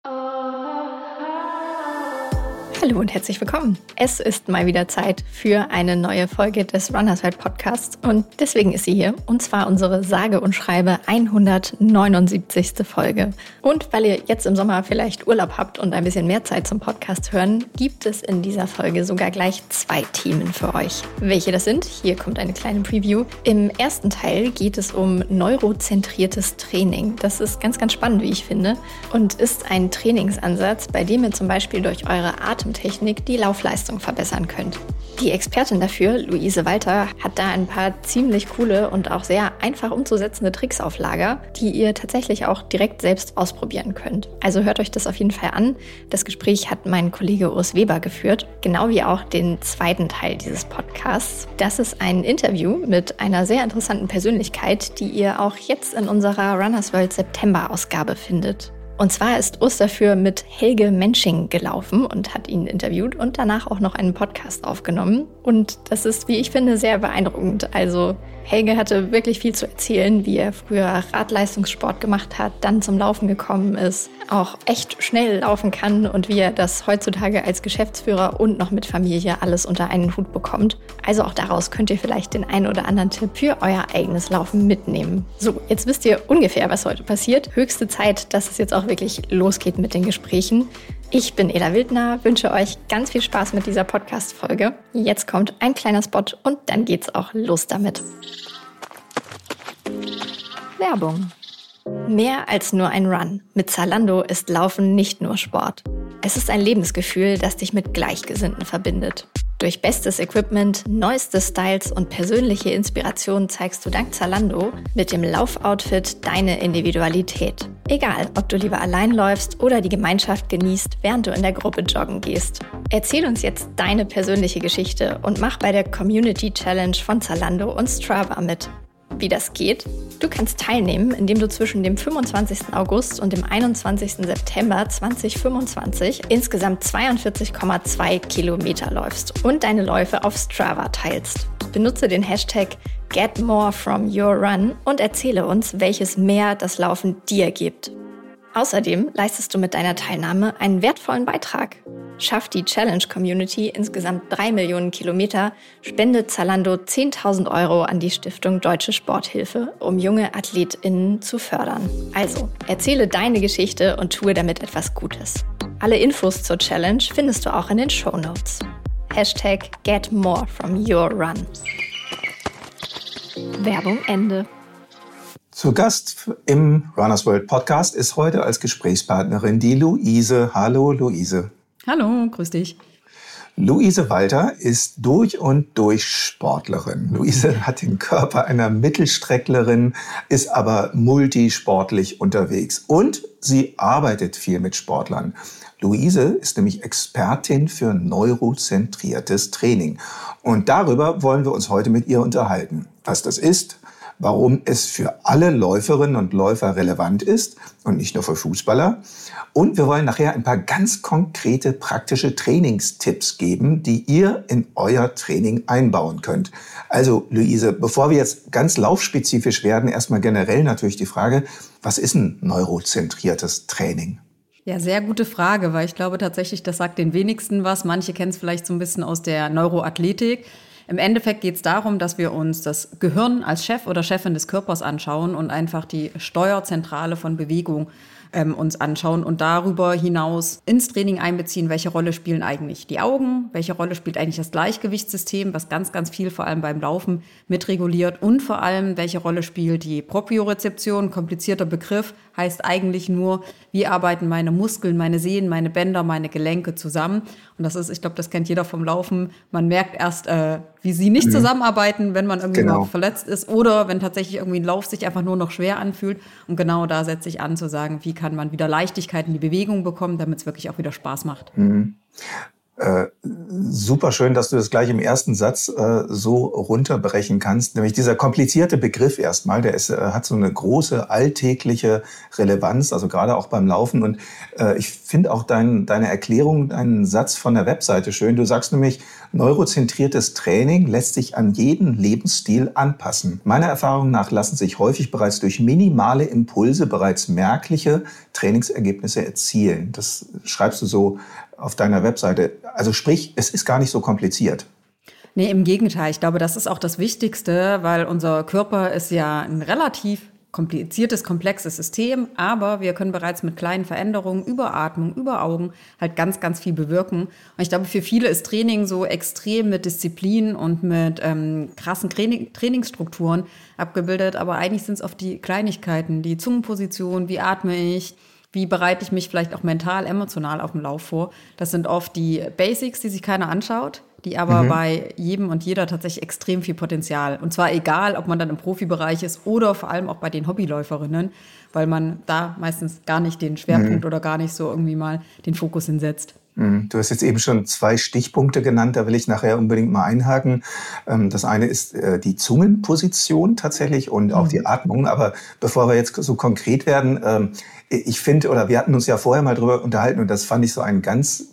Hallo und herzlich willkommen. Es ist mal wieder Zeit für eine neue Folge des Runners World Podcasts und deswegen ist sie hier, und zwar unsere sage und schreibe 179. Folge. Und weil ihr jetzt im Sommer vielleicht Urlaub habt und ein bisschen mehr Zeit zum Podcast hören, gibt es in dieser Folge sogar gleich 2 Themen für euch. Welche das sind? Hier kommt eine kleine Preview. Im ersten Teil geht es um neurozentriertes Training. Das ist ganz, ganz spannend, wie ich finde, und ist ein Trainingsansatz, bei dem ihr zum Beispiel durch eure Atemtechnik die Laufleistung verbessern könnt. Die Expertin dafür, Luise Walter, hat da ein paar ziemlich coole und auch sehr einfach umzusetzende Tricks auf Lager, die ihr tatsächlich auch direkt selbst ausprobieren könnt. Also hört euch das auf jeden Fall an. Das Gespräch hat mein Kollege Urs Weber geführt, genau wie auch den zweiten Teil dieses Podcasts. Das ist ein Interview mit einer sehr interessanten Persönlichkeit, die ihr auch jetzt in unserer Runners World September-Ausgabe findet. Und zwar ist Urs dafür mit Helge Mensching gelaufen und hat ihn interviewt und danach auch noch einen Podcast aufgenommen. Und das ist, wie ich finde, sehr beeindruckend. Also Helge hatte wirklich viel zu erzählen, wie er früher Radleistungssport gemacht hat, dann zum Laufen gekommen ist, auch echt schnell laufen kann und wie er das heutzutage als Geschäftsführer und noch mit Familie alles unter einen Hut bekommt. Also auch daraus könnt ihr vielleicht den einen oder anderen Tipp für euer eigenes Laufen mitnehmen. So, jetzt wisst ihr ungefähr, was heute passiert. Höchste Zeit, dass es jetzt auch wirklich losgeht mit den Gesprächen. Ich bin Ela Wildner, wünsche euch ganz viel Spaß mit dieser Podcast-Folge. Jetzt kommt ein kleiner Spot und dann geht's auch los damit. Werbung. Mehr als nur ein Run. Mit Zalando ist Laufen nicht nur Sport. Es ist ein Lebensgefühl, das dich mit Gleichgesinnten verbindet. Durch bestes Equipment, neueste Styles und persönliche Inspiration zeigst du dank Zalando mit dem Laufoutfit deine Individualität. Egal, ob du lieber allein läufst oder die Gemeinschaft genießt, während du in der Gruppe joggen gehst. Erzähl uns jetzt deine persönliche Geschichte und mach bei der Community Challenge von Zalando und Strava mit. Wie das geht? Du kannst teilnehmen, indem du zwischen dem 25. August und dem 21. September 2025 insgesamt 42,2 Kilometer läufst und deine Läufe auf Strava teilst. Benutze den Hashtag #GetMoreFromYourRun und erzähle uns, welches mehr das Laufen dir gibt. Außerdem leistest du mit deiner Teilnahme einen wertvollen Beitrag. Schafft die Challenge-Community insgesamt 3 Millionen Kilometer, spendet Zalando 10.000 € an die Stiftung Deutsche Sporthilfe, um junge AthletInnen zu fördern. Also, erzähle deine Geschichte und tue damit etwas Gutes. Alle Infos zur Challenge findest du auch in den Shownotes. Hashtag #GetMoreFromYourRun. Werbung Ende. Zu Gast im Runners World Podcast ist heute als Gesprächspartnerin die Luise. Hallo Luise. Hallo, grüß dich. Luise Walter ist durch und durch Sportlerin. Luise hat den Körper einer Mittelstrecklerin, ist aber multisportlich unterwegs und sie arbeitet viel mit Sportlern. Luise ist nämlich Expertin für neurozentriertes Training. Und darüber wollen wir uns heute mit ihr unterhalten. Was das ist, warum es für alle Läuferinnen und Läufer relevant ist und nicht nur für Fußballer. Und wir wollen nachher ein paar ganz konkrete, praktische Trainingstipps geben, die ihr in euer Training einbauen könnt. Also Luise, bevor wir jetzt ganz laufspezifisch werden, erstmal generell natürlich die Frage, was ist ein neurozentriertes Training? Ja, sehr gute Frage, weil ich glaube tatsächlich, das sagt den wenigsten was. Manche kennen es vielleicht so ein bisschen aus der Neuroathletik. Im Endeffekt geht es darum, dass wir uns das Gehirn als Chef oder Chefin des Körpers anschauen und einfach die Steuerzentrale von Bewegung uns anschauen und darüber hinaus ins Training einbeziehen, welche Rolle spielen eigentlich die Augen, welche Rolle spielt eigentlich das Gleichgewichtssystem, was ganz, ganz viel vor allem beim Laufen mitreguliert und vor allem, welche Rolle spielt die Propriorezeption, komplizierter Begriff, heißt eigentlich nur, wie arbeiten meine Muskeln, meine Sehnen, meine Bänder, meine Gelenke zusammen. Und das ist, ich glaube, das kennt jeder vom Laufen. Man merkt erst, wie sie nicht zusammenarbeiten, wenn man irgendwie mal verletzt ist oder wenn tatsächlich irgendwie ein Lauf sich einfach nur noch schwer anfühlt. Und genau da setze ich an, zu sagen, wie kann man wieder Leichtigkeit in die Bewegung bekommen, damit es wirklich auch wieder Spaß macht. Super schön, dass du das gleich im ersten Satz so runterbrechen kannst. Nämlich dieser komplizierte Begriff erstmal, hat so eine große alltägliche Relevanz, also gerade auch beim Laufen. Und ich finde auch deine Erklärung, deinen Satz von der Webseite schön. Du sagst nämlich, neurozentriertes Training lässt sich an jeden Lebensstil anpassen. Meiner Erfahrung nach lassen sich häufig bereits durch minimale Impulse bereits merkliche Trainingsergebnisse erzielen. Das schreibst du so auf deiner Webseite. Also sprich, es ist gar nicht so kompliziert. Nee, im Gegenteil. Ich glaube, das ist auch das Wichtigste, weil unser Körper ist ja ein relativ kompliziertes, komplexes System, aber wir können bereits mit kleinen Veränderungen über Atmung, über Augen halt ganz, ganz viel bewirken. Und ich glaube, für viele ist Training so extrem mit Disziplin und mit krassen Trainingsstrukturen abgebildet, aber eigentlich sind es oft die Kleinigkeiten, die Zungenposition, wie atme ich, wie bereite ich mich vielleicht auch mental, emotional auf dem Lauf vor. Das sind oft die Basics, die sich keiner anschaut, die aber bei jedem und jeder tatsächlich extrem viel Potenzial. Und zwar egal, ob man dann im Profibereich ist oder vor allem auch bei den Hobbyläuferinnen, weil man da meistens gar nicht den Schwerpunkt oder gar nicht so irgendwie mal den Fokus hinsetzt. Du hast jetzt eben schon 2 Stichpunkte genannt, da will ich nachher unbedingt mal einhaken. Das eine ist die Zungenposition tatsächlich und auch die Atmung. Aber bevor wir jetzt so konkret werden, ich finde, oder wir hatten uns ja vorher mal drüber unterhalten und das fand ich so ein ganz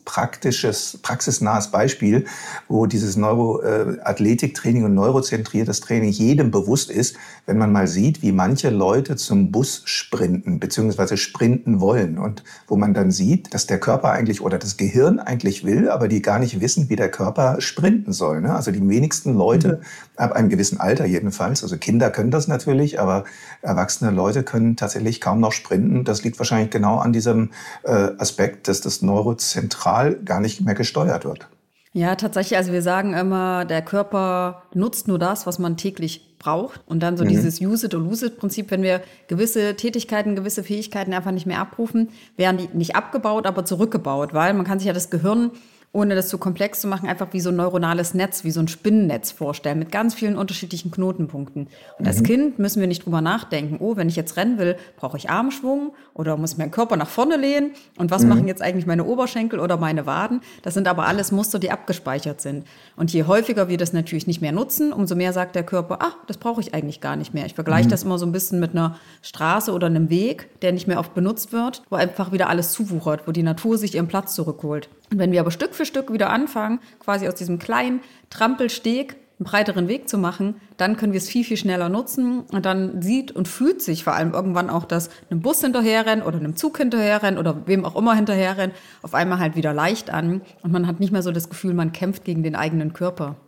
praxisnahes Beispiel, wo dieses Neuroathletiktraining und neurozentriertes Training jedem bewusst ist, wenn man mal sieht, wie manche Leute zum Bus sprinten bzw. sprinten wollen und wo man dann sieht, dass der Körper eigentlich oder das Gehirn eigentlich will, aber die gar nicht wissen, wie der Körper sprinten soll. Ne? Also die wenigsten Leute, ab einem gewissen Alter jedenfalls, also Kinder können das natürlich, aber erwachsene Leute können tatsächlich kaum noch sprinten. Das liegt wahrscheinlich genau an diesem Aspekt, dass das neurozentral gar nicht mehr gesteuert wird. Ja, tatsächlich. Also wir sagen immer, der Körper nutzt nur das, was man täglich braucht. Und dann so dieses Use it or lose it Prinzip, wenn wir gewisse Tätigkeiten, gewisse Fähigkeiten einfach nicht mehr abrufen, werden die nicht abgebaut, aber zurückgebaut. Weil man kann sich ja das Gehirn, ohne das zu komplex zu machen, einfach wie so ein neuronales Netz, wie so ein Spinnennetz vorstellen, mit ganz vielen unterschiedlichen Knotenpunkten. Und als Kind müssen wir nicht drüber nachdenken, oh, wenn ich jetzt rennen will, brauche ich Armschwung oder muss mein Körper nach vorne lehnen und was machen jetzt eigentlich meine Oberschenkel oder meine Waden? Das sind aber alles Muster, die abgespeichert sind. Und je häufiger wir das natürlich nicht mehr nutzen, umso mehr sagt der Körper, das brauche ich eigentlich gar nicht mehr. Ich vergleiche das immer so ein bisschen mit einer Straße oder einem Weg, der nicht mehr oft benutzt wird, wo einfach wieder alles zuwuchert, wo die Natur sich ihren Platz zurückholt. Und wenn wir aber Stück für Stück wieder anfangen, quasi aus diesem kleinen Trampelsteg einen breiteren Weg zu machen, dann können wir es viel, viel schneller nutzen. Und dann sieht und fühlt sich vor allem irgendwann auch, dass einem Bus hinterherrennen oder einem Zug hinterherrennen oder wem auch immer hinterherrennen, auf einmal halt wieder leicht an. Und man hat nicht mehr so das Gefühl, man kämpft gegen den eigenen Körper.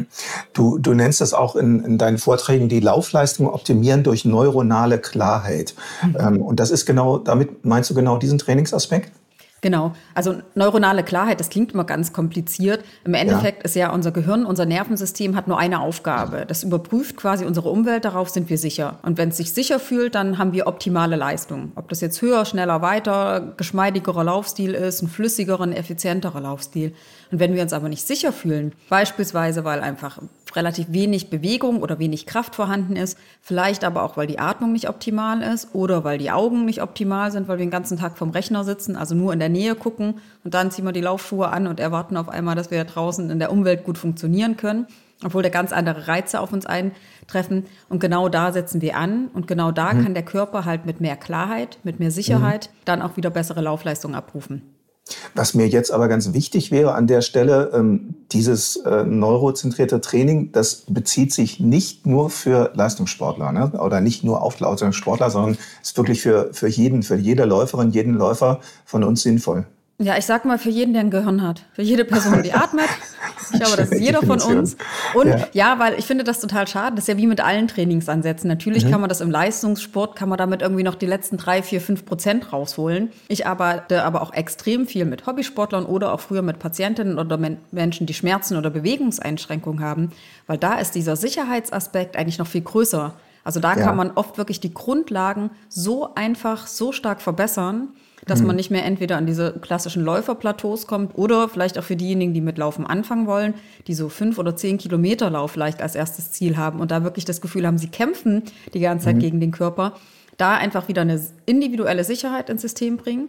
Du nennst das auch in deinen Vorträgen, die Laufleistung optimieren durch neuronale Klarheit. Und das ist genau, damit meinst du genau diesen Trainingsaspekt? Genau, also neuronale Klarheit, das klingt immer ganz kompliziert. Im Endeffekt ist ja unser Gehirn, unser Nervensystem hat nur eine Aufgabe. Das überprüft quasi unsere Umwelt, darauf sind wir sicher. Und wenn es sich sicher fühlt, dann haben wir optimale Leistung. Ob das jetzt höher, schneller, weiter, geschmeidigerer Laufstil ist, ein flüssigerer, ein effizienterer Laufstil. Und wenn wir uns aber nicht sicher fühlen, beispielsweise weil einfach relativ wenig Bewegung oder wenig Kraft vorhanden ist, vielleicht aber auch, weil die Atmung nicht optimal ist oder weil die Augen nicht optimal sind, weil wir den ganzen Tag vom Rechner sitzen, also nur in der Nähe gucken und dann ziehen wir die Laufschuhe an und erwarten auf einmal, dass wir draußen in der Umwelt gut funktionieren können, obwohl da ganz andere Reize auf uns eintreffen. Und genau da setzen wir an und genau da kann der Körper halt mit mehr Klarheit, mit mehr Sicherheit dann auch wieder bessere Laufleistung abrufen. Was mir jetzt aber ganz wichtig wäre an der Stelle, dieses neurozentrierte Training, das bezieht sich nicht nur für Leistungssportler, ne? Oder nicht nur auf Leistungssportler, sondern ist wirklich für jede Läuferin, jeden Läufer von uns sinnvoll. Ja, ich sag mal, für jeden, der ein Gehirn hat. Für jede Person, die atmet. Ich glaube, das ist jeder von uns. Und ja, weil ich finde das total schade. Das ist ja wie mit allen Trainingsansätzen. Natürlich kann man das im Leistungssport, kann man damit irgendwie noch die letzten 3, 4, 5% rausholen. Ich arbeite aber auch extrem viel mit Hobbysportlern oder auch früher mit Patientinnen oder Menschen, die Schmerzen oder Bewegungseinschränkungen haben. Weil da ist dieser Sicherheitsaspekt eigentlich noch viel größer. Also da kann man oft wirklich die Grundlagen so einfach, so stark verbessern, dass man nicht mehr entweder an diese klassischen Läuferplateaus kommt oder vielleicht auch für diejenigen, die mit Laufen anfangen wollen, die so 5 oder 10 Kilometer Lauf vielleicht als erstes Ziel haben und da wirklich das Gefühl haben, sie kämpfen die ganze Zeit gegen den Körper, da einfach wieder eine individuelle Sicherheit ins System bringen,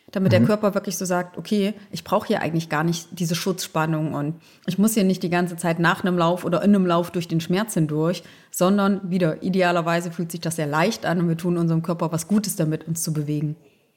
damit der Körper wirklich so sagt, okay, ich brauche hier eigentlich gar nicht diese Schutzspannung und ich muss hier nicht die ganze Zeit nach einem Lauf oder in einem Lauf durch den Schmerz hindurch, sondern wieder idealerweise fühlt sich das sehr leicht an und wir tun unserem Körper was Gutes damit, uns zu bewegen.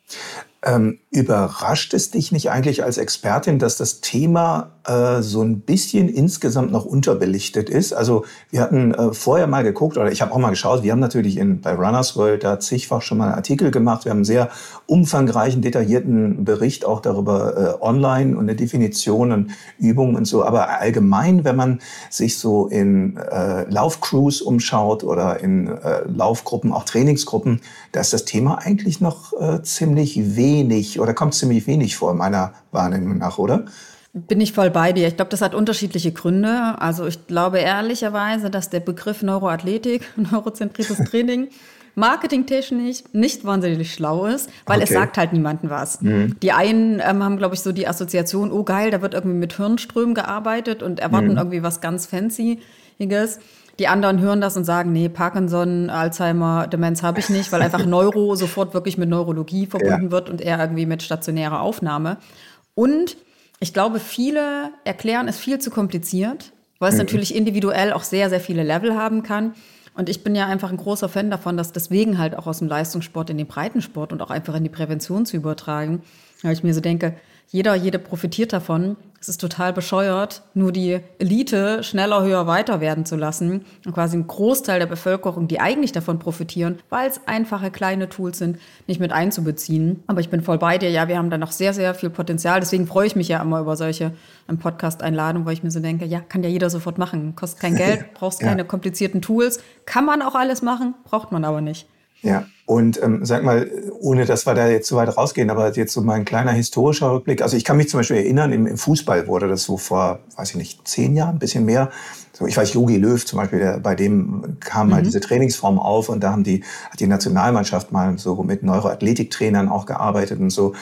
Überrascht es dich nicht eigentlich als Expertin, dass das Thema so ein bisschen insgesamt noch unterbelichtet ist? Also wir hatten vorher mal geguckt, oder ich habe auch mal geschaut, wir haben natürlich bei Runners World da zigfach schon mal einen Artikel gemacht. Wir haben einen sehr umfangreichen, detaillierten Bericht auch darüber online und eine Definition und Übungen und so. Aber allgemein, wenn man sich so in Laufcrews umschaut oder in Laufgruppen, auch Trainingsgruppen, da ist das Thema eigentlich noch ziemlich wenig oder kommt ziemlich wenig vor, meiner Wahrnehmung nach, oder? Bin ich voll bei dir. Ich glaube, das hat unterschiedliche Gründe. Also ich glaube ehrlicherweise, dass der Begriff Neuroathletik, neurozentriertes Training, marketingtechnisch nicht wahnsinnig schlau ist, weil es sagt halt niemandem was. Die einen haben, glaube ich, so die Assoziation, oh geil, da wird irgendwie mit Hirnströmen gearbeitet und erwarten irgendwie was ganz Fancyes. Die anderen hören das und sagen, nee, Parkinson, Alzheimer, Demenz habe ich nicht, weil einfach Neuro sofort wirklich mit Neurologie verbunden wird und eher irgendwie mit stationärer Aufnahme. Und ich glaube, viele erklären es viel zu kompliziert, weil es natürlich individuell auch sehr, sehr viele Level haben kann. Und ich bin ja einfach ein großer Fan davon, das deswegen halt auch aus dem Leistungssport in den Breitensport und auch einfach in die Prävention zu übertragen. Weil ich mir so denke, jede profitiert davon. Es ist total bescheuert, nur die Elite schneller, höher, weiter werden zu lassen und quasi einen Großteil der Bevölkerung, die eigentlich davon profitieren, weil es einfache kleine Tools sind, nicht mit einzubeziehen. Aber ich bin voll bei dir. Ja, wir haben da noch sehr, sehr viel Potenzial. Deswegen freue ich mich ja immer über solche Podcast-Einladungen, weil ich mir so denke, ja, kann ja jeder sofort machen. Kostet kein Geld, brauchst keine komplizierten Tools. Kann man auch alles machen, braucht man aber nicht. Ja, und sag mal, ohne dass wir da jetzt so weit rausgehen, aber jetzt so mal ein kleiner historischer Rückblick. Also ich kann mich zum Beispiel erinnern, im Fußball wurde das so vor, weiß ich nicht, 10 Jahren, ein bisschen mehr. So, ich weiß, Jogi Löw zum Beispiel, bei dem kam mal diese Trainingsform auf und da hat die Nationalmannschaft mal so mit Neuroathletiktrainern auch gearbeitet und so.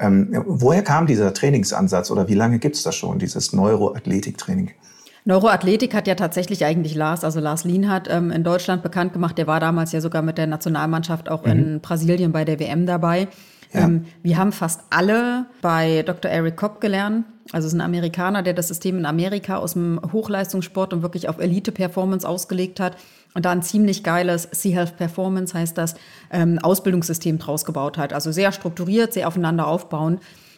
Woher kam dieser Trainingsansatz oder wie lange gibt's das schon, dieses Neuroathletiktraining? Neuroathletik hat ja tatsächlich eigentlich Lars Lienhardt in Deutschland bekannt gemacht. Der war damals ja sogar mit der Nationalmannschaft auch in Brasilien bei der WM dabei. Ja. Wir haben fast alle bei Dr. Eric Kopp gelernt. Also es ist ein Amerikaner, der das System in Amerika aus dem Hochleistungssport und wirklich auf Elite-Performance ausgelegt hat und da ein ziemlich geiles C-Health Performance, heißt das, Ausbildungssystem draus gebaut hat. Also sehr strukturiert, sehr aufeinander aufbauend.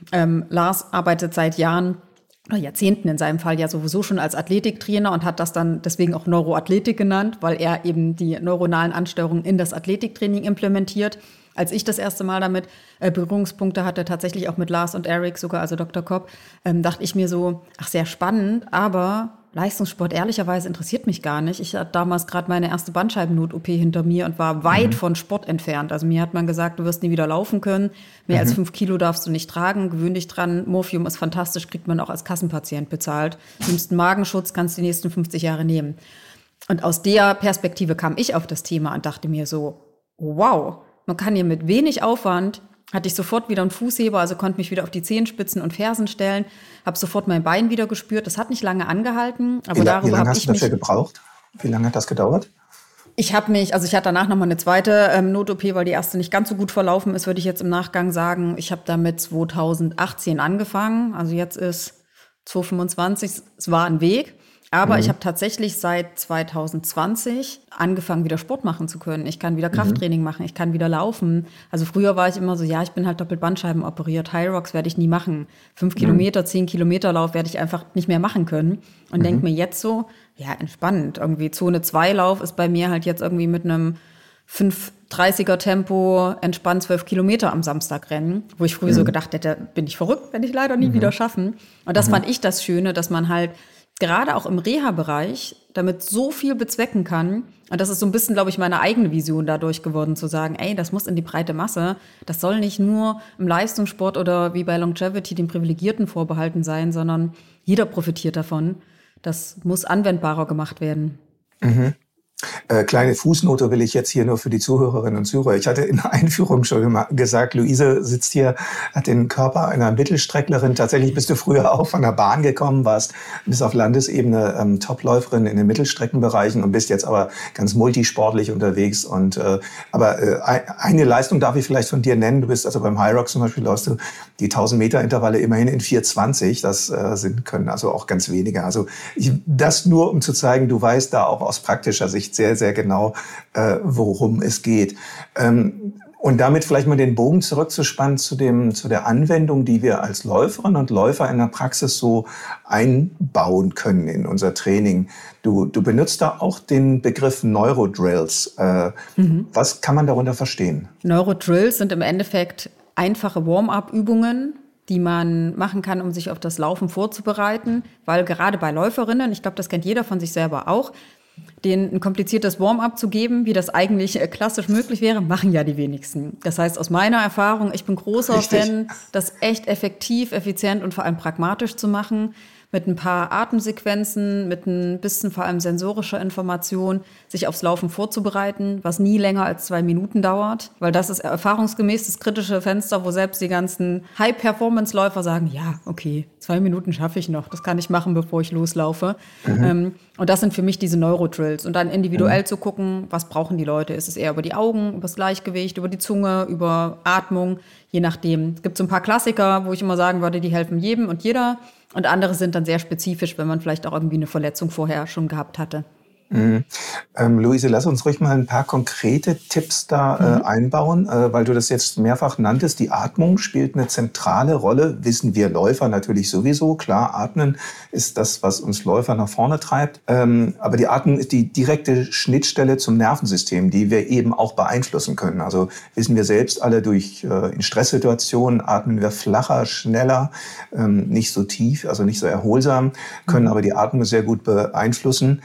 Lars arbeitet seit Jahren oder Jahrzehnten in seinem Fall ja sowieso schon als Athletiktrainer und hat das dann deswegen auch Neuroathletik genannt, weil er eben die neuronalen Ansteuerungen in das Athletiktraining implementiert. Als ich das erste Mal damit Berührungspunkte hatte, tatsächlich auch mit Lars und Eric sogar, also Dr. Kopp, dachte ich mir so, ach, sehr spannend, aber Leistungssport ehrlicherweise interessiert mich gar nicht. Ich hatte damals gerade meine erste Bandscheibennot-OP hinter mir und war weit von Sport entfernt. Also mir hat man gesagt, du wirst nie wieder laufen können. Mehr als 5 Kilo darfst du nicht tragen. Gewöhn dich dran. Morphium ist fantastisch, kriegt man auch als Kassenpatient bezahlt. Nimmst einen Magenschutz, kannst die nächsten 50 Jahre nehmen. Und aus der Perspektive kam ich auf das Thema und dachte mir so, wow, man kann hier mit wenig Aufwand, hatte ich sofort wieder einen Fußheber, also konnte mich wieder auf die Zehenspitzen und Fersen stellen, habe sofort mein Bein wieder gespürt. Das hat nicht lange angehalten. Aber wie lange hast du dafür gebraucht? Wie lange hat das gedauert? Ich hatte danach nochmal eine zweite Not-OP, weil die erste nicht ganz so gut verlaufen ist, würde ich jetzt im Nachgang sagen. Ich habe damit 2018 angefangen, also jetzt ist 2025, es war ein Weg. Aber ich habe tatsächlich seit 2020 angefangen, wieder Sport machen zu können. Ich kann wieder Krafttraining machen, ich kann wieder laufen. Also früher war ich immer so, ja, ich bin halt Doppelbandscheiben operiert. High Rocks werde ich nie machen. 5 Kilometer, 10 Kilometer Lauf werde ich einfach nicht mehr machen können. Und denke mir jetzt so, ja, entspannend. Irgendwie Zone 2 Lauf ist bei mir halt jetzt irgendwie mit einem 5:30er Tempo entspannt 12 Kilometer am Samstag rennen. Wo ich früher so gedacht hätte, bin ich verrückt, werde ich leider nie wieder schaffen. Und das fand ich das Schöne, dass man halt gerade auch im Reha-Bereich damit so viel bezwecken kann. Und das ist so ein bisschen, glaube ich, meine eigene Vision dadurch geworden, zu sagen, ey, das muss in die breite Masse. Das soll nicht nur im Leistungssport oder wie bei Longevity den Privilegierten vorbehalten sein, sondern jeder profitiert davon. Das muss anwendbarer gemacht werden. Kleine Fußnote will ich jetzt hier nur für die Zuhörerinnen und Zuhörer. Ich hatte in der Einführung schon mal gesagt, Luise sitzt hier, hat den Körper einer Mittelstrecklerin. Tatsächlich bist du früher auch von der Bahn gekommen, bist auf Landesebene Topläuferin in den Mittelstreckenbereichen und bist jetzt aber ganz multisportlich unterwegs. Eine Leistung darf ich vielleicht von dir nennen. Du bist also beim High Rock zum Beispiel, läufst du die 1000 Meter Intervalle immerhin in 4:20. Das können also auch ganz wenige. Also das nur, um zu zeigen, du weißt da auch aus praktischer Sicht sehr, sehr genau, worum es geht. Und damit vielleicht mal den Bogen zurückzuspannen zu der Anwendung, die wir als Läuferinnen und Läufer in der Praxis so einbauen können in unser Training. Du benutzt da auch den Begriff Neurodrills. Was kann man darunter verstehen? Neurodrills sind im Endeffekt einfache Warm-up-Übungen, die man machen kann, um sich auf das Laufen vorzubereiten. Weil gerade bei Läuferinnen, ich glaube, das kennt jeder von sich selber auch, denen ein kompliziertes Warm-up zu geben, wie das eigentlich klassisch möglich wäre, machen ja die wenigsten. Das heißt, aus meiner Erfahrung, ich bin großer Fan, das echt effektiv, effizient und vor allem pragmatisch zu machen, mit ein paar Atemsequenzen, mit ein bisschen vor allem sensorischer Information, sich aufs Laufen vorzubereiten, was nie länger als 2 Minuten dauert, weil das ist erfahrungsgemäß das kritische Fenster, wo selbst die ganzen High-Performance-Läufer sagen, ja, okay, 2 Minuten schaffe ich noch, das kann ich machen, bevor ich loslaufe. Und das sind für mich diese Neurodrills. Und dann individuell zu gucken, was brauchen die Leute? Ist es eher über die Augen, über das Gleichgewicht, über die Zunge, über Atmung, je nachdem. Es gibt so ein paar Klassiker, wo ich immer sagen würde, die helfen jedem und jeder. Und andere sind dann sehr spezifisch, wenn man vielleicht auch irgendwie eine Verletzung vorher schon gehabt hatte. Luise, lass uns ruhig mal ein paar konkrete Tipps da einbauen, weil du das jetzt mehrfach nanntest. Die Atmung spielt eine zentrale Rolle, wissen wir Läufer natürlich sowieso. Klar, Atmen ist das, was uns Läufer nach vorne treibt. Aber die Atmung ist die direkte Schnittstelle zum Nervensystem, die wir eben auch beeinflussen können. Also wissen wir selbst alle, in Stresssituationen atmen wir flacher, schneller, nicht so tief, also nicht so erholsam, können aber die Atmung sehr gut beeinflussen.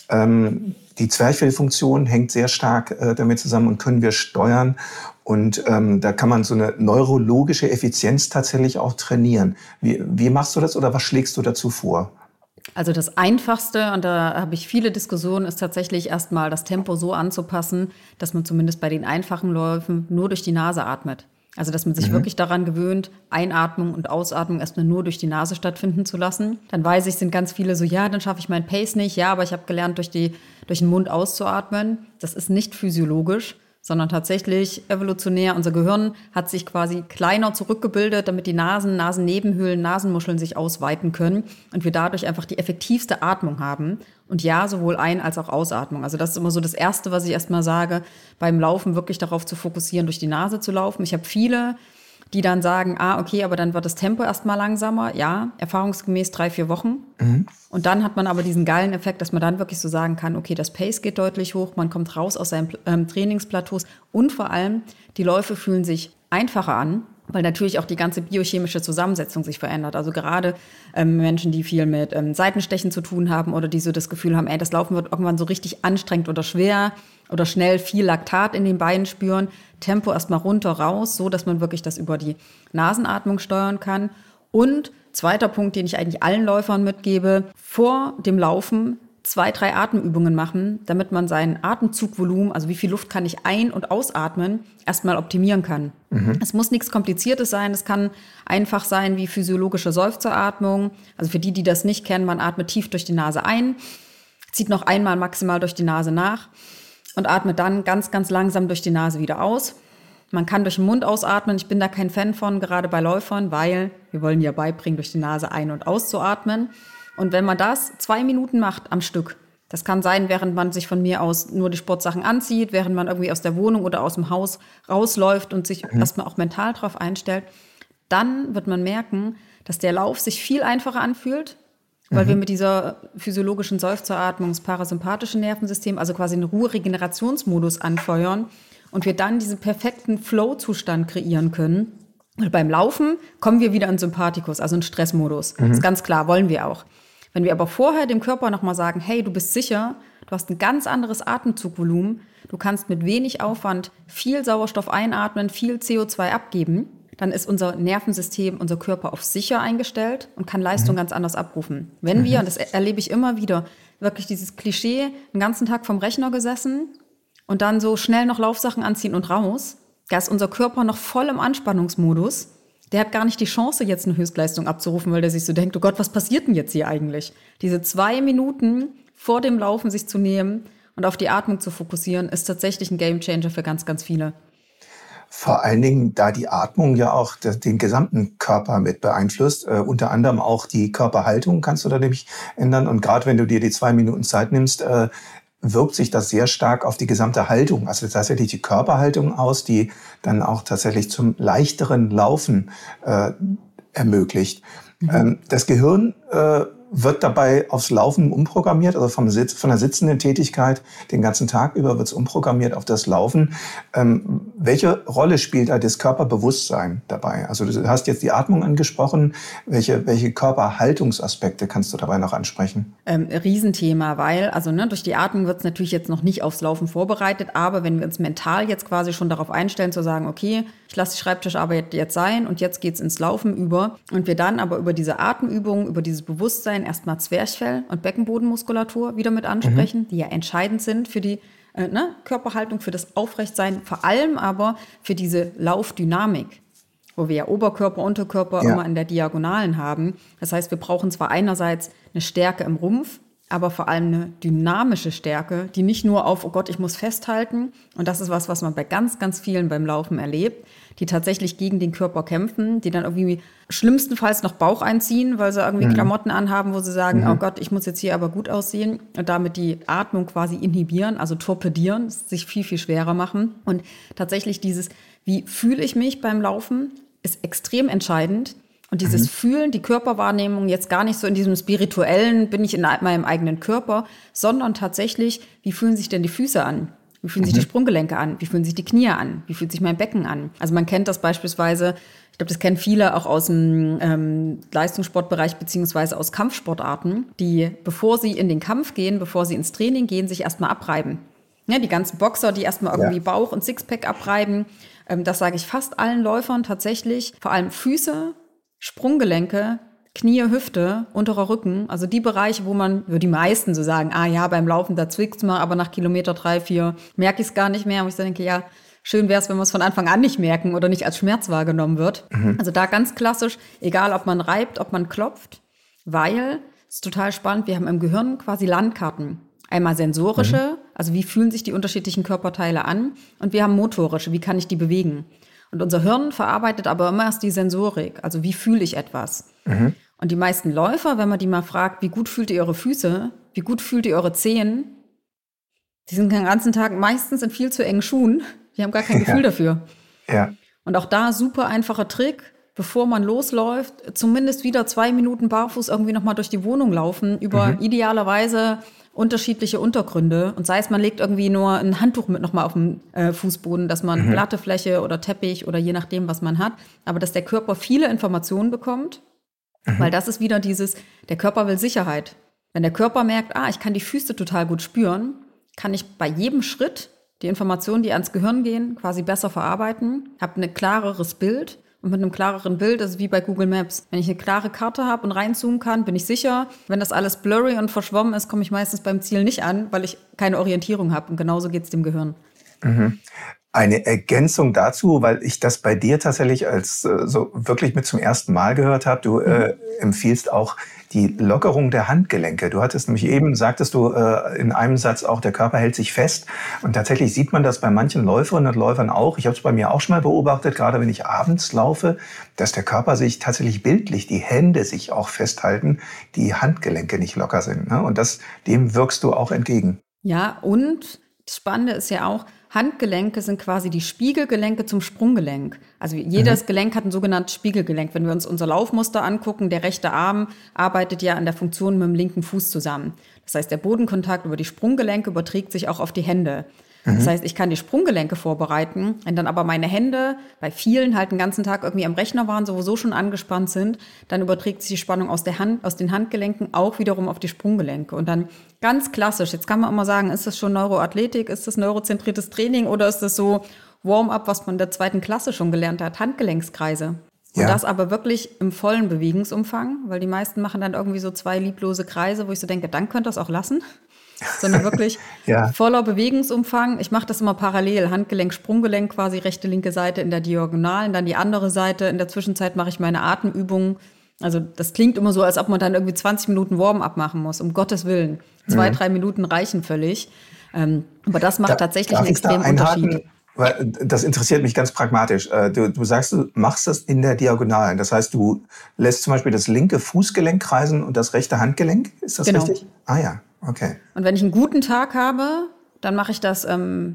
Die Zwerchfellfunktion hängt sehr stark damit zusammen und können wir steuern. Und da kann man so eine neurologische Effizienz tatsächlich auch trainieren. Wie machst du das oder was schlägst du dazu vor? Also das Einfachste, und da habe ich viele Diskussionen, ist tatsächlich erstmal das Tempo so anzupassen, dass man zumindest bei den einfachen Läufen nur durch die Nase atmet. Also dass man sich wirklich daran gewöhnt, Einatmung und Ausatmung erstmal nur durch die Nase stattfinden zu lassen. Dann weiß ich, sind ganz viele so, ja, dann schaffe ich meinen Pace nicht. Ja, aber ich habe gelernt, durch den Mund auszuatmen. Das ist nicht physiologisch, sondern tatsächlich evolutionär. Unser Gehirn hat sich quasi kleiner zurückgebildet, damit die Nasennebenhöhlen, Nasenmuscheln sich ausweiten können und wir dadurch einfach die effektivste Atmung haben. Und ja, sowohl Ein- als auch Ausatmung. Also das ist immer so das Erste, was ich erstmal sage, beim Laufen wirklich darauf zu fokussieren, durch die Nase zu laufen. Ich habe viele, die dann sagen, okay, aber dann wird das Tempo erstmal langsamer. Ja, erfahrungsgemäß 3-4 Wochen. Und dann hat man aber diesen geilen Effekt, dass man dann wirklich so sagen kann, okay, das Pace geht deutlich hoch, man kommt raus aus seinen Trainingsplateaus und vor allem, die Läufe fühlen sich einfacher an, weil natürlich auch die ganze biochemische Zusammensetzung sich verändert. Also gerade Menschen, die viel mit Seitenstechen zu tun haben oder die so das Gefühl haben, das Laufen wird irgendwann so richtig anstrengend oder schwer oder schnell viel Laktat in den Beinen spüren. Tempo erstmal runter, raus, so dass man wirklich das über die Nasenatmung steuern kann. Und zweiter Punkt, den ich eigentlich allen Läufern mitgebe, vor dem Laufen 2-3 Atemübungen machen, damit man sein Atemzugvolumen, also wie viel Luft kann ich ein- und ausatmen, erstmal optimieren kann. Es muss nichts Kompliziertes sein, es kann einfach sein wie physiologische Seufzeratmung. Also für die das nicht kennen, man atmet tief durch die Nase ein, zieht noch einmal maximal durch die Nase nach und atmet dann ganz, ganz langsam durch die Nase wieder aus. Man kann durch den Mund ausatmen. Ich bin da kein Fan von, gerade bei Läufern, weil wir wollen ja beibringen, durch die Nase ein- und auszuatmen. Und wenn man das 2 Minuten macht am Stück, das kann sein, während man sich von mir aus nur die Sportsachen anzieht, während man irgendwie aus der Wohnung oder aus dem Haus rausläuft und sich erstmal auch mental drauf einstellt, dann wird man merken, dass der Lauf sich viel einfacher anfühlt, weil wir mit dieser physiologischen Seufzeratmung das parasympathische Nervensystem, also quasi einen Ruheregenerationsmodus anfeuern und wir dann diesen perfekten Flow-Zustand kreieren können. Und beim Laufen kommen wir wieder in Sympathikus, also in Stressmodus. Das ist ganz klar, wollen wir auch. Wenn wir aber vorher dem Körper nochmal sagen, hey, du bist sicher, du hast ein ganz anderes Atemzugvolumen, du kannst mit wenig Aufwand viel Sauerstoff einatmen, viel CO2 abgeben, dann ist unser Nervensystem, unser Körper auf sicher eingestellt und kann Leistung ganz anders abrufen. Wenn wir, und das erlebe ich immer wieder, wirklich dieses Klischee, den ganzen Tag vom Rechner gesessen und dann so schnell noch Laufsachen anziehen und raus. Da ist unser Körper noch voll im Anspannungsmodus. Der hat gar nicht die Chance, jetzt eine Höchstleistung abzurufen, weil der sich so denkt, oh Gott, was passiert denn jetzt hier eigentlich? Diese 2 Minuten vor dem Laufen sich zu nehmen und auf die Atmung zu fokussieren, ist tatsächlich ein Gamechanger für ganz, ganz viele. Vor allen Dingen, da die Atmung ja auch den gesamten Körper mit beeinflusst, unter anderem auch die Körperhaltung kannst du da nämlich ändern. Und gerade wenn du dir die 2 Minuten Zeit nimmst, wirkt sich das sehr stark auf die gesamte Haltung, also tatsächlich die Körperhaltung aus, die dann auch tatsächlich zum leichteren Laufen ermöglicht. Das Gehirn wird dabei aufs Laufen umprogrammiert, also von der sitzenden Tätigkeit den ganzen Tag über wird es umprogrammiert auf das Laufen. Welche Rolle spielt da das Körperbewusstsein dabei? Also du hast jetzt die Atmung angesprochen. Welche Körperhaltungsaspekte kannst du dabei noch ansprechen? Riesenthema, weil durch die Atmung wird es natürlich jetzt noch nicht aufs Laufen vorbereitet, aber wenn wir uns mental jetzt quasi schon darauf einstellen, zu sagen, okay, ich lasse die Schreibtischarbeit jetzt sein und jetzt geht's ins Laufen über und wir dann aber über diese Atemübungen, über dieses Bewusstsein erstmal Zwerchfell und Beckenbodenmuskulatur wieder mit ansprechen, die ja entscheidend sind für die Körperhaltung, für das Aufrechtsein, vor allem aber für diese Laufdynamik, wo wir ja Oberkörper, Unterkörper immer in der Diagonalen haben. Das heißt, wir brauchen zwar einerseits eine Stärke im Rumpf, aber vor allem eine dynamische Stärke, die nicht nur auf, oh Gott, ich muss festhalten. Und das ist was man bei ganz, ganz vielen beim Laufen erlebt, die tatsächlich gegen den Körper kämpfen, die dann irgendwie schlimmstenfalls noch Bauch einziehen, weil sie irgendwie Klamotten anhaben, wo sie sagen, oh Gott, ich muss jetzt hier aber gut aussehen und damit die Atmung quasi inhibieren, also torpedieren, sich viel, viel schwerer machen. Und tatsächlich dieses, wie fühle ich mich beim Laufen, ist extrem entscheidend. Und dieses Fühlen, die Körperwahrnehmung jetzt gar nicht so in diesem spirituellen, bin ich in meinem eigenen Körper, sondern tatsächlich, wie fühlen sich denn die Füße an? Wie fühlen sich die Sprunggelenke an? Wie fühlen sich die Knie an? Wie fühlt sich mein Becken an? Also man kennt das beispielsweise, ich glaube, das kennen viele auch aus dem Leistungssportbereich beziehungsweise aus Kampfsportarten, die, bevor sie in den Kampf gehen, bevor sie ins Training gehen, sich erstmal abreiben. Ja, die ganzen Boxer, die erstmal irgendwie Bauch und Sixpack abreiben. Das sage ich fast allen Läufern tatsächlich. Vor allem Füße, Sprunggelenke, Knie, Hüfte, unterer Rücken, also die Bereiche, wo man, die meisten so sagen, beim Laufen, da zwickt's mal, aber nach Kilometer 3, 4 merke ich es gar nicht mehr. Und ich denke, ja, schön wäre es, wenn wir es von Anfang an nicht merken oder nicht als Schmerz wahrgenommen wird. Also da ganz klassisch, egal ob man reibt, ob man klopft, weil, es ist total spannend, wir haben im Gehirn quasi Landkarten. Einmal sensorische, also wie fühlen sich die unterschiedlichen Körperteile an, und wir haben motorische, wie kann ich die bewegen. Und unser Hirn verarbeitet aber immer erst die Sensorik, also wie fühle ich etwas. Und die meisten Läufer, wenn man die mal fragt, wie gut fühlt ihr eure Füße, wie gut fühlt ihr eure Zehen, die sind den ganzen Tag meistens in viel zu engen Schuhen, die haben gar kein Gefühl dafür. Ja. Und auch da super einfacher Trick, bevor man losläuft, zumindest wieder 2 Minuten barfuß irgendwie nochmal durch die Wohnung laufen, über idealerweise unterschiedliche Untergründe. Und sei es, man legt irgendwie nur ein Handtuch mit nochmal auf den Fußboden, dass man glatte Fläche oder Teppich oder je nachdem, was man hat. Aber dass der Körper viele Informationen bekommt, weil das ist wieder dieses, der Körper will Sicherheit. Wenn der Körper merkt, ich kann die Füße total gut spüren, kann ich bei jedem Schritt die Informationen, die ans Gehirn gehen, quasi besser verarbeiten, habe ein klareres Bild. Und mit einem klareren Bild, das ist wie bei Google Maps. Wenn ich eine klare Karte habe und reinzoomen kann, bin ich sicher. Wenn das alles blurry und verschwommen ist, komme ich meistens beim Ziel nicht an, weil ich keine Orientierung habe. Und genauso geht es dem Gehirn. Eine Ergänzung dazu, weil ich das bei dir tatsächlich als so wirklich mit zum ersten Mal gehört habe. Du empfiehlst auch die Lockerung der Handgelenke. Du hattest nämlich eben, sagtest du in einem Satz auch, der Körper hält sich fest. Und tatsächlich sieht man das bei manchen Läuferinnen und Läufern auch. Ich habe es bei mir auch schon mal beobachtet, gerade wenn ich abends laufe, dass der Körper sich tatsächlich bildlich, die Hände sich auch festhalten, die Handgelenke nicht locker sind. Ne? Und dem wirkst du auch entgegen. Ja, und das Spannende ist ja auch, Handgelenke sind quasi die Spiegelgelenke zum Sprunggelenk. Also jedes Gelenk hat ein sogenanntes Spiegelgelenk. Wenn wir uns unser Laufmuster angucken, der rechte Arm arbeitet ja an der Funktion mit dem linken Fuß zusammen. Das heißt, der Bodenkontakt über die Sprunggelenke überträgt sich auch auf die Hände. Das heißt, ich kann die Sprunggelenke vorbereiten, wenn dann aber meine Hände bei vielen halt den ganzen Tag irgendwie am Rechner waren, sowieso schon angespannt sind, dann überträgt sich die Spannung aus den Handgelenken auch wiederum auf die Sprunggelenke. Und dann ganz klassisch, jetzt kann man immer sagen, ist das schon Neuroathletik, ist das neurozentriertes Training oder ist das so Warm-up, was man in der 2. Klasse schon gelernt hat, Handgelenkskreise. Und das aber wirklich im vollen Bewegungsumfang, weil die meisten machen dann irgendwie so 2 lieblose Kreise, wo ich so denke, dann könnt ihr das auch lassen. Sondern wirklich voller Bewegungsumfang. Ich mache das immer parallel, Handgelenk, Sprunggelenk, quasi rechte, linke Seite in der Diagonalen, dann die andere Seite. In der Zwischenzeit mache ich meine Atemübungen. Also das klingt immer so, als ob man dann irgendwie 20 Minuten Warm-up machen muss, um Gottes Willen. 2, 3 Minuten reichen völlig. Aber das macht tatsächlich einen extremen Unterschied. Weil das interessiert mich ganz pragmatisch. Du sagst, du machst das in der Diagonalen. Das heißt, du lässt zum Beispiel das linke Fußgelenk kreisen und das rechte Handgelenk. Ist das richtig? Ah ja, okay. Und wenn ich einen guten Tag habe, dann mache ich das,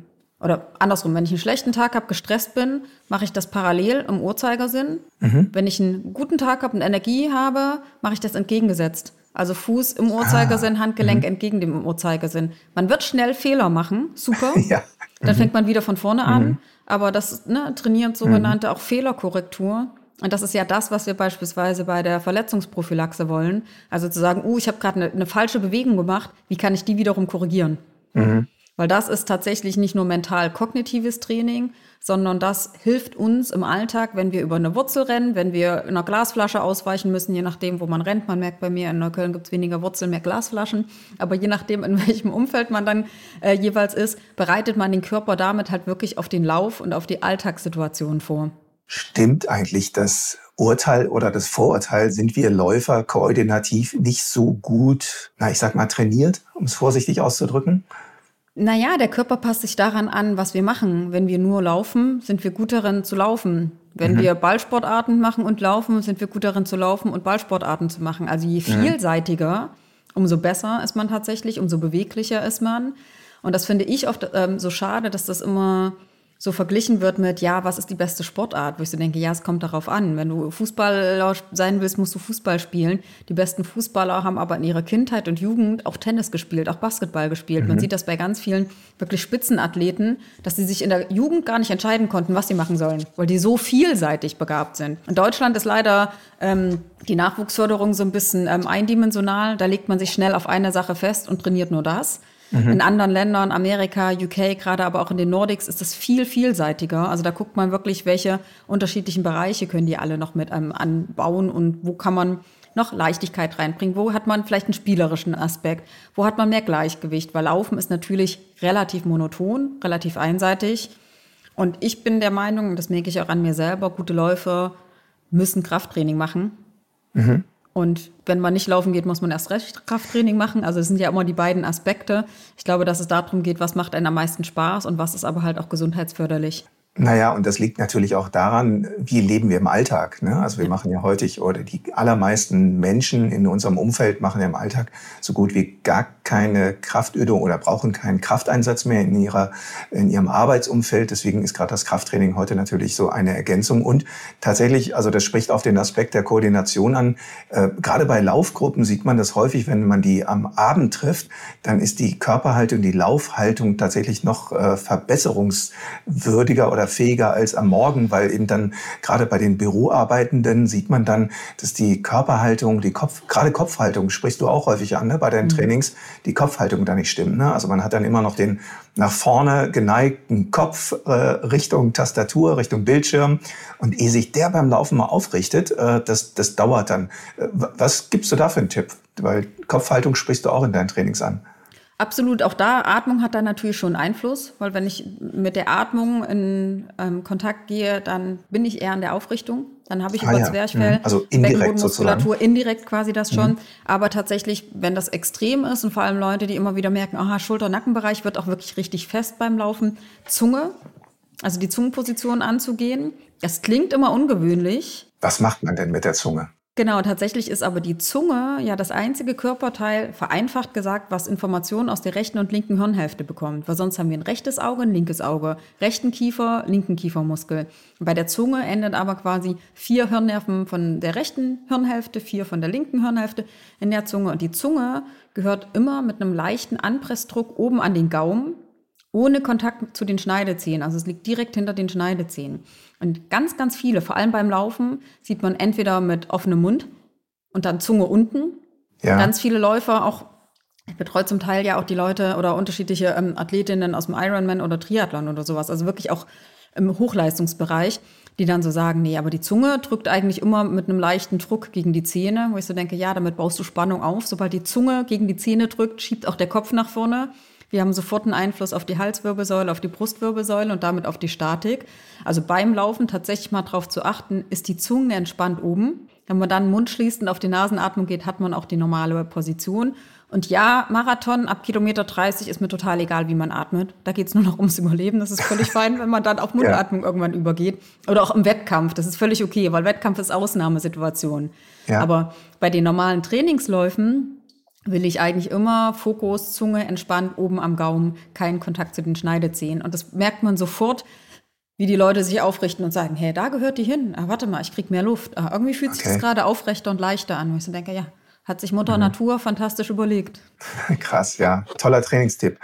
oder andersrum, wenn ich einen schlechten Tag habe, gestresst bin, mache ich das parallel im Uhrzeigersinn. Wenn ich einen guten Tag habe und Energie habe, mache ich das entgegengesetzt. Also Fuß im Uhrzeigersinn, Handgelenk entgegen dem Uhrzeigersinn. Man wird schnell Fehler machen, super. Dann fängt man wieder von vorne an. Aber das trainiert sogenannte auch Fehlerkorrektur. Und das ist ja das, was wir beispielsweise bei der Verletzungsprophylaxe wollen. Also zu sagen, ich habe gerade eine falsche Bewegung gemacht, wie kann ich die wiederum korrigieren? Weil das ist tatsächlich nicht nur mental-kognitives Training, sondern das hilft uns im Alltag, wenn wir über eine Wurzel rennen, wenn wir in einer Glasflasche ausweichen müssen, je nachdem, wo man rennt. Man merkt bei mir, in Neukölln gibt es weniger Wurzeln, mehr Glasflaschen. Aber je nachdem, in welchem Umfeld man dann jeweils ist, bereitet man den Körper damit halt wirklich auf den Lauf und auf die Alltagssituation vor. Stimmt eigentlich das Urteil oder das Vorurteil, sind wir Läufer koordinativ nicht so gut, ich sag mal, trainiert, um es vorsichtig auszudrücken? Naja, der Körper passt sich daran an, was wir machen. Wenn wir nur laufen, sind wir gut darin zu laufen. Wenn wir Ballsportarten machen und laufen, sind wir gut darin zu laufen und Ballsportarten zu machen. Also je vielseitiger, umso besser ist man tatsächlich, umso beweglicher ist man. Und das finde ich oft so schade, dass das immer so verglichen wird mit, was ist die beste Sportart? Wo ich so denke, es kommt darauf an. Wenn du Fußballer sein willst, musst du Fußball spielen. Die besten Fußballer haben aber in ihrer Kindheit und Jugend auch Tennis gespielt, auch Basketball gespielt. Man sieht das bei ganz vielen wirklich Spitzenathleten, dass sie sich in der Jugend gar nicht entscheiden konnten, was sie machen sollen, weil die so vielseitig begabt sind. In Deutschland ist leider die Nachwuchsförderung so ein bisschen eindimensional. Da legt man sich schnell auf eine Sache fest und trainiert nur das. In anderen Ländern, Amerika, UK, gerade aber auch in den Nordics, ist das viel vielseitiger. Also da guckt man wirklich, welche unterschiedlichen Bereiche können die alle noch mit anbauen und wo kann man noch Leichtigkeit reinbringen, wo hat man vielleicht einen spielerischen Aspekt, wo hat man mehr Gleichgewicht, weil Laufen ist natürlich relativ monoton, relativ einseitig. Und ich bin der Meinung, und das merke ich auch an mir selber, gute Läufer müssen Krafttraining machen. Und wenn man nicht laufen geht, muss man erst recht Krafttraining machen. Also es sind ja immer die beiden Aspekte. Ich glaube, dass es darum geht, was macht einem am meisten Spaß und was ist aber halt auch gesundheitsförderlich. Naja, und das liegt natürlich auch daran, wie leben wir im Alltag. Ne? Also wir machen ja häufig, oder die allermeisten Menschen in unserem Umfeld machen ja im Alltag so gut wie gar keine Kraftübung oder brauchen keinen Krafteinsatz mehr in ihrem Arbeitsumfeld. Deswegen ist gerade das Krafttraining heute natürlich so eine Ergänzung. Und tatsächlich, also das spricht auf den Aspekt der Koordination an. Gerade bei Laufgruppen sieht man das häufig, wenn man die am Abend trifft, dann ist die Körperhaltung, die Laufhaltung tatsächlich noch verbesserungswürdiger oder fähiger als am Morgen, weil eben dann gerade bei den Büroarbeitenden sieht man dann, dass die Körperhaltung, gerade Kopfhaltung, sprichst du auch häufig an, ne, bei deinen Trainings, die Kopfhaltung da nicht stimmt. Ne? Also man hat dann immer noch den nach vorne geneigten Kopf Richtung Tastatur, Richtung Bildschirm. Und ehe sich der beim Laufen mal aufrichtet, das dauert dann. Was gibst du da für einen Tipp? Weil Kopfhaltung sprichst du auch in deinen Trainings an. Absolut, auch da, Atmung hat da natürlich schon Einfluss, weil wenn ich mit der Atmung in Kontakt gehe, dann bin ich eher in der Aufrichtung. Dann habe ich über Zwerchfell, also indirekt sozusagen. Indirekt quasi das schon. Aber tatsächlich, wenn das extrem ist und vor allem Leute, die immer wieder merken, Schulter-Nackenbereich wird auch wirklich richtig fest beim Laufen, Zunge, also die Zungenposition anzugehen. Das klingt immer ungewöhnlich. Was macht man denn mit der Zunge? Genau, tatsächlich ist aber die Zunge ja das einzige Körperteil, vereinfacht gesagt, was Informationen aus der rechten und linken Hirnhälfte bekommt. Weil sonst haben wir ein rechtes Auge, ein linkes Auge, rechten Kiefer, linken Kiefermuskel. Bei der Zunge endet aber quasi 4 Hirnnerven von der rechten Hirnhälfte, 4 von der linken Hirnhälfte in der Zunge. Und die Zunge gehört immer mit einem leichten Anpressdruck oben an den Gaumen, ohne Kontakt zu den Schneidezähnen. Also es liegt direkt hinter den Schneidezähnen. Und ganz, ganz viele, vor allem beim Laufen, sieht man entweder mit offenem Mund und dann Zunge unten. Ja. Ganz viele Läufer, auch ich betreue zum Teil ja auch die Leute oder unterschiedliche Athletinnen aus dem Ironman oder Triathlon oder sowas. Also wirklich auch im Hochleistungsbereich. die dann so sagen, nee, aber die Zunge drückt eigentlich immer mit einem leichten Druck gegen die Zähne, wo ich so denke, ja, damit baust du Spannung auf. Sobald die Zunge gegen die Zähne drückt, schiebt auch der Kopf nach vorne. Wir haben sofort einen Einfluss auf die Halswirbelsäule, auf die Brustwirbelsäule und damit auf die Statik. Also beim Laufen tatsächlich mal drauf zu achten, ist die Zunge entspannt oben. Wenn man dann den Mund schließt und auf die Nasenatmung geht, hat man auch die normale Position. Und ja, Marathon ab Kilometer 30 ist mir total egal, wie man atmet. Da geht's nur noch ums Überleben. Das ist völlig fein, wenn man dann auf Mundatmung irgendwann übergeht. Oder auch im Wettkampf. Das ist völlig okay, weil Wettkampf ist Ausnahmesituation. Ja. Aber bei den normalen Trainingsläufen will ich eigentlich immer Fokus, Zunge entspannt, oben am Gaumen, keinen Kontakt zu den Schneidezähnen. Und das merkt man sofort, wie die Leute sich aufrichten und sagen, hey, da gehört die hin. Ah, warte mal, ich krieg mehr Luft. Ah, irgendwie fühlt sich das gerade aufrechter und leichter an. Wo ich so denke, ja, hat sich Mutter Natur fantastisch überlegt. Krass, ja. Toller Trainingstipp.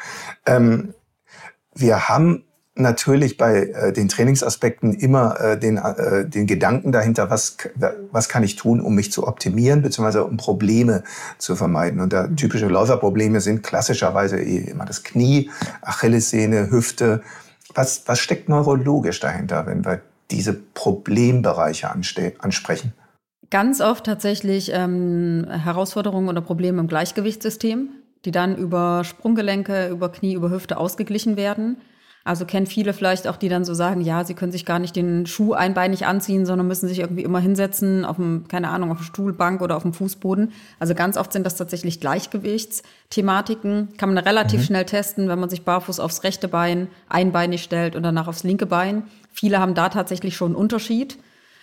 Wir haben natürlich bei den Trainingsaspekten immer den Gedanken dahinter, was kann ich tun, um mich zu optimieren, beziehungsweise um Probleme zu vermeiden. Und da typische Läuferprobleme sind klassischerweise immer das Knie, Achillessehne, Hüfte. Was steckt neurologisch dahinter, wenn wir diese Problembereiche ansprechen? Ganz oft tatsächlich Herausforderungen oder Probleme im Gleichgewichtssystem, die dann über Sprunggelenke, über Knie, über Hüfte ausgeglichen werden. Also kennen viele vielleicht auch, die dann so sagen, ja, sie können sich gar nicht den Schuh einbeinig anziehen, sondern müssen sich irgendwie immer hinsetzen auf dem, keine Ahnung, auf dem Stuhlbank oder auf dem Fußboden. Also ganz oft sind das tatsächlich Gleichgewichtsthematiken. Kann man relativ schnell testen, wenn man sich barfuß aufs rechte Bein einbeinig stellt und danach aufs linke Bein. Viele haben da tatsächlich schon einen Unterschied.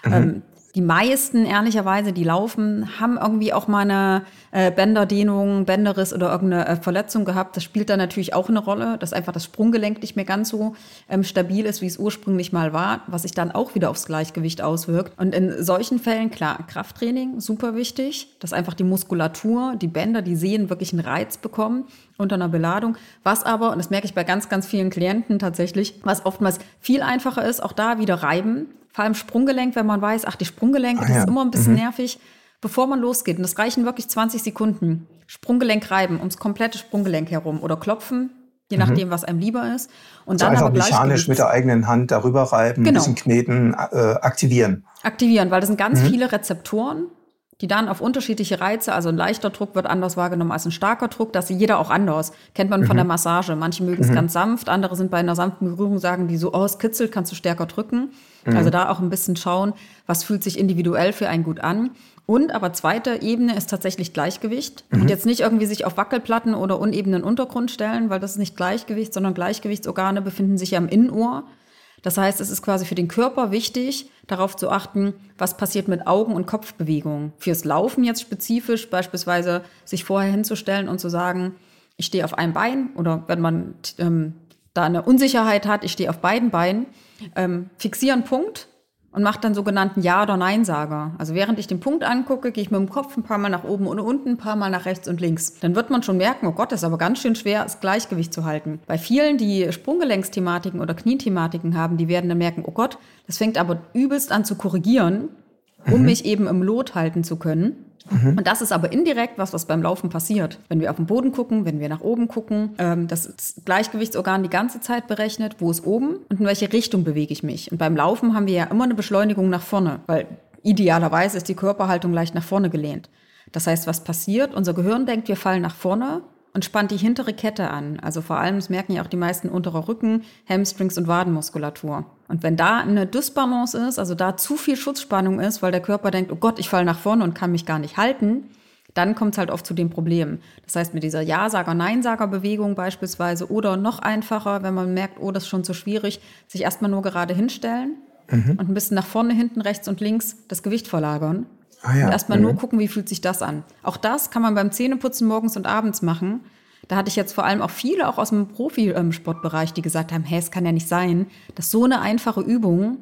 Die meisten, ehrlicherweise, die laufen, haben irgendwie auch mal eine Bänderdehnung, Bänderriss oder irgendeine Verletzung gehabt. Das spielt da natürlich auch eine Rolle, dass einfach das Sprunggelenk nicht mehr ganz so stabil ist, wie es ursprünglich mal war, was sich dann auch wieder aufs Gleichgewicht auswirkt. Und in solchen Fällen, klar, Krafttraining, super wichtig, dass einfach die Muskulatur, die Bänder, die Sehnen wirklich einen Reiz bekommen unter einer Beladung. Was aber, und das merke ich bei ganz, ganz vielen Klienten tatsächlich, was oftmals viel einfacher ist, auch da wieder reiben. Vor allem Sprunggelenk, wenn man weiß, die Sprunggelenke, das ist immer ein bisschen nervig, bevor man losgeht. Und das reichen wirklich 20 Sekunden. Sprunggelenk reiben, ums komplette Sprunggelenk herum oder klopfen, je nachdem, was einem lieber ist. Und also dann einfach aber mechanisch mit der eigenen Hand darüber reiben, ein bisschen kneten, aktivieren. Aktivieren, weil das sind ganz viele Rezeptoren, die dann auf unterschiedliche Reize, also ein leichter Druck wird anders wahrgenommen als ein starker Druck, das sieht jeder auch anders. Kennt man von der Massage. Manche mögen es ganz sanft, andere sind bei einer sanften Berührung, sagen die so, es kitzelt, kannst du stärker drücken. Also da auch ein bisschen schauen, was fühlt sich individuell für einen gut an. Und aber zweite Ebene ist tatsächlich Gleichgewicht. Und jetzt nicht irgendwie sich auf Wackelplatten oder unebenen Untergrund stellen, weil das ist nicht Gleichgewicht, sondern Gleichgewichtsorgane befinden sich ja im Innenohr. Das heißt, es ist quasi für den Körper wichtig, darauf zu achten, was passiert mit Augen- und Kopfbewegungen. Fürs Laufen jetzt spezifisch, beispielsweise sich vorher hinzustellen und zu sagen, ich stehe auf einem Bein oder wenn man da eine Unsicherheit hat, ich stehe auf beiden Beinen, fixiere einen Punkt und mache dann sogenannten Ja- oder Nein-Sager. Also während ich den Punkt angucke, gehe ich mit dem Kopf ein paar Mal nach oben und unten, ein paar Mal nach rechts und links. Dann wird man schon merken, oh Gott, das ist aber ganz schön schwer, das Gleichgewicht zu halten. Bei vielen, die Sprunggelenksthematiken oder Kniethematiken haben, die werden dann merken, oh Gott, das fängt aber übelst an zu korrigieren, um mich eben im Lot halten zu können. Und das ist aber indirekt was beim Laufen passiert. Wenn wir auf den Boden gucken, wenn wir nach oben gucken, das Gleichgewichtsorgan die ganze Zeit berechnet, wo ist oben und in welche Richtung bewege ich mich. Und beim Laufen haben wir ja immer eine Beschleunigung nach vorne, weil idealerweise ist die Körperhaltung leicht nach vorne gelehnt. Das heißt, was passiert? Unser Gehirn denkt, wir fallen nach vorne und spannt die hintere Kette an. Also vor allem, das merken ja auch die meisten, unterer Rücken, Hamstrings und Wadenmuskulatur. Und wenn da eine Dysbalance ist, also da zu viel Schutzspannung ist, weil der Körper denkt, oh Gott, ich falle nach vorne und kann mich gar nicht halten, dann kommt es halt oft zu dem Problem. Das heißt, mit dieser Ja-Sager-Nein-Sager-Bewegung beispielsweise oder noch einfacher, wenn man merkt, oh, das ist schon zu schwierig, sich erstmal nur gerade hinstellen und ein bisschen nach vorne, hinten, rechts und links das Gewicht verlagern. Und erstmal nur gucken, wie fühlt sich das an. Auch das kann man beim Zähneputzen morgens und abends machen. Da hatte ich jetzt vor allem auch viele, auch aus dem Profisportbereich, die gesagt haben, es kann ja nicht sein, dass so eine einfache Übung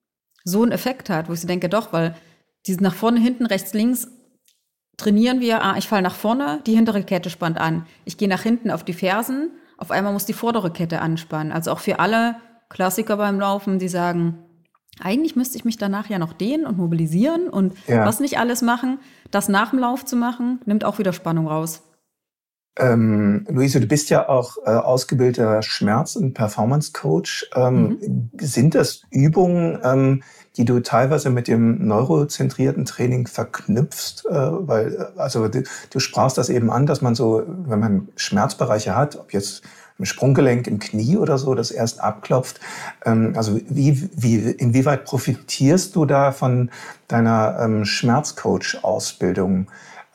so einen Effekt hat, wo ich so denke, doch, weil dieses nach vorne, hinten, rechts, links trainieren wir, ich falle nach vorne, die hintere Kette spannt an. Ich gehe nach hinten auf die Fersen, auf einmal muss die vordere Kette anspannen. Also auch für alle Klassiker beim Laufen, die sagen, eigentlich müsste ich mich danach ja noch dehnen und mobilisieren und was nicht alles machen. Das nach dem Lauf zu machen, nimmt auch wieder Spannung raus. Luise, du bist ja auch ausgebildeter Schmerz- und Performance-Coach. Sind das Übungen, die du teilweise mit dem neurozentrierten Training verknüpfst? Also du sprachst das eben an, dass man so, wenn man Schmerzbereiche hat, ob jetzt im Sprunggelenk, im Knie oder so, das erst abklopft. Also inwieweit profitierst du da von deiner Schmerzcoach-Ausbildung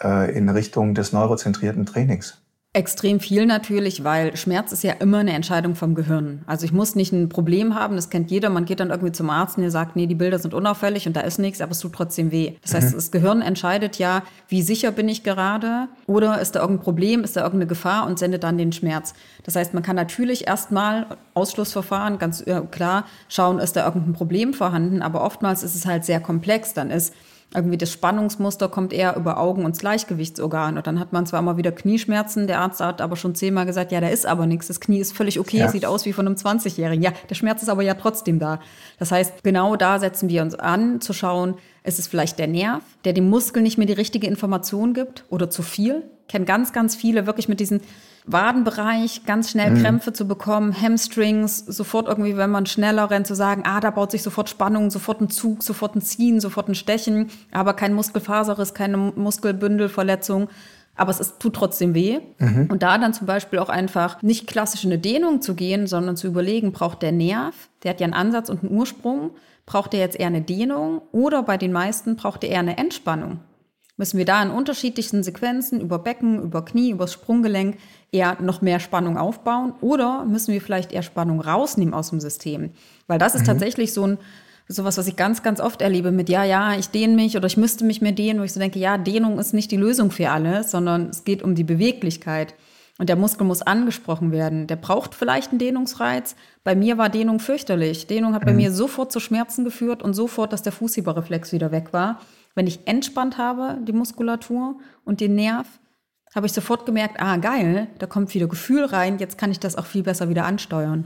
in Richtung des neurozentrierten Trainings? Extrem viel natürlich, weil Schmerz ist ja immer eine Entscheidung vom Gehirn. Also ich muss nicht ein Problem haben, das kennt jeder. Man geht dann irgendwie zum Arzt und der sagt, nee, die Bilder sind unauffällig und da ist nichts, aber es tut trotzdem weh. Das heißt, das Gehirn entscheidet ja, wie sicher bin ich gerade oder ist da irgendein Problem, ist da irgendeine Gefahr und sendet dann den Schmerz. Das heißt, man kann natürlich erstmal Ausschlussverfahren, ganz klar, schauen, ist da irgendein Problem vorhanden, aber oftmals ist es halt sehr komplex. Dann ist irgendwie das Spannungsmuster kommt eher über Augen und das Gleichgewichtsorgan. Und dann hat man zwar immer wieder Knieschmerzen, der Arzt hat aber schon 10-mal gesagt, ja, da ist aber nichts, das Knie ist völlig okay, sieht aus wie von einem 20-Jährigen. Ja, der Schmerz ist aber ja trotzdem da. Das heißt, genau da setzen wir uns an, zu schauen, ist es vielleicht der Nerv, der dem Muskel nicht mehr die richtige Information gibt oder zu viel? Ich kenne ganz, ganz viele wirklich mit diesem Wadenbereich ganz schnell Krämpfe zu bekommen, Hamstrings, sofort irgendwie, wenn man schneller rennt, zu sagen, da baut sich sofort Spannung, sofort ein Zug, sofort ein Ziehen, sofort ein Stechen, aber kein Muskelfaserriss, keine Muskelbündelverletzung. Aber tut trotzdem weh. Und da dann zum Beispiel auch einfach nicht klassisch in eine Dehnung zu gehen, sondern zu überlegen, braucht der Nerv, der hat ja einen Ansatz und einen Ursprung, braucht der jetzt eher eine Dehnung oder bei den meisten braucht er eher eine Entspannung? Müssen wir da in unterschiedlichsten Sequenzen über Becken, über Knie, über das Sprunggelenk eher noch mehr Spannung aufbauen oder müssen wir vielleicht eher Spannung rausnehmen aus dem System? Weil das ist tatsächlich sowas, was ich ganz, ganz oft erlebe mit, ich dehne mich oder ich müsste mich mehr dehnen, wo ich so denke, Dehnung ist nicht die Lösung für alles, sondern es geht um die Beweglichkeit. Und der Muskel muss angesprochen werden. Der braucht vielleicht einen Dehnungsreiz. Bei mir war Dehnung fürchterlich. Dehnung hat bei mir sofort zu Schmerzen geführt und sofort, dass der Fußhieberreflex wieder weg war. Wenn ich entspannt habe, die Muskulatur und den Nerv, habe ich sofort gemerkt, geil, da kommt wieder Gefühl rein, jetzt kann ich das auch viel besser wieder ansteuern.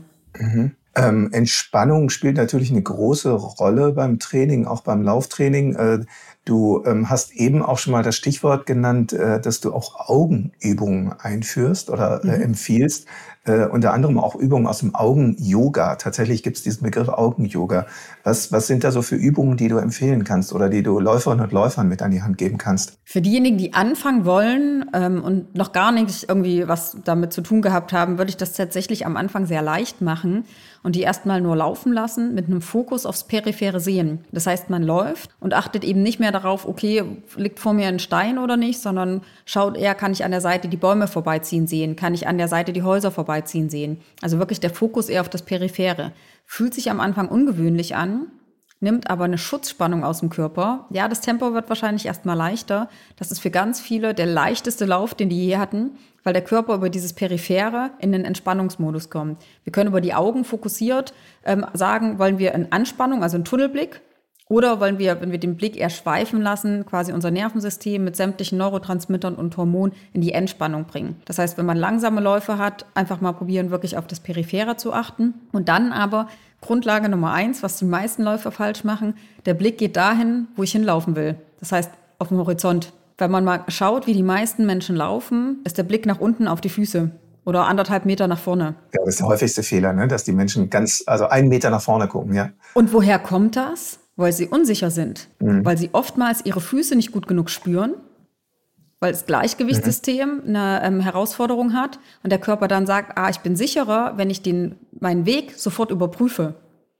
Entspannung spielt natürlich eine große Rolle beim Training, auch beim Lauftraining. Du hast eben auch schon mal das Stichwort genannt, dass du auch Augenübungen einführst oder empfiehlst. Unter anderem auch Übungen aus dem Augen-Yoga. Tatsächlich gibt es diesen Begriff Augen-Yoga. Was sind da so für Übungen, die du empfehlen kannst oder die du Läuferinnen und Läufern mit an die Hand geben kannst? Für diejenigen, die anfangen wollen und noch gar nicht irgendwie was damit zu tun gehabt haben, würde ich das tatsächlich am Anfang sehr leicht machen und die erstmal nur laufen lassen mit einem Fokus aufs periphere Sehen. Das heißt, man läuft und achtet eben nicht mehr darauf, okay, liegt vor mir ein Stein oder nicht, sondern schaut eher, kann ich an der Seite die Bäume vorbeiziehen sehen, kann ich an der Seite die Häuser vorbeiziehen sehen. Also wirklich der Fokus eher auf das Periphere. Fühlt sich am Anfang ungewöhnlich an, nimmt aber eine Schutzspannung aus dem Körper. Ja, das Tempo wird wahrscheinlich erstmal leichter. Das ist für ganz viele der leichteste Lauf, den die je hatten, weil der Körper über dieses Periphere in den Entspannungsmodus kommt. Wir können über die Augen fokussiert sagen, wollen wir in Anspannung, also einen Tunnelblick, oder wollen wir, wenn wir den Blick eher schweifen lassen, quasi unser Nervensystem mit sämtlichen Neurotransmittern und Hormonen in die Entspannung bringen. Das heißt, wenn man langsame Läufe hat, einfach mal probieren, wirklich auf das Periphere zu achten. Und dann aber Grundlage Nummer 1, was die meisten Läufer falsch machen, der Blick geht dahin, wo ich hinlaufen will. Das heißt, auf dem Horizont. Wenn man mal schaut, wie die meisten Menschen laufen, ist der Blick nach unten auf die Füße oder 1,5 Meter nach vorne. Ja, das ist der häufigste Fehler, ne? Dass die Menschen 1 Meter nach vorne gucken, ja. Und woher kommt das? Weil sie unsicher sind, weil sie oftmals ihre Füße nicht gut genug spüren, weil das Gleichgewichtssystem eine Herausforderung hat und der Körper dann sagt, ich bin sicherer, wenn ich meinen Weg sofort überprüfe.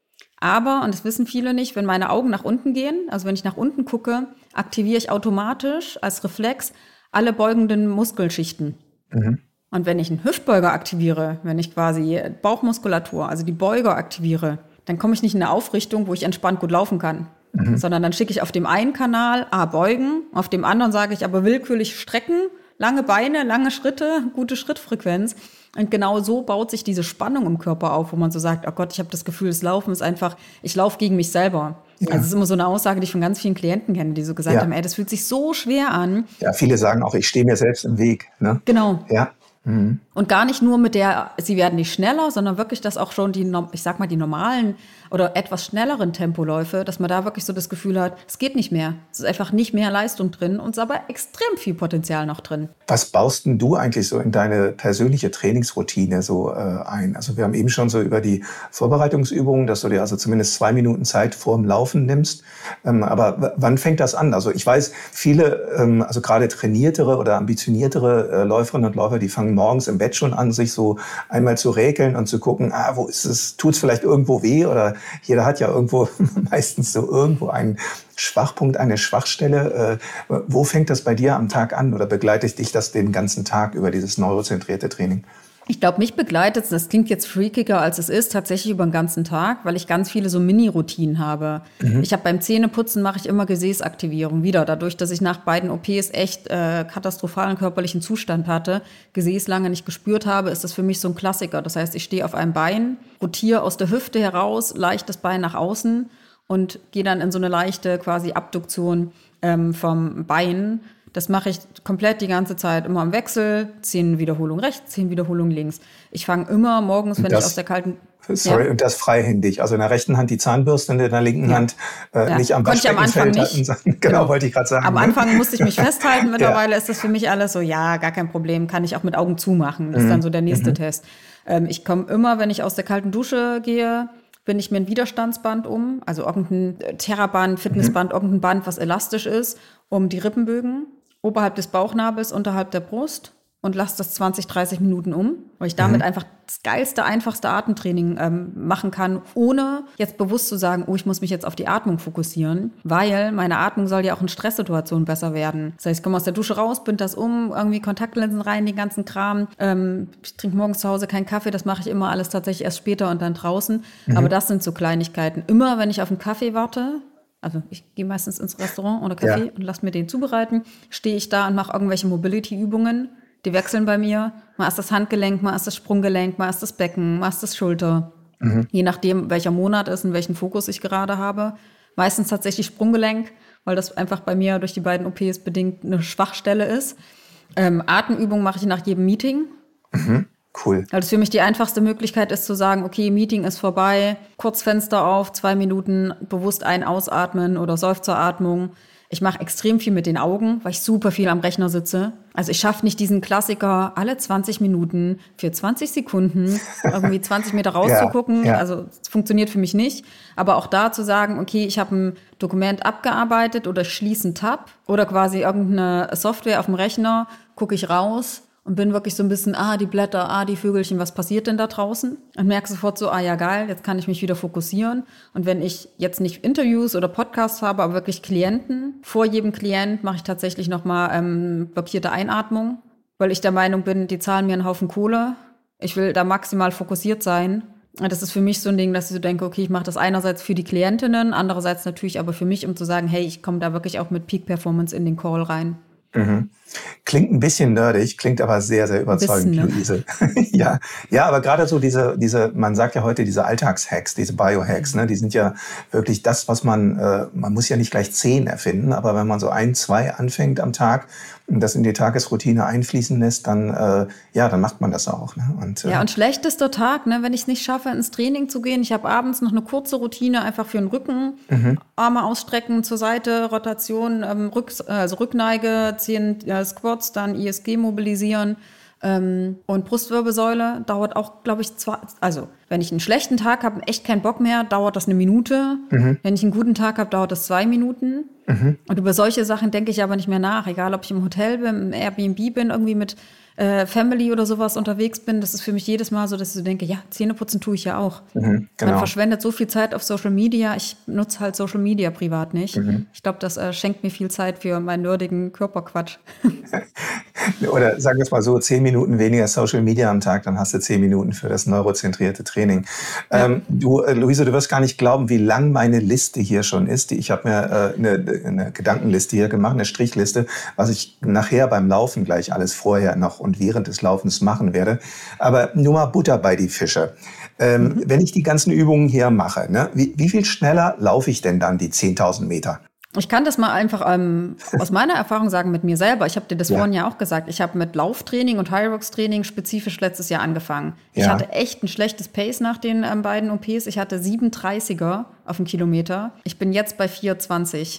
Aber, und das wissen viele nicht, wenn meine Augen nach unten gehen, also wenn ich nach unten gucke, aktiviere ich automatisch als Reflex alle beugenden Muskelschichten. Und wenn ich einen Hüftbeuger aktiviere, wenn ich quasi Bauchmuskulatur, also die Beuger aktiviere, dann komme ich nicht in eine Aufrichtung, wo ich entspannt gut laufen kann. Sondern dann schicke ich auf dem einen Kanal beugen, auf dem anderen sage ich aber willkürlich strecken, lange Beine, lange Schritte, gute Schrittfrequenz. Und genau so baut sich diese Spannung im Körper auf, wo man so sagt, oh Gott, ich habe das Gefühl, das Laufen ist einfach, ich laufe gegen mich selber. Ja. Also das ist immer so eine Aussage, die ich von ganz vielen Klienten kenne, die so gesagt haben, das fühlt sich so schwer an. Ja, viele sagen auch, ich stehe mir selbst im Weg. Ne? Genau. Ja. Und gar nicht nur mit sie werden nicht schneller, sondern wirklich, dass auch schon die normalen oder etwas schnelleren Tempoläufe, dass man da wirklich so das Gefühl hat, es geht nicht mehr. Es ist einfach nicht mehr Leistung drin und es ist aber extrem viel Potenzial noch drin. Was baust denn du eigentlich so in deine persönliche Trainingsroutine so ein? Also wir haben eben schon so über die Vorbereitungsübungen, dass du dir also zumindest 2 Minuten Zeit vorm Laufen nimmst. Aber wann fängt das an? Also ich weiß, viele, also gerade trainiertere oder ambitioniertere Läuferinnen und Läufer, die fangen morgens im Bett schon an, sich so einmal zu räkeln und zu gucken, wo ist es, tut es vielleicht irgendwo weh? Oder jeder hat ja irgendwo meistens so irgendwo einen Schwachpunkt, eine Schwachstelle. Wo fängt das bei dir am Tag an oder begleitet dich das den ganzen Tag über dieses neurozentrierte Training? Ich glaube, mich begleitet, das klingt jetzt freakiger als es ist, tatsächlich über den ganzen Tag, weil ich ganz viele so Mini-Routinen habe. Ich habe beim Zähneputzen mache ich immer Gesäßaktivierung wieder. Dadurch, dass ich nach beiden OPs echt katastrophalen körperlichen Zustand hatte, Gesäß lange nicht gespürt habe, ist das für mich so ein Klassiker. Das heißt, ich stehe auf einem Bein, rotiere aus der Hüfte heraus, leicht das Bein nach außen und gehe dann in so eine leichte quasi Abduktion vom Bein. Das mache ich komplett die ganze Zeit, immer im Wechsel, 10 Wiederholungen rechts, 10 Wiederholungen links. Ich fange immer morgens, wenn ich aus der kalten... Sorry, und das freihändig. Also in der rechten Hand die Zahnbürste, in der linken Hand nicht am Waschbeckenfeld halten. Genau, wollte ich gerade sagen. Am Anfang musste ich mich festhalten. Mittlerweile ist das für mich alles so, ja, gar kein Problem, kann ich auch mit Augen zumachen. Das ist dann so der nächste Test. Ich komme immer, wenn ich aus der kalten Dusche gehe, binde ich mir ein Widerstandsband um, also irgendein Theraband, Fitnessband, irgendein Band, was elastisch ist, um die Rippenbögen, oberhalb des Bauchnabels, unterhalb der Brust und lasse das 20, 30 Minuten um, weil ich damit einfach das geilste, einfachste Atemtraining machen kann, ohne jetzt bewusst zu sagen, ich muss mich jetzt auf die Atmung fokussieren, weil meine Atmung soll ja auch in Stresssituationen besser werden. Das heißt, ich komme aus der Dusche raus, binde das um, irgendwie Kontaktlinsen rein, den ganzen Kram. Ich trinke morgens zu Hause keinen Kaffee, das mache ich immer alles tatsächlich erst später und dann draußen. Aber das sind so Kleinigkeiten. Immer, wenn ich auf einen Kaffee warte, also ich gehe meistens ins Restaurant oder Café und lasse mir den zubereiten, stehe ich da und mache irgendwelche Mobility-Übungen. Die wechseln bei mir. Mal ist das Handgelenk, mal ist das Sprunggelenk, mal ist das Becken, mal ist das Schulter. Je nachdem, welcher Monat ist und welchen Fokus ich gerade habe. Meistens tatsächlich Sprunggelenk, weil das einfach bei mir durch die beiden OPs bedingt eine Schwachstelle ist. Atemübungen mache ich nach jedem Meeting. Cool. Weil das für mich die einfachste Möglichkeit ist zu sagen, okay, Meeting ist vorbei, kurz Fenster auf, 2 Minuten bewusst ausatmen oder Seufzeratmung. Ich mache extrem viel mit den Augen, weil ich super viel am Rechner sitze. Also ich schaffe nicht diesen Klassiker, alle 20 Minuten für 20 Sekunden irgendwie 20 Meter rauszugucken. Also es funktioniert für mich nicht. Aber auch da zu sagen, okay, ich habe ein Dokument abgearbeitet oder schließe einen Tab oder quasi irgendeine Software auf dem Rechner, gucke ich raus und bin wirklich so ein bisschen, die Blätter, die Vögelchen, was passiert denn da draußen? Und merke sofort so, ja geil, jetzt kann ich mich wieder fokussieren. Und wenn ich jetzt nicht Interviews oder Podcasts habe, aber wirklich Klienten, vor jedem Klient mache ich tatsächlich nochmal blockierte Einatmung, weil ich der Meinung bin, die zahlen mir einen Haufen Kohle. Ich will da maximal fokussiert sein. Und das ist für mich so ein Ding, dass ich so denke, okay, ich mache das einerseits für die Klientinnen, andererseits natürlich aber für mich, um zu sagen, hey, ich komme da wirklich auch mit Peak Performance in den Call rein. Klingt ein bisschen nerdig, klingt aber sehr, sehr überzeugend, Luise. Ja, aber gerade so diese, man sagt ja heute diese Alltagshacks, diese Biohacks, ne, die sind ja wirklich das, was man muss ja nicht gleich 10 erfinden, aber wenn man so 1, 2 anfängt am Tag und das in die Tagesroutine einfließen lässt, dann macht man das auch. Ne? Und schlechtester Tag, ne, wenn ich es nicht schaffe, ins Training zu gehen. Ich habe abends noch eine kurze Routine einfach für den Rücken, Arme ausstrecken zur Seite, Rotation, Rückneige, 10 Squats, dann ISG mobilisieren und Brustwirbelsäule dauert auch, glaube ich, wenn ich einen schlechten Tag habe, echt keinen Bock mehr, dauert das 1 Minute. Wenn ich einen guten Tag habe, dauert das 2 Minuten. Und über solche Sachen denke ich aber nicht mehr nach, egal ob ich im Hotel bin, im Airbnb bin, irgendwie mit Family oder sowas unterwegs bin, das ist für mich jedes Mal so, dass ich so denke, ja, Zähneputzen tue ich ja auch. Genau. Man verschwendet so viel Zeit auf Social Media, ich nutze halt Social Media privat nicht. Ich glaube, das schenkt mir viel Zeit für meinen nerdigen Körperquatsch. Oder sagen wir es mal so, 10 Minuten weniger Social Media am Tag, dann hast du 10 Minuten für das neurozentrierte Training. Luise, du wirst gar nicht glauben, wie lang meine Liste hier schon ist. Ich habe mir eine Gedankenliste hier gemacht, eine Strichliste, was ich nachher beim Laufen gleich alles vorher noch und während des Laufens machen werde. Aber nur mal Butter bei die Fische. Wenn ich die ganzen Übungen hier mache, ne, wie viel schneller laufe ich denn dann die 10.000 Meter? Ich kann das mal einfach aus meiner Erfahrung sagen mit mir selber. Ich habe dir das vorhin ja auch gesagt. Ich habe mit Lauftraining und Hyrox-Training spezifisch letztes Jahr angefangen. Ich hatte echt ein schlechtes Pace nach den beiden OPs. Ich hatte 7,30er auf den Kilometer. Ich bin jetzt bei 4,20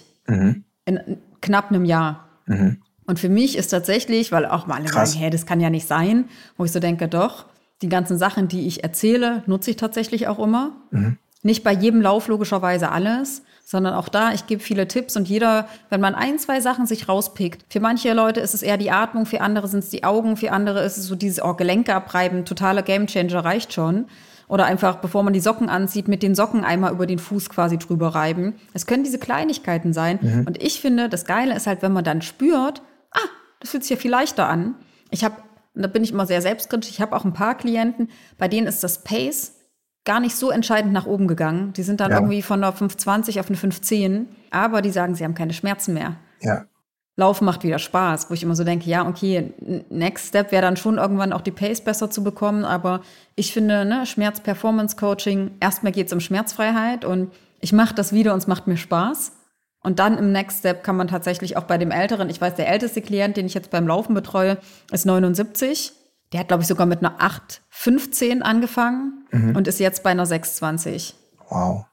in knapp einem Jahr. Und für mich ist tatsächlich, weil auch mal alle sagen, hey, das kann ja nicht sein, wo ich so denke, doch, die ganzen Sachen, die ich erzähle, nutze ich tatsächlich auch immer. Nicht bei jedem Lauf logischerweise alles, sondern auch da, ich gebe viele Tipps und jeder, wenn man 1, 2 Sachen sich rauspickt, für manche Leute ist es eher die Atmung, für andere sind es die Augen, für andere ist es so dieses Gelenke abreiben, totaler Gamechanger reicht schon. Oder einfach, bevor man die Socken anzieht, mit den Socken einmal über den Fuß quasi drüber reiben. Es können diese Kleinigkeiten sein. Und ich finde, das Geile ist halt, wenn man dann spürt, das fühlt sich ja viel leichter an. Und da bin ich immer sehr selbstkritisch, ich habe auch ein paar Klienten, bei denen ist das Pace gar nicht so entscheidend nach oben gegangen. Die sind dann irgendwie von einer 5,20 auf eine 5,10, aber die sagen, sie haben keine Schmerzen mehr. Ja. Laufen macht wieder Spaß, wo ich immer so denke, ja, okay, Next Step wäre dann schon irgendwann auch die Pace besser zu bekommen, aber ich finde, Schmerz-Performance-Coaching, erstmal geht es um Schmerzfreiheit und ich mache das wieder und es macht mir Spaß. Und dann im Next Step kann man tatsächlich auch bei dem Älteren, ich weiß, der älteste Klient, den ich jetzt beim Laufen betreue, ist 79. Der hat, glaube ich, sogar mit einer 8,15 angefangen und ist jetzt bei einer 6,20. Wow.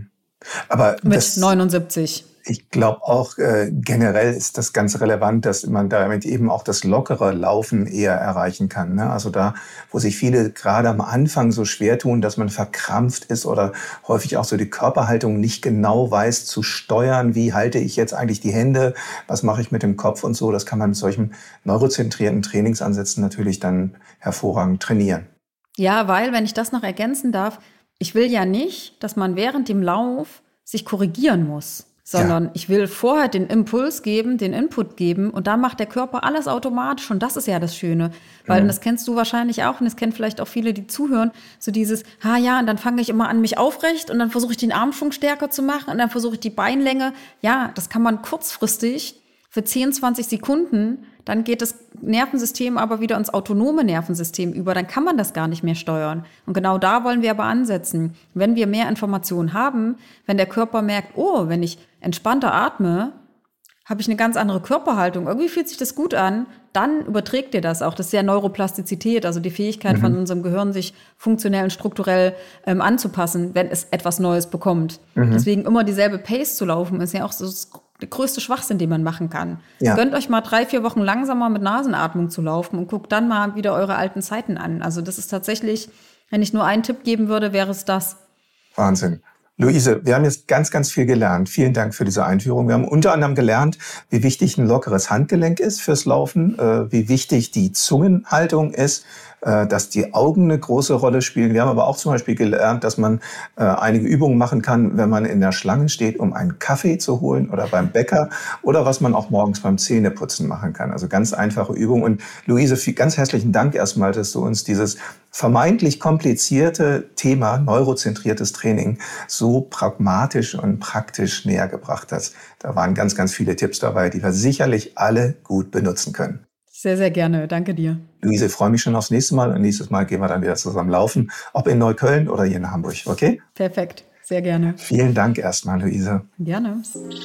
Aber mit 79. Ich glaube auch, generell ist das ganz relevant, dass man damit eben auch das lockere Laufen eher erreichen kann. Ne? Also da, wo sich viele gerade am Anfang so schwer tun, dass man verkrampft ist oder häufig auch so die Körperhaltung nicht genau weiß zu steuern. Wie halte ich jetzt eigentlich die Hände? Was mache ich mit dem Kopf und so? Das kann man mit solchen neurozentrierten Trainingsansätzen natürlich dann hervorragend trainieren. Ja, weil, wenn ich das noch ergänzen darf, ich will ja nicht, dass man während dem Lauf sich korrigieren muss. Sondern ich will vorher den Impuls geben, den Input geben und dann macht der Körper alles automatisch und das ist ja das Schöne. Weil, und das kennst du wahrscheinlich auch und das kennen vielleicht auch viele, die zuhören, so dieses, und dann fange ich immer an, mich aufrecht und dann versuche ich den Armschwung stärker zu machen und dann versuche ich die Beinlänge. Ja, das kann man kurzfristig für 10, 20 Sekunden, dann geht das Nervensystem aber wieder ins autonome Nervensystem über, dann kann man das gar nicht mehr steuern. Und genau da wollen wir aber ansetzen. Wenn wir mehr Informationen haben, wenn der Körper merkt, wenn ich entspannter atme, habe ich eine ganz andere Körperhaltung, irgendwie fühlt sich das gut an, dann überträgt dir das auch. Das ist ja Neuroplastizität, also die Fähigkeit von unserem Gehirn, sich funktionell und strukturell anzupassen, wenn es etwas Neues bekommt. Deswegen immer dieselbe Pace zu laufen, ist ja auch so der größte Schwachsinn, den man machen kann. Ja. Gönnt euch mal 3, 4 Wochen langsamer mit Nasenatmung zu laufen und guckt dann mal wieder eure alten Zeiten an. Also das ist tatsächlich, wenn ich nur einen Tipp geben würde, wäre es das. Wahnsinn. Luise, wir haben jetzt ganz, ganz viel gelernt. Vielen Dank für diese Einführung. Wir haben unter anderem gelernt, wie wichtig ein lockeres Handgelenk ist fürs Laufen, wie wichtig die Zungenhaltung ist, dass die Augen eine große Rolle spielen. Wir haben aber auch zum Beispiel gelernt, dass man einige Übungen machen kann, wenn man in der Schlange steht, um einen Kaffee zu holen oder beim Bäcker oder was man auch morgens beim Zähneputzen machen kann. Also ganz einfache Übungen. Und Luise, ganz herzlichen Dank erstmal, dass du uns dieses vermeintlich komplizierte Thema neurozentriertes Training so pragmatisch und praktisch näher gebracht hast. Da waren ganz, ganz viele Tipps dabei, die wir sicherlich alle gut benutzen können. Sehr, sehr gerne. Danke dir. Luise, ich freue mich schon aufs nächste Mal. Und nächstes Mal gehen wir dann wieder zusammen laufen, ob in Neukölln oder hier in Hamburg. Okay? Perfekt. Sehr gerne. Vielen Dank erstmal, Luise. Gerne.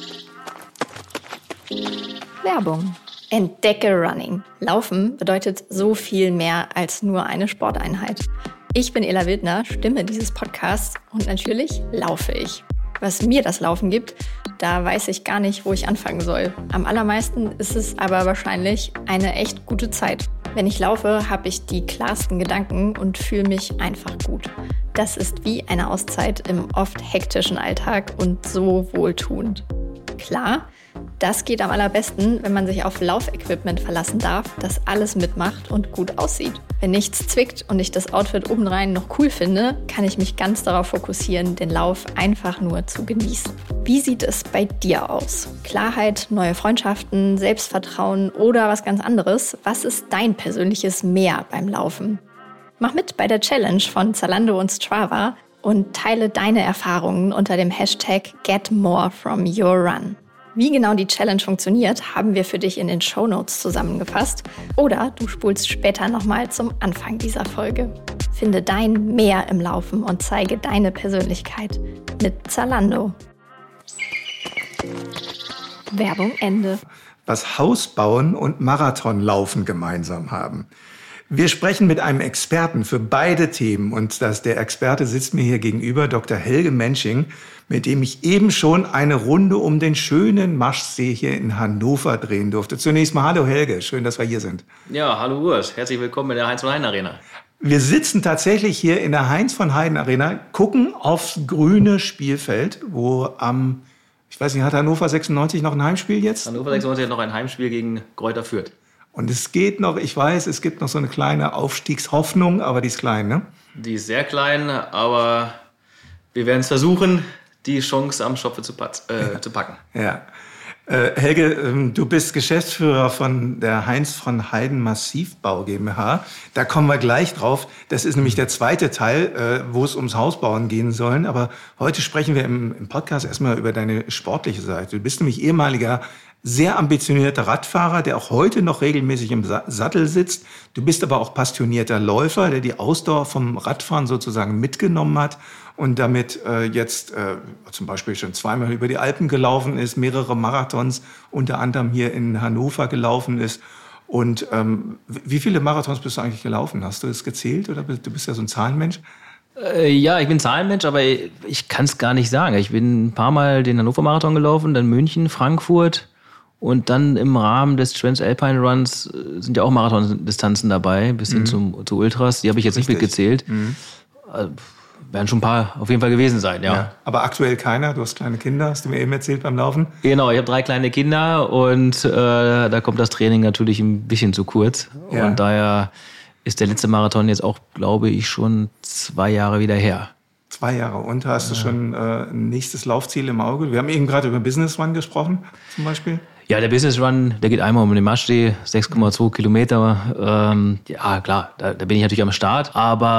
Werbung. Entdecke Running. Laufen bedeutet so viel mehr als nur eine Sporteinheit. Ich bin Ela Wildner, Stimme dieses Podcasts und natürlich laufe ich. Was mir das Laufen gibt, da weiß ich gar nicht, wo ich anfangen soll. Am allermeisten ist es aber wahrscheinlich eine echt gute Zeit. Wenn ich laufe, habe ich die klarsten Gedanken und fühle mich einfach gut. Das ist wie eine Auszeit im oft hektischen Alltag und so wohltuend. Klar, das geht am allerbesten, wenn man sich auf Laufequipment verlassen darf, das alles mitmacht und gut aussieht. Wenn nichts zwickt und ich das Outfit obendrein noch cool finde, kann ich mich ganz darauf fokussieren, den Lauf einfach nur zu genießen. Wie sieht es bei dir aus? Klarheit, neue Freundschaften, Selbstvertrauen oder was ganz anderes? Was ist dein persönliches Mehr beim Laufen? Mach mit bei der Challenge von Zalando und Strava und teile deine Erfahrungen unter dem Hashtag #GetMoreFromYourRun. Wie genau die Challenge funktioniert, haben wir für dich in den Shownotes zusammengefasst. Oder du spulst später nochmal zum Anfang dieser Folge. Finde dein Mehr im Laufen und zeige deine Persönlichkeit mit Zalando. Werbung Ende. Was Hausbauen und Marathonlaufen gemeinsam haben. Wir sprechen mit einem Experten für beide Themen und der Experte sitzt mir hier gegenüber, Dr. Helge Mensching, mit dem ich eben schon eine Runde um den schönen Maschsee hier in Hannover drehen durfte. Zunächst mal hallo Helge, schön, dass wir hier sind. Ja, hallo Urs, herzlich willkommen in der Heinz-von-Heiden-Arena. Wir sitzen tatsächlich hier in der Heinz-von-Heiden-Arena, gucken aufs grüne Spielfeld, wo ich weiß nicht, hat Hannover 96 noch ein Heimspiel jetzt? Hannover 96 hat noch ein Heimspiel gegen Greuther Fürth. Und es geht noch, ich weiß, es gibt noch so eine kleine Aufstiegshoffnung, aber die ist klein, ne? Die ist sehr klein, aber wir werden es versuchen, die Chance am Schopfe zu packen. Ja. Helge, du bist Geschäftsführer von der Heinz-von-Heiden Massivbau GmbH. Da kommen wir gleich drauf. Das ist nämlich der zweite Teil, wo es ums Hausbauen gehen soll. Aber heute sprechen wir im Podcast erstmal über deine sportliche Seite. Du bist nämlich ehemaliger sehr ambitionierter Radfahrer, der auch heute noch regelmäßig im Sattel sitzt. Du bist aber auch passionierter Läufer, der die Ausdauer vom Radfahren sozusagen mitgenommen hat und damit jetzt zum Beispiel schon zweimal über die Alpen gelaufen ist, mehrere Marathons, unter anderem hier in Hannover gelaufen ist. Und wie viele Marathons bist du eigentlich gelaufen? Hast du das gezählt oder du bist ja so ein Zahlenmensch? Ja, ich bin Zahlenmensch, aber ich kann es gar nicht sagen. Ich bin ein paar Mal den Hannover-Marathon gelaufen, dann München, Frankfurt. Und dann im Rahmen des Transalpine Runs sind ja auch Marathondistanzen dabei, bis hin zu Ultras. Die habe ich jetzt nicht mitgezählt. Werden schon ein paar auf jeden Fall gewesen sein, ja. Aber aktuell keiner? Du hast kleine Kinder, hast du mir eben erzählt beim Laufen? Genau, ich habe 3 kleine Kinder und da kommt das Training natürlich ein bisschen zu kurz. Ja. Und daher ist der letzte Marathon jetzt auch, glaube ich, schon 2 Jahre wieder her. 2 Jahre. Und hast du schon ein nächstes Laufziel im Auge? Wir haben eben gerade über Business Run gesprochen, zum Beispiel. Ja, der Business Run, der geht einmal um den Maschsee, 6,2 Kilometer. Ja, klar, da bin ich natürlich am Start.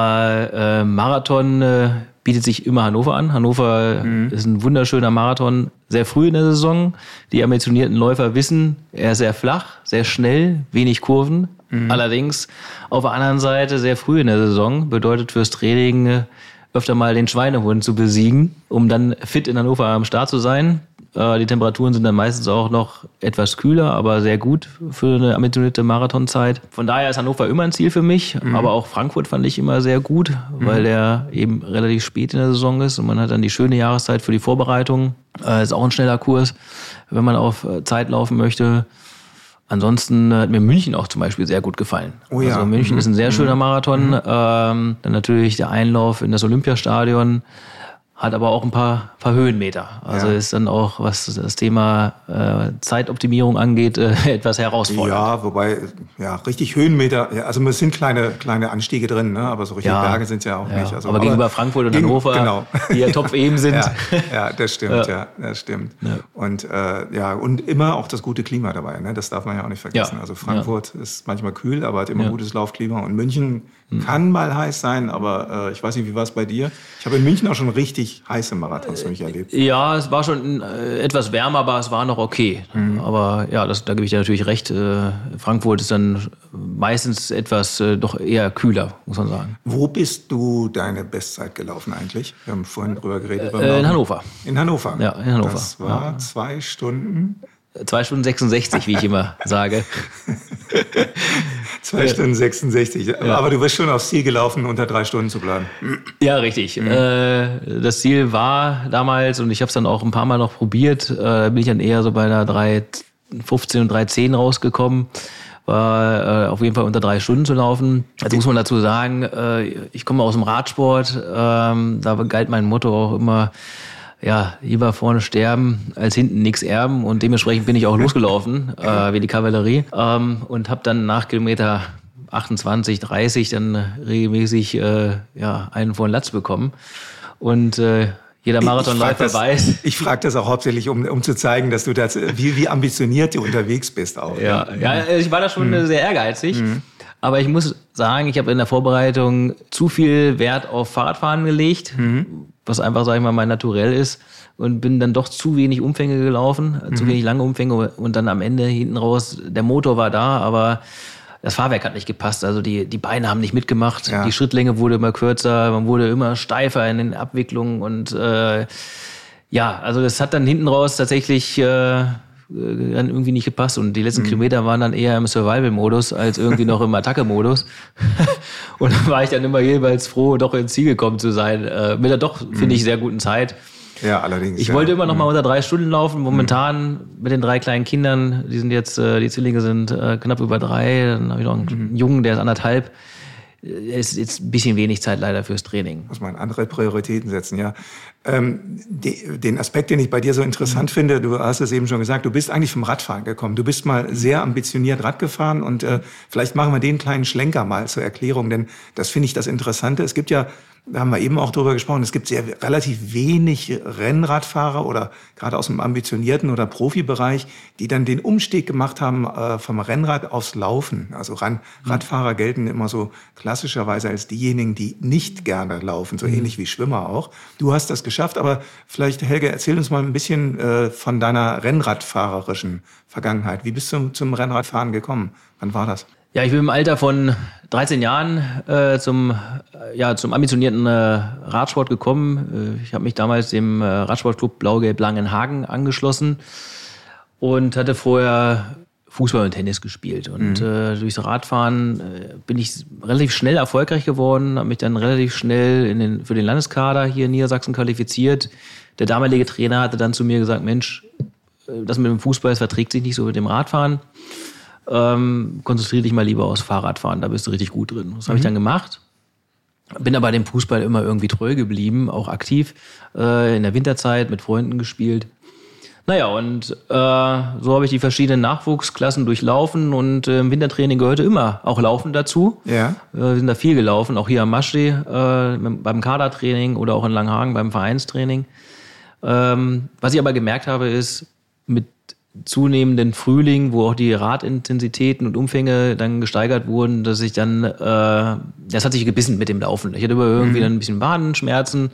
Aber Marathon bietet sich immer Hannover an. Hannover ist ein wunderschöner Marathon, sehr früh in der Saison. Die ambitionierten Läufer wissen, er ist sehr flach, sehr schnell, wenig Kurven. Allerdings auf der anderen Seite sehr früh in der Saison, bedeutet fürs Training öfter mal den Schweinehund zu besiegen, um dann fit in Hannover am Start zu sein. Die Temperaturen sind dann meistens auch noch etwas kühler, aber sehr gut für eine ambitionierte Marathonzeit. Von daher ist Hannover immer ein Ziel für mich, aber auch Frankfurt fand ich immer sehr gut, weil der eben relativ spät in der Saison ist und man hat dann die schöne Jahreszeit für die Vorbereitung. Ist auch ein schneller Kurs, wenn man auf Zeit laufen möchte. Ansonsten hat mir München auch zum Beispiel sehr gut gefallen. Oh ja. Also München ist ein sehr schöner Marathon. Dann natürlich der Einlauf in das Olympiastadion. Hat aber auch ein paar Höhenmeter. Also ist dann auch, was das Thema Zeitoptimierung angeht, etwas herausfordernd. Ja, wobei, richtig Höhenmeter, also es sind kleine Anstiege drin, ne? Aber so richtig Berge sind es ja auch nicht. Also, aber gegenüber Frankfurt und Hannover, die ja topfeben sind. Ja, das stimmt, das stimmt. Ja. Und und immer auch das gute Klima dabei, ne? Das darf man ja auch nicht vergessen. Also Frankfurt ist manchmal kühl, aber hat immer gutes Laufklima. Und München kann mal heiß sein, aber ich weiß nicht, wie war es bei dir? Ich habe in München auch schon richtig heiße Marathons für mich erlebt. Ja, es war schon etwas wärmer, aber es war noch okay. Aber ja, da gebe ich dir natürlich recht. Frankfurt ist dann meistens etwas doch eher kühler, muss man sagen. Wo bist du deine Bestzeit gelaufen eigentlich? Wir haben vorhin drüber geredet. In Hannover. In Hannover? Ja, in Hannover. Das war 2 Stunden... 2 Stunden 66, wie ich immer sage. 2 Stunden 66. Ja. Aber du bist schon aufs Ziel gelaufen, unter 3 Stunden zu bleiben. Ja, richtig. Das Ziel war damals, und ich habe es dann auch ein paar Mal noch probiert, bin ich dann eher so bei einer 3:15 und 3:10 rausgekommen. War auf jeden Fall unter 3 Stunden zu laufen. Also muss man dazu sagen, ich komme aus dem Radsport. Da galt mein Motto auch immer, lieber vorne sterben als hinten nichts erben. Und dementsprechend bin ich auch losgelaufen, wie die Kavallerie. Und habe dann nach Kilometer 28, 30 dann regelmäßig einen vor den Latz bekommen. Und jeder Marathonläufer weiß. Ich frage das auch hauptsächlich, um zu zeigen, dass du das, wie ambitioniert du unterwegs bist auch. Ja, ich war da schon sehr ehrgeizig. Aber ich muss sagen, ich habe in der Vorbereitung zu viel Wert auf Fahrradfahren gelegt, was einfach, sag ich mal, mein Naturell ist. Und bin dann doch zu wenig Umfänge gelaufen, zu wenig lange Umfänge. Und dann am Ende hinten raus, der Motor war da, aber das Fahrwerk hat nicht gepasst. Also die Beine haben nicht mitgemacht. Ja. Die Schrittlänge wurde immer kürzer, man wurde immer steifer in den Abwicklungen. Und also das hat dann hinten raus tatsächlich dann irgendwie nicht gepasst. Und die letzten Kilometer waren dann eher im Survival-Modus als irgendwie noch im Attacke-Modus. Und da war ich dann immer jeweils froh, doch ins Ziel gekommen zu sein. Mit einer doch, finde ich, sehr guten Zeit. Ja, allerdings. Ich wollte immer noch mal unter 3 Stunden laufen. Momentan mit den 3 kleinen Kindern, die sind jetzt, die Zwillinge sind knapp über 3. Dann habe ich noch einen Jungen, der ist 1,5. Es ist jetzt ein bisschen wenig Zeit leider fürs Training. Muss man andere Prioritäten setzen, ja. Den Aspekt, den ich bei dir so interessant finde, du hast es eben schon gesagt, du bist eigentlich vom Radfahren gekommen. Du bist mal sehr ambitioniert Rad gefahren und vielleicht machen wir den kleinen Schlenker mal zur Erklärung, denn das finde ich das Interessante. Es gibt ja, da haben wir eben auch drüber gesprochen, es gibt relativ wenig Rennradfahrer oder gerade aus dem ambitionierten oder Profibereich, die dann den Umstieg gemacht haben vom Rennrad aufs Laufen. Also Radfahrer gelten immer so klassischerweise als diejenigen, die nicht gerne laufen, so ähnlich wie Schwimmer auch. Du hast das geschafft, aber vielleicht, Helge, erzähl uns mal ein bisschen von deiner rennradfahrerischen Vergangenheit. Wie bist du zum Rennradfahren gekommen? Wann war das? Ja, ich bin im Alter von 13 Jahren zum ambitionierten Radsport gekommen. Ich habe mich damals dem Radsportclub Blau-Gelb-Lang in Hagen angeschlossen und hatte vorher Fußball und Tennis gespielt. Und durchs Radfahren bin ich relativ schnell erfolgreich geworden, habe mich dann relativ schnell für den Landeskader hier in Niedersachsen qualifiziert. Der damalige Trainer hatte dann zu mir gesagt, Mensch, das mit dem Fußball, das verträgt sich nicht so mit dem Radfahren. Konzentriere dich mal lieber aufs Fahrradfahren, da bist du richtig gut drin. Das habe ich dann gemacht. Bin aber dem Fußball immer irgendwie treu geblieben, auch aktiv in der Winterzeit mit Freunden gespielt. Naja, und so habe ich die verschiedenen Nachwuchsklassen durchlaufen und im Wintertraining gehörte immer auch Laufen dazu. Ja. Wir sind da viel gelaufen, auch hier am Maschsee beim Kadertraining oder auch in Langhagen beim Vereinstraining. Was ich aber gemerkt habe, ist, mit zunehmenden Frühling, wo auch die Radintensitäten und Umfänge dann gesteigert wurden, dass ich dann, das hat sich gebissen mit dem Laufen. Ich hatte immer irgendwie dann ein bisschen Wadenschmerzen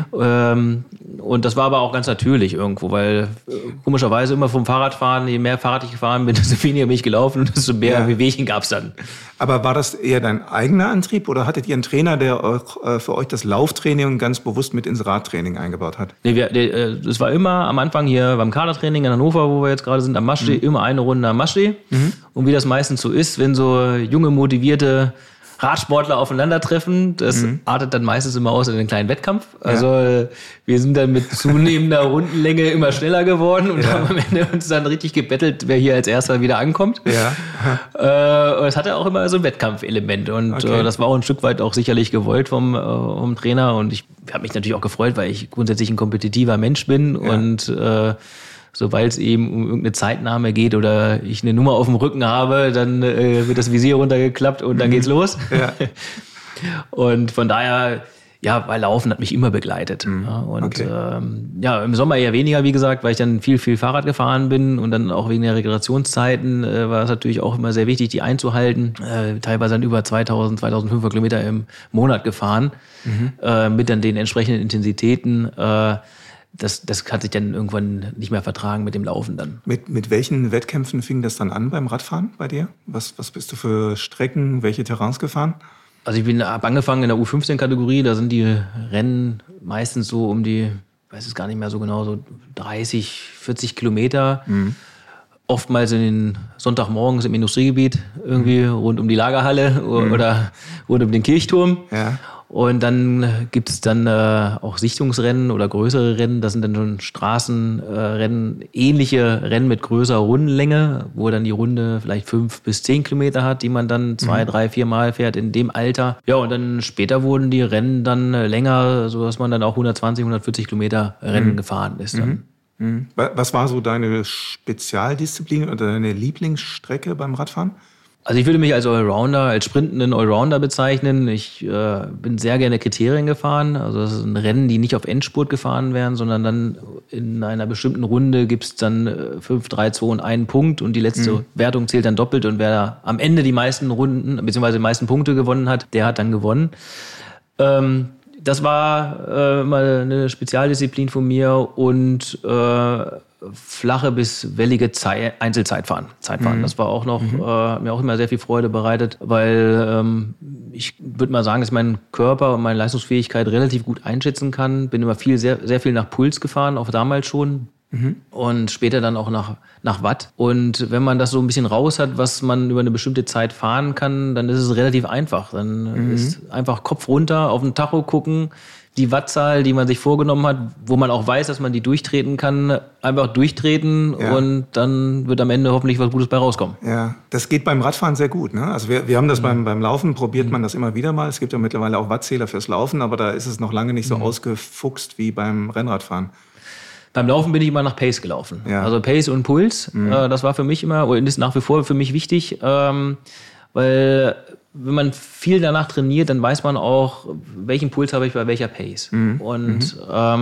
und das war aber auch ganz natürlich irgendwo, weil komischerweise immer vom Fahrradfahren, je mehr Fahrrad ich gefahren bin, desto weniger bin ich gelaufen und desto mehr Wehwehchen gab es dann. Aber war das eher dein eigener Antrieb oder hattet ihr einen Trainer, der auch für euch das Lauftraining ganz bewusst mit ins Radtraining eingebaut hat? Nee, das war immer am Anfang hier beim Kadertraining in Hannover, wo wir jetzt gerade sind, am Maschsee, immer eine Runde am Maschsee. Und wie das meistens so ist, wenn so junge, motivierte Radsportler aufeinandertreffen, das artet dann meistens immer aus in einen kleinen Wettkampf. Also wir sind dann mit zunehmender Rundenlänge immer schneller geworden und haben am Ende uns dann richtig gebettelt, wer hier als Erster wieder ankommt. Ja. Es hatte auch immer so ein Wettkampfelement und das war auch ein Stück weit auch sicherlich gewollt vom Trainer und ich habe mich natürlich auch gefreut, weil ich grundsätzlich ein kompetitiver Mensch bin und sobald es eben um irgendeine Zeitnahme geht oder ich eine Nummer auf dem Rücken habe, dann wird das Visier runtergeklappt und dann geht's los. Ja. Und von daher, weil Laufen hat mich immer begleitet. Und im Sommer eher weniger, wie gesagt, weil ich dann viel Fahrrad gefahren bin und dann auch wegen der Regenerationszeiten war es natürlich auch immer sehr wichtig, die einzuhalten. Teilweise dann über 2500 Kilometer im Monat gefahren, mit dann den entsprechenden Intensitäten. Das hat sich dann irgendwann nicht mehr vertragen mit dem Laufen dann. Mit welchen Wettkämpfen fing das dann an beim Radfahren bei dir? Was bist du für Strecken, welche Terrains gefahren? Also ich habe angefangen in der U15-Kategorie, da sind die Rennen meistens so um die, ich weiß es gar nicht mehr so genau, so 30, 40 Kilometer. Oftmals in den Sonntagmorgens im Industriegebiet, irgendwie rund um die Lagerhalle oder rund um den Kirchturm. Ja. Und dann gibt's dann auch Sichtungsrennen oder größere Rennen. Das sind dann schon Straßenrennen, ähnliche Rennen mit größerer Rundenlänge, wo dann die Runde vielleicht 5 bis 10 Kilometer hat, die man dann 2, 3, 4 Mal fährt in dem Alter. Ja, und dann später wurden die Rennen dann länger, sodass man dann auch 120, 140 Kilometer Rennen gefahren ist. Dann. Was war so deine Spezialdisziplin oder deine Lieblingsstrecke beim Radfahren? Also ich würde mich als Allrounder, als sprintenden Allrounder bezeichnen. Ich bin sehr gerne Kriterien gefahren. Also das sind Rennen, die nicht auf Endspurt gefahren werden, sondern dann in einer bestimmten Runde gibt es dann 5, 3, 2 und 1 Punkt und die letzte Wertung zählt dann doppelt und wer da am Ende die meisten Runden bzw. die meisten Punkte gewonnen hat, der hat dann gewonnen. Das war mal eine Spezialdisziplin von mir und flache bis wellige Einzelzeitfahren. Das war auch noch, hat mir auch immer sehr viel Freude bereitet, weil ich würde mal sagen, dass mein Körper und meine Leistungsfähigkeit relativ gut einschätzen kann. Bin immer sehr viel nach Puls gefahren, auch damals schon. und später dann auch nach Watt. Und wenn man das so ein bisschen raus hat, was man über eine bestimmte Zeit fahren kann, dann ist es relativ einfach. Dann ist einfach Kopf runter, auf den Tacho gucken, die Wattzahl, die man sich vorgenommen hat, wo man auch weiß, dass man die durchtreten kann, einfach durchtreten und dann wird am Ende hoffentlich was Gutes bei rauskommen. Ja, das geht beim Radfahren sehr gut. Ne? Also wir haben das beim Laufen, probiert man das immer wieder mal. Es gibt ja mittlerweile auch Wattzähler fürs Laufen, aber da ist es noch lange nicht so ausgefuchst wie beim Rennradfahren. Beim Laufen bin ich immer nach Pace gelaufen. Ja. Also Pace und Puls, das war für mich immer, und ist nach wie vor für mich wichtig, weil wenn man viel danach trainiert, dann weiß man auch, welchen Puls habe ich bei welcher Pace. Und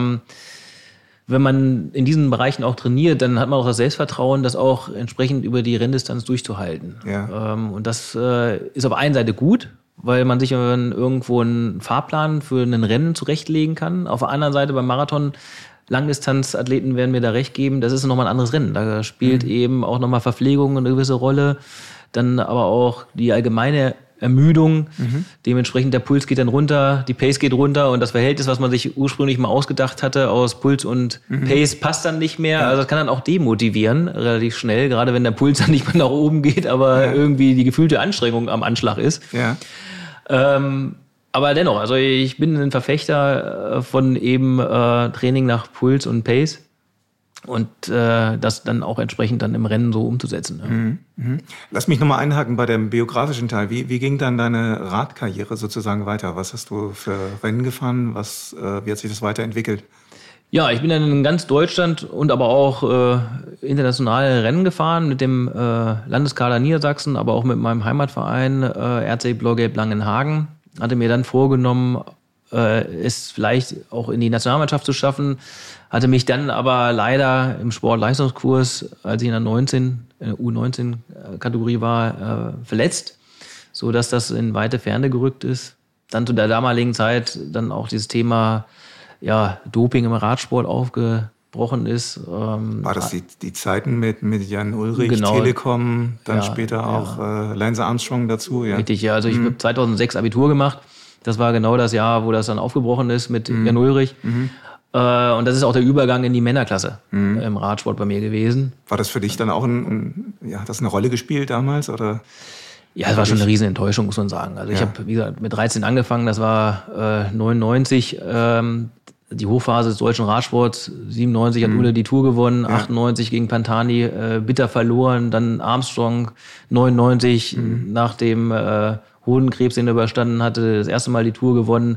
wenn man in diesen Bereichen auch trainiert, dann hat man auch das Selbstvertrauen, das auch entsprechend über die Renndistanz durchzuhalten. Ja. Und das ist auf einer Seite gut, weil man sich irgendwo einen Fahrplan für ein Rennen zurechtlegen kann. Auf der anderen Seite beim Marathon, Langdistanzathleten werden mir da recht geben, das ist nochmal ein anderes Rennen. Da spielt eben auch nochmal Verpflegung eine gewisse Rolle. Dann aber auch die allgemeine Ermüdung. Dementsprechend der Puls geht dann runter, die Pace geht runter und das Verhältnis, was man sich ursprünglich mal ausgedacht hatte aus Puls und Pace, passt dann nicht mehr. Also das kann dann auch demotivieren, relativ schnell, gerade wenn der Puls dann nicht mehr nach oben geht, aber irgendwie die gefühlte Anstrengung am Anschlag ist. Ja. Aber dennoch, also ich bin ein Verfechter von eben Training nach Puls und Pace. Und das dann auch entsprechend dann im Rennen so umzusetzen. Ja. Lass mich nochmal einhaken bei dem biografischen Teil. Wie ging dann deine Radkarriere sozusagen weiter? Was hast du für Rennen gefahren? Wie hat sich das weiterentwickelt? Ja, ich bin dann in ganz Deutschland und aber auch internationale Rennen gefahren mit dem Landeskader Niedersachsen, aber auch mit meinem Heimatverein RC Blau-Gelb Langenhagen. Hatte mir dann vorgenommen, es vielleicht auch in die Nationalmannschaft zu schaffen. Hatte mich dann aber leider im Sportleistungskurs, als ich in der U19-Kategorie war, verletzt, sodass das in weite Ferne gerückt ist. Dann zu der damaligen Zeit dann auch dieses Thema Doping im Radsport aufgebrochen ist. War das die Zeiten mit Jan Ullrich, genau. Telekom, dann später auch Lance Armstrong dazu? Ja. Richtig, ja. Also ich habe 2006 Abitur gemacht. Das war genau das Jahr, wo das dann aufgebrochen ist mit Jan Ullrich. Und das ist auch der Übergang in die Männerklasse im Radsport bei mir gewesen. War das für dich dann auch hat das eine Rolle gespielt damals? Oder? Ja, es war schon eine riesen Enttäuschung, muss man sagen. Also ich habe, wie gesagt, mit 13 angefangen, das war 99, die Hochphase des deutschen Radsports. 97 hat Ulle die Tour gewonnen, 98 gegen Pantani bitter verloren, dann Armstrong 99 nach dem Hodenkrebs, den er überstanden hatte, das erste Mal die Tour gewonnen.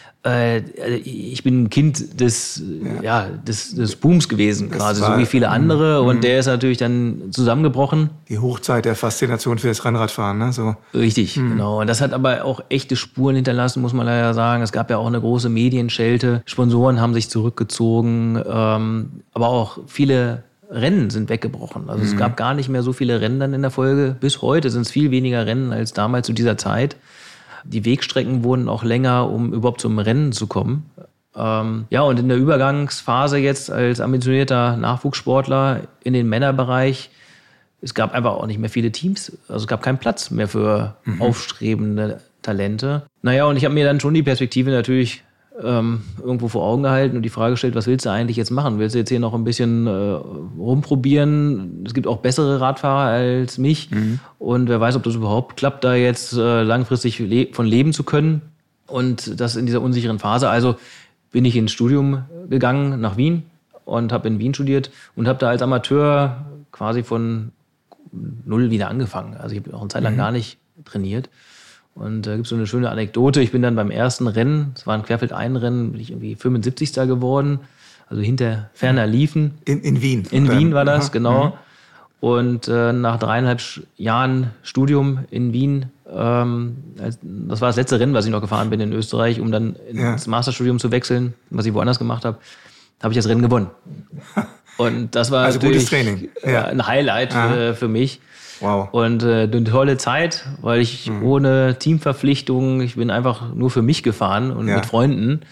Ich bin ein Kind des Booms gewesen, quasi, so wie viele andere. Und der ist natürlich dann zusammengebrochen. Die Hochzeit der Faszination für das Rennradfahren, ne? So. Richtig, genau. Und das hat aber auch echte Spuren hinterlassen, muss man leider sagen. Es gab ja auch eine große Medienschelte. Sponsoren haben sich zurückgezogen. Aber auch viele Rennen sind weggebrochen. Also es gab gar nicht mehr so viele Rennen dann in der Folge. Bis heute sind es viel weniger Rennen als damals zu dieser Zeit. Die Wegstrecken wurden auch länger, um überhaupt zum Rennen zu kommen. Und in der Übergangsphase jetzt als ambitionierter Nachwuchssportler in den Männerbereich, es gab einfach auch nicht mehr viele Teams. Also es gab keinen Platz mehr für aufstrebende Talente. Und ich habe mir dann schon die Perspektive natürlich irgendwo vor Augen gehalten und die Frage gestellt, was willst du eigentlich jetzt machen? Willst du jetzt hier noch ein bisschen rumprobieren? Es gibt auch bessere Radfahrer als mich und wer weiß, ob das überhaupt klappt, da jetzt langfristig von leben zu können und das in dieser unsicheren Phase. Also bin ich ins Studium gegangen nach Wien und habe in Wien studiert und habe da als Amateur quasi von null wieder angefangen. Also ich habe auch eine Zeit lang gar nicht trainiert. Und da gibt es so eine schöne Anekdote. Ich bin dann beim ersten Rennen, es war ein Querfeld-Ein-Rennen, bin ich irgendwie 75. geworden, also hinter ferner Liefen. In Wien? In Wien war das, genau. Und nach 3,5 Jahren Studium in Wien, das war das letzte Rennen, was ich noch gefahren bin in Österreich, um dann ins Masterstudium zu wechseln, was ich woanders gemacht habe, habe ich das Rennen gewonnen. Und das war also gutes Training. Ein Highlight für mich. Wow. Und eine tolle Zeit, weil ich ohne Teamverpflichtung, ich bin einfach nur für mich gefahren und mit Freunden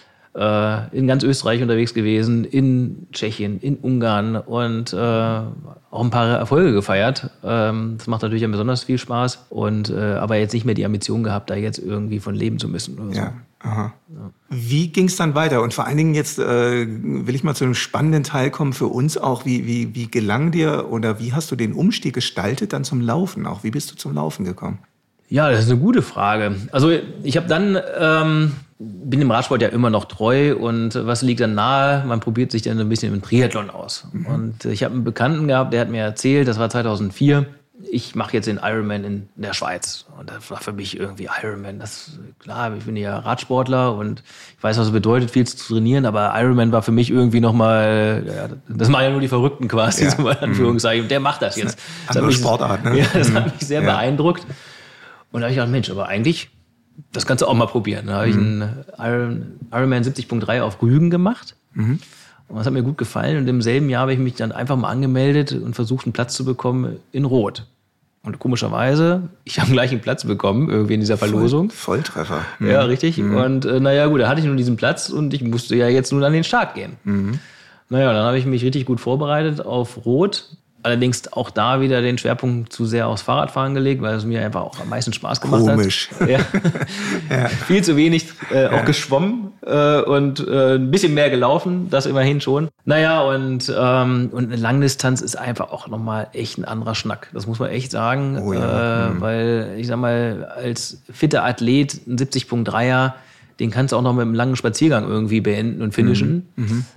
in ganz Österreich unterwegs gewesen, in Tschechien, in Ungarn und auch ein paar Erfolge gefeiert. Das macht natürlich besonders viel Spaß und aber jetzt nicht mehr die Ambition gehabt, da jetzt irgendwie von leben zu müssen. Oder so. Aha. Wie ging es dann weiter? Und vor allen Dingen jetzt will ich mal zu einem spannenden Teil kommen für uns auch. Wie gelang dir oder wie hast du den Umstieg gestaltet dann zum Laufen auch? Wie bist du zum Laufen gekommen? Ja, das ist eine gute Frage. Also ich habe dann, bin dem Radsport ja immer noch treu und was liegt dann nahe? Man probiert sich dann so ein bisschen im Triathlon aus. Und ich habe einen Bekannten gehabt, der hat mir erzählt, das war 2004, ich mache jetzt den Ironman in der Schweiz. Und das war für mich irgendwie Ironman. Klar, ich bin ja Radsportler und ich weiß, was es bedeutet, viel zu trainieren, aber Ironman war für mich irgendwie nochmal, das machen ja nur die Verrückten quasi, so in Anführungszeichen. Und der macht das jetzt. Andere Sportart, ne? Ja, das hat mich sehr beeindruckt. Und da habe ich gedacht, Mensch, aber eigentlich, das kannst du auch mal probieren. Da habe ich einen Ironman 70.3 auf Rügen gemacht. Und das hat mir gut gefallen. Und im selben Jahr habe ich mich dann einfach mal angemeldet und versucht, einen Platz zu bekommen in Rot. Und komischerweise, ich habe gleich einen Platz bekommen, irgendwie in dieser Verlosung. Volltreffer. Ja, richtig. Und naja, gut, da hatte ich nun diesen Platz und ich musste ja jetzt nun an den Start gehen. Naja, dann habe ich mich richtig gut vorbereitet auf Rot. Allerdings auch da wieder den Schwerpunkt zu sehr aufs Fahrradfahren gelegt, weil es mir einfach auch am meisten Spaß gemacht Komisch. hat. Ja. Viel zu wenig auch geschwommen und ein bisschen mehr gelaufen, das immerhin schon. Naja, und eine Langdistanz ist einfach auch nochmal echt ein anderer Schnack. Das muss man echt sagen. Weil, ich sag mal, als fitter Athlet, ein 70.3er, den kannst du auch noch mit einem langen Spaziergang irgendwie beenden und finishen.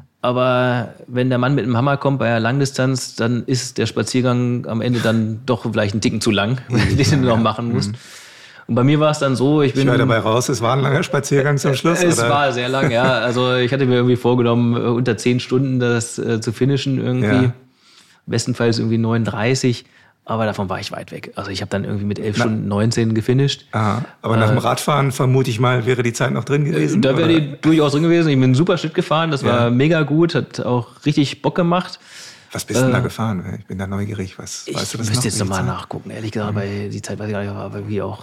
Aber wenn der Mann mit dem Hammer kommt bei der Langdistanz, dann ist der Spaziergang am Ende dann doch vielleicht einen Ticken zu lang, den du noch machen musst. Und bei mir war es dann so, ich höre dabei raus, es war ein langer Spaziergang zum Schluss, Es war sehr lang, ja. Also ich hatte mir irgendwie vorgenommen, unter 10 Stunden das zu finishen irgendwie. Ja. Bestenfalls irgendwie 39. Aber davon war ich weit weg. Also ich habe dann irgendwie mit 11 Stunden 19 gefinisht. Aha. Aber nach dem Radfahren, vermute ich mal, wäre die Zeit noch drin gewesen? Da wäre die durchaus drin gewesen. Ich bin einen super Schritt gefahren. Das war mega gut. Hat auch richtig Bock gemacht. Was bist du denn da gefahren? Ich bin da neugierig. Weißt du das noch? Ich müsste jetzt nochmal nachgucken. Ehrlich gesagt, bei die Zeit weiß ich gar nicht, aber irgendwie auch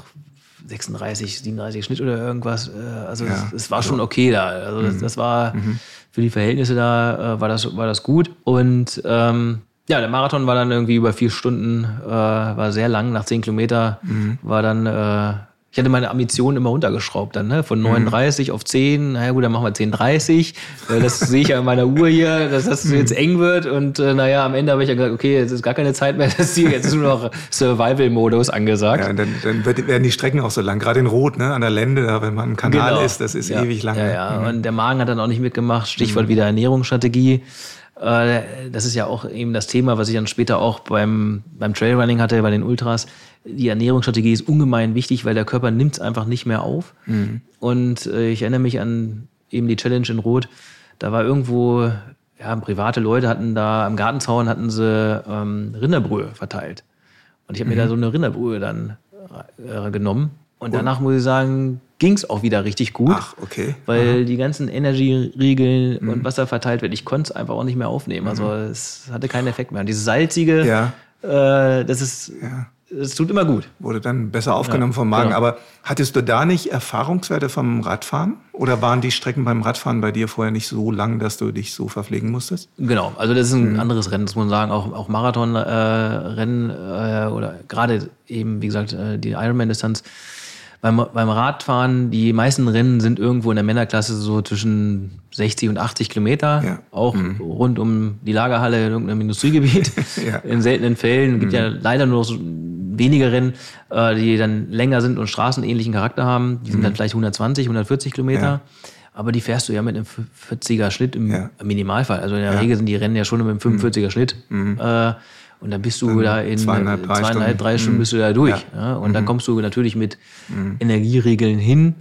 36, 37 Schnitt oder irgendwas. Also es war schon okay da. Also das war für die Verhältnisse da, war das gut. Und ja, der Marathon war dann irgendwie über 4 Stunden, war sehr lang, nach 10 Kilometer war dann, ich hatte meine Ambitionen immer runtergeschraubt dann, ne? Von 39 auf 10, naja gut, dann machen wir 10,30, das sehe ich ja in meiner Uhr hier, dass das jetzt eng wird und naja, am Ende habe ich ja gesagt, okay, jetzt ist gar keine Zeit mehr, das Ziel, jetzt ist nur noch Survival-Modus angesagt. Ja, dann werden die Strecken auch so lang, gerade in Rot, ne? An der Lende, da, wenn man im Kanal ist, das ist ewig lang. Ja, und der Magen hat dann auch nicht mitgemacht, Stichwort wieder Ernährungsstrategie. Das ist ja auch eben das Thema, was ich dann später auch beim Trailrunning hatte, bei den Ultras. Die Ernährungsstrategie ist ungemein wichtig, weil der Körper nimmt es einfach nicht mehr auf. Und ich erinnere mich an eben die Challenge in Rot. Da war irgendwo, private Leute hatten da am Gartenzaun Rinderbrühe verteilt. Und ich habe mir da so eine Rinderbrühe dann genommen. Und danach muss ich sagen, ging es auch wieder richtig gut. Ach, okay. Weil die ganzen Energy-Riegel und Wasser verteilt wird, ich konnte es einfach auch nicht mehr aufnehmen. Also es hatte keinen Effekt mehr. Und dieses Salzige, das tut immer gut. Wurde dann besser aufgenommen vom Magen. Genau. Aber hattest du da nicht Erfahrungswerte vom Radfahren? Oder waren die Strecken beim Radfahren bei dir vorher nicht so lang, dass du dich so verpflegen musstest? Genau, also das ist ein anderes Rennen, das muss man sagen. Auch Marathonrennen oder gerade eben, wie gesagt, die Ironman-Distanz. Beim Radfahren, die meisten Rennen sind irgendwo in der Männerklasse so zwischen 60 und 80 Kilometer, auch rund um die Lagerhalle in irgendeinem Industriegebiet. In seltenen Fällen gibt ja leider nur noch so wenige Rennen, die dann länger sind und straßenähnlichen Charakter haben. Die sind dann vielleicht 120, 140 Kilometer. Ja. Aber die fährst du ja mit einem 40er Schnitt im Minimalfall. Also in der Regel sind die Rennen ja schon mit einem 45er Schnitt. Und dann bist du da in 2,5, 3 Stunden bist du da durch. Ja. Ja? Und dann kommst du natürlich mit Energieregeln hin,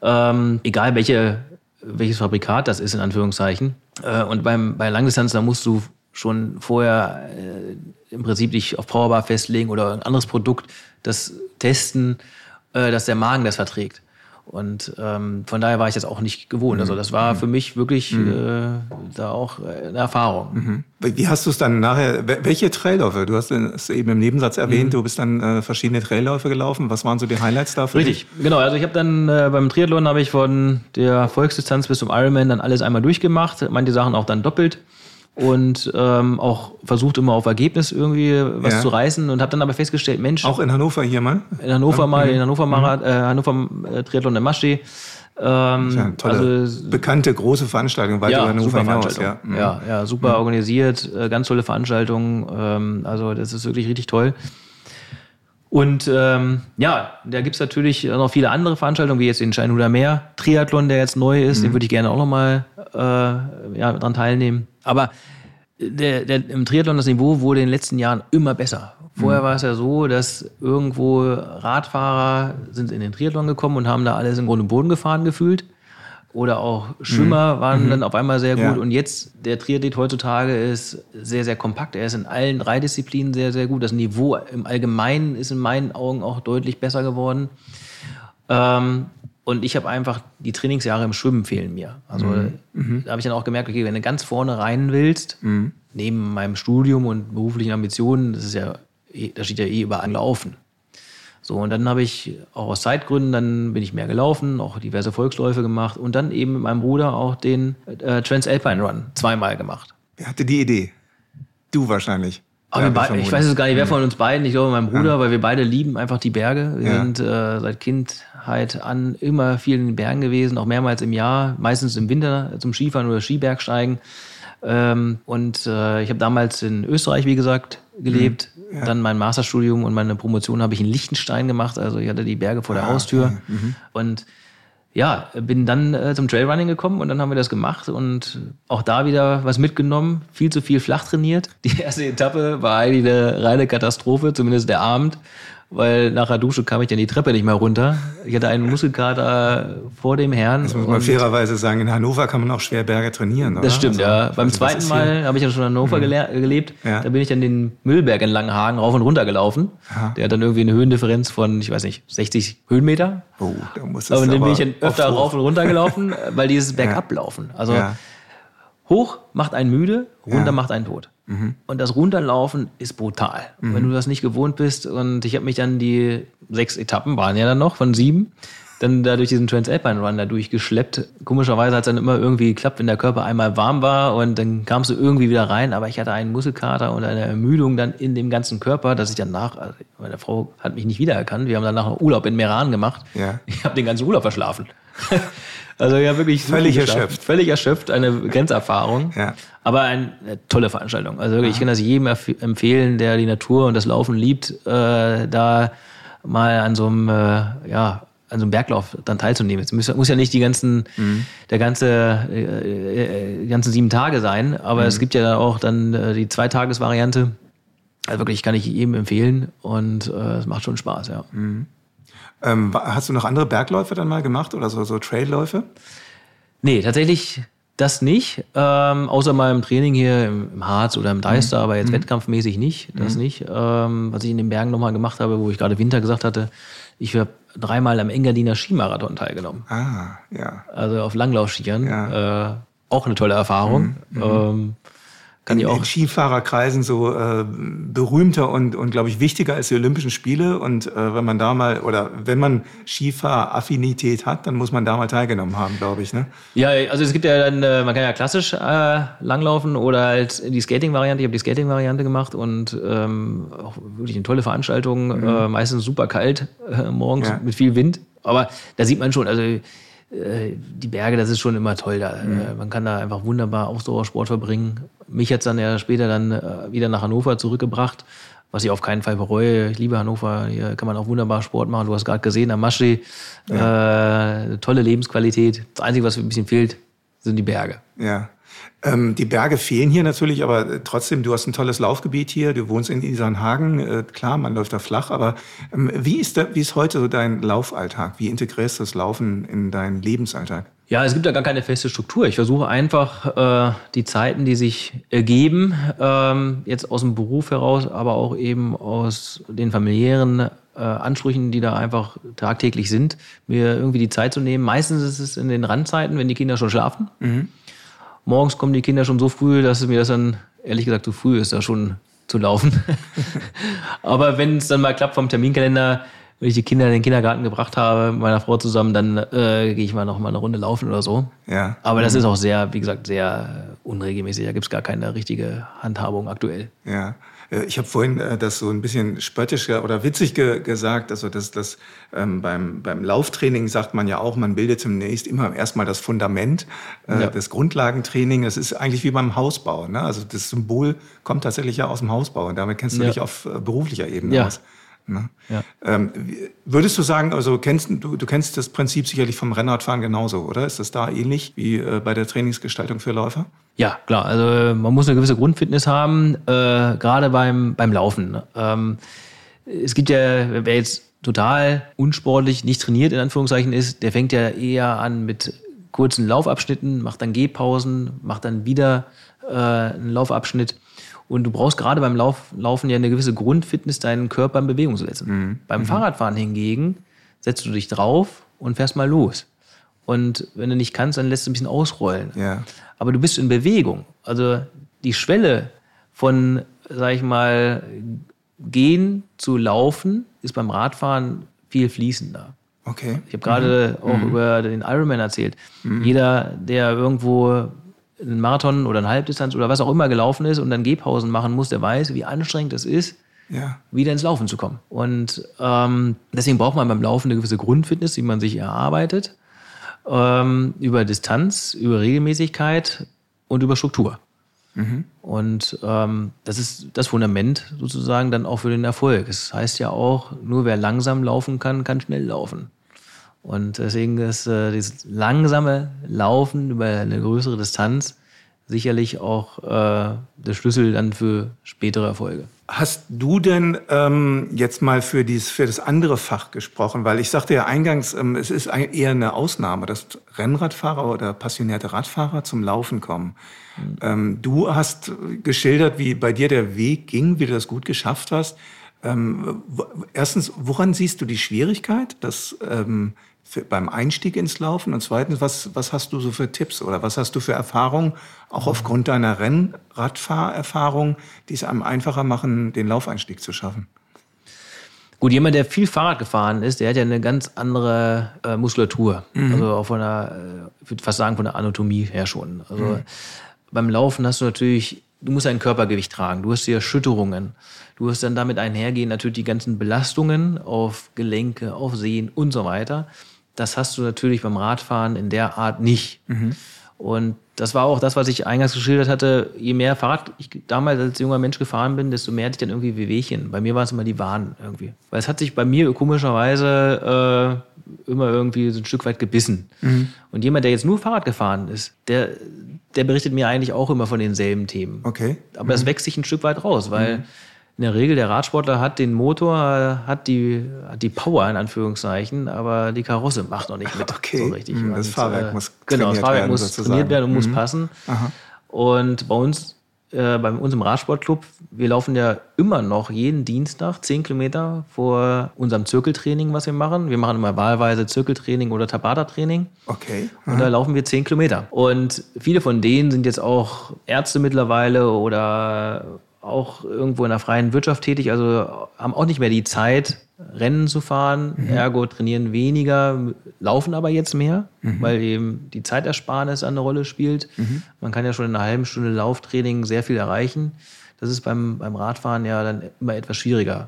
egal welches Fabrikat das ist, in Anführungszeichen. Und bei Langdistanz, da musst du schon vorher im Prinzip dich auf Powerbar festlegen oder ein anderes Produkt, das testen, dass der Magen das verträgt. Und von daher war ich das auch nicht gewohnt. Also das war für mich wirklich da auch eine Erfahrung. Wie hast du es dann nachher, welche Trailläufe? Du hast es eben im Nebensatz erwähnt, du bist dann verschiedene Trailläufe gelaufen. Was waren so die Highlights da für dich? Richtig, genau. Also ich habe dann beim Triathlon habe ich von der Volksdistanz bis zum Ironman dann alles einmal durchgemacht. Manche Sachen auch dann doppelt. Und auch versucht immer auf Ergebnis irgendwie was zu reißen und habe dann aber festgestellt, Mensch... Auch in Hannover hier mal? In Hannover mal, in Hannover Triathlon der Maschsee. eine tolle, bekannte, große Veranstaltung, weit über Hannover hinaus. Ja, super organisiert, ganz tolle Veranstaltung. Also das ist wirklich richtig toll. Und da gibt es natürlich noch viele andere Veranstaltungen, wie jetzt den Steinhuder Meer Triathlon, der jetzt neu ist. Den würde ich gerne auch nochmal dran teilnehmen. Aber im Triathlon das Niveau wurde in den letzten Jahren immer besser. Vorher war es ja so, dass irgendwo Radfahrer sind in den Triathlon gekommen und haben da alles im Grund und Boden gefahren gefühlt. Oder auch Schwimmer waren dann auf einmal sehr gut. Ja. Und jetzt, der Triathlet heutzutage ist sehr, sehr kompakt. Er ist in allen 3 Disziplinen sehr, sehr gut. Das Niveau im Allgemeinen ist in meinen Augen auch deutlich besser geworden. Und ich habe einfach, die Trainingsjahre im Schwimmen fehlen mir. Also da habe ich dann auch gemerkt, okay, wenn du ganz vorne rein willst, neben meinem Studium und beruflichen Ambitionen, da steht ja überall Laufen. So, und dann habe ich auch aus Zeitgründen, dann bin ich mehr gelaufen, auch diverse Volksläufe gemacht und dann eben mit meinem Bruder auch den Transalpine Run 2-mal gemacht. Wer hatte die Idee? Du wahrscheinlich. Aber ich weiß es gar nicht, wer von uns beiden. Ich glaube, mein Bruder, weil wir beide lieben einfach die Berge. Wir sind seit Kindheit an immer viel in den Bergen gewesen, auch mehrmals im Jahr, meistens im Winter zum Skifahren oder Skibergsteigen. Ich habe damals in Österreich, wie gesagt, gelebt. Dann mein Masterstudium und meine Promotion habe ich in Liechtenstein gemacht. Also ich hatte die Berge vor der Haustür. Und bin dann zum Trailrunning gekommen und dann haben wir das gemacht und auch da wieder was mitgenommen. Viel zu viel flach trainiert. Die erste Etappe war eigentlich eine reine Katastrophe, zumindest der Abend. Weil nach der Dusche kam ich dann die Treppe nicht mehr runter. Ich hatte einen Muskelkater vor dem Herrn. Das muss man fairerweise sagen, in Hannover kann man auch schwer Berge trainieren, oder? Das stimmt, ja. Beim zweiten Mal habe ich ja schon in Hannover gelebt. Ja. Da bin ich dann den Müllberg in Langenhagen rauf und runter gelaufen. Aha. Der hat dann irgendwie eine Höhendifferenz von, 60 Höhenmeter. Oh, da muss das aber dann bin ich dann öfter rauf und runter gelaufen, weil dieses Bergablaufen. Also hoch macht einen müde, runter macht einen tot. Und das Runterlaufen ist brutal. Wenn du das nicht gewohnt bist. Und ich habe mich dann die 6 Etappen, waren ja dann noch von 7, dann da durch diesen Transalpine Run da durchgeschleppt. Komischerweise hat es dann immer irgendwie geklappt, wenn der Körper einmal warm war und dann kamst du irgendwie wieder rein. Aber ich hatte einen Muskelkater und eine Ermüdung dann in dem ganzen Körper, dass ich danach, also meine Frau hat mich nicht wiedererkannt. Wir haben danach einen Urlaub in Meran gemacht. Ja. Ich habe den ganzen Urlaub verschlafen. Also ja, wirklich völlig erschöpft, eine Grenzerfahrung. Ja. Aber eine tolle Veranstaltung. Also wirklich, ich kann das jedem empfehlen, der die Natur und das Laufen liebt, da mal an so einem Berglauf dann teilzunehmen. Es muss ja nicht die ganzen 7 Tage sein, aber es gibt ja auch dann die 2-Tages-Variante. Also wirklich kann ich jedem empfehlen und es macht schon Spaß, ja. Hast du noch andere Bergläufe dann mal gemacht oder so Trailläufe? Nee, tatsächlich das nicht. Außer mal im Training hier im Harz oder im Deister, aber jetzt wettkampfmäßig nicht. Das nicht. Was ich in den Bergen nochmal gemacht habe, wo ich gerade Winter gesagt hatte, ich habe 3-mal am Engadiner Skimarathon teilgenommen. Ah, ja. Also auf Langlaufskiern. Ja. Auch eine tolle Erfahrung. In Skifahrerkreisen so berühmter und glaube ich wichtiger als die Olympischen Spiele. Und wenn man Skifahraffinität hat, dann muss man da mal teilgenommen haben, glaube ich. Ne? Ja, also es gibt ja dann, man kann ja klassisch langlaufen oder halt die Skating-Variante. Ich habe die Skating-Variante gemacht und auch wirklich eine tolle Veranstaltung. Meistens super kalt, morgens mit viel Wind. Aber da sieht man schon, also die Berge, das ist schon immer toll. Man kann da einfach wunderbar Ausdauersport verbringen. Mich hat es dann ja später wieder nach Hannover zurückgebracht, was ich auf keinen Fall bereue. Ich liebe Hannover, hier kann man auch wunderbar Sport machen. Du hast gerade gesehen, am Maschsee, tolle Lebensqualität. Das Einzige, was ein bisschen fehlt, sind die Berge. Ja. Die Berge fehlen hier natürlich, aber trotzdem, du hast ein tolles Laufgebiet hier, du wohnst in Isarnhagen, klar, man läuft da flach, aber wie ist heute so dein Laufalltag? Wie integrierst du das Laufen in deinen Lebensalltag? Ja, es gibt da gar keine feste Struktur. Ich versuche einfach die Zeiten, die sich ergeben, jetzt aus dem Beruf heraus, aber auch eben aus den familiären Ansprüchen, die da einfach tagtäglich sind, mir irgendwie die Zeit zu nehmen. Meistens ist es in den Randzeiten, wenn die Kinder schon schlafen. Morgens kommen die Kinder schon so früh, dass mir das dann, ehrlich gesagt, zu früh ist, da schon zu laufen. Aber wenn es dann mal klappt vom Terminkalender, wenn ich die Kinder in den Kindergarten gebracht habe, mit meiner Frau zusammen, dann gehe ich mal noch mal eine Runde laufen oder so. Ja. Aber das ist auch sehr, wie gesagt, sehr unregelmäßig. Da gibt es gar keine richtige Handhabung aktuell. Ja. Ich habe vorhin das so ein bisschen spöttisch oder witzig gesagt, also dass beim Lauftraining sagt man ja auch, man bildet zunächst immer erstmal das Fundament, das Grundlagentraining. Das ist eigentlich wie beim Hausbau, ne? Also das Symbol kommt tatsächlich ja aus dem Hausbau und damit kennst du dich auf beruflicher Ebene aus. Ne? Ja. Würdest du sagen, also du kennst das Prinzip sicherlich vom Rennradfahren genauso, oder? Ist das da ähnlich wie bei der Trainingsgestaltung für Läufer? Ja, klar. Also man muss eine gewisse Grundfitness haben, gerade beim Laufen. Es gibt ja, wer jetzt total unsportlich, nicht trainiert in Anführungszeichen ist, der fängt ja eher an mit kurzen Laufabschnitten, macht dann Gehpausen, macht dann wieder einen Laufabschnitt. Und du brauchst gerade beim Laufen ja eine gewisse Grundfitness, deinen Körper in Bewegung zu setzen. Beim Fahrradfahren hingegen setzt du dich drauf und fährst mal los. Und wenn du nicht kannst, dann lässt du ein bisschen ausrollen. Ja. Aber du bist in Bewegung. Also die Schwelle von, sag ich mal, Gehen zu Laufen ist beim Radfahren viel fließender. Okay. Ich habe gerade auch über den Ironman erzählt. Jeder, der irgendwo einen Marathon oder eine Halbdistanz oder was auch immer gelaufen ist und dann Gehpausen machen muss, der weiß, wie anstrengend es ist, wieder ins Laufen zu kommen. Und deswegen braucht man beim Laufen eine gewisse Grundfitness, die man sich erarbeitet, über Distanz, über Regelmäßigkeit und über Struktur. Und das ist das Fundament sozusagen dann auch für den Erfolg. Das heißt ja auch, nur wer langsam laufen kann, kann schnell laufen. Und deswegen ist dieses langsame Laufen über eine größere Distanz sicherlich auch der Schlüssel dann für spätere Erfolge. Hast du denn jetzt mal für das andere Fach gesprochen? Weil ich sagte ja eingangs, es ist eher eine Ausnahme, dass Rennradfahrer oder passionierte Radfahrer zum Laufen kommen. Du hast geschildert, wie bei dir der Weg ging, wie du das gut geschafft hast. Erstens, woran siehst du die Schwierigkeit, beim Einstieg ins Laufen? Und zweitens, was hast du so für Tipps oder was hast du für Erfahrungen, auch aufgrund deiner Rennradfahrerfahrung, die es einem einfacher machen, den Laufeinstieg zu schaffen? Gut, jemand, der viel Fahrrad gefahren ist, der hat ja eine ganz andere Muskulatur. Also auch ich würde fast sagen, von der Anatomie her schon. Also beim Laufen hast du natürlich, du musst ein Körpergewicht tragen, du hast die Erschütterungen. Du hast dann damit einhergehen natürlich die ganzen Belastungen auf Gelenke, auf Sehnen und so weiter. Das hast du natürlich beim Radfahren in der Art nicht. Und das war auch das, was ich eingangs geschildert hatte. Je mehr Fahrrad ich damals als junger Mensch gefahren bin, desto mehr hatte ich dann irgendwie Wehwehchen. Bei mir waren es immer die Waden irgendwie. Weil es hat sich bei mir komischerweise immer irgendwie so ein Stück weit gebissen. Und jemand, der jetzt nur Fahrrad gefahren ist, der berichtet mir eigentlich auch immer von denselben Themen. Okay. Aber das wächst sich ein Stück weit raus, weil in der Regel der Radsportler hat den Motor, hat die Power in Anführungszeichen, aber die Karosse macht noch nicht mit so richtig. Das Fahrwerk muss trainiert werden und muss passen. Aha. Und bei uns im Radsportclub, wir laufen ja immer noch jeden Dienstag 10 Kilometer vor unserem Zirkeltraining, was wir machen. Wir machen immer wahlweise Zirkeltraining oder Tabata-Training. Okay. Und da laufen wir 10 Kilometer. Und viele von denen sind jetzt auch Ärzte mittlerweile oder auch irgendwo in der freien Wirtschaft tätig, also haben auch nicht mehr die Zeit, Rennen zu fahren, ergo trainieren weniger, laufen aber jetzt mehr, weil eben die Zeitersparnis eine Rolle spielt. Man kann ja schon in einer halben Stunde Lauftraining sehr viel erreichen. Das ist beim Radfahren ja dann immer etwas schwieriger.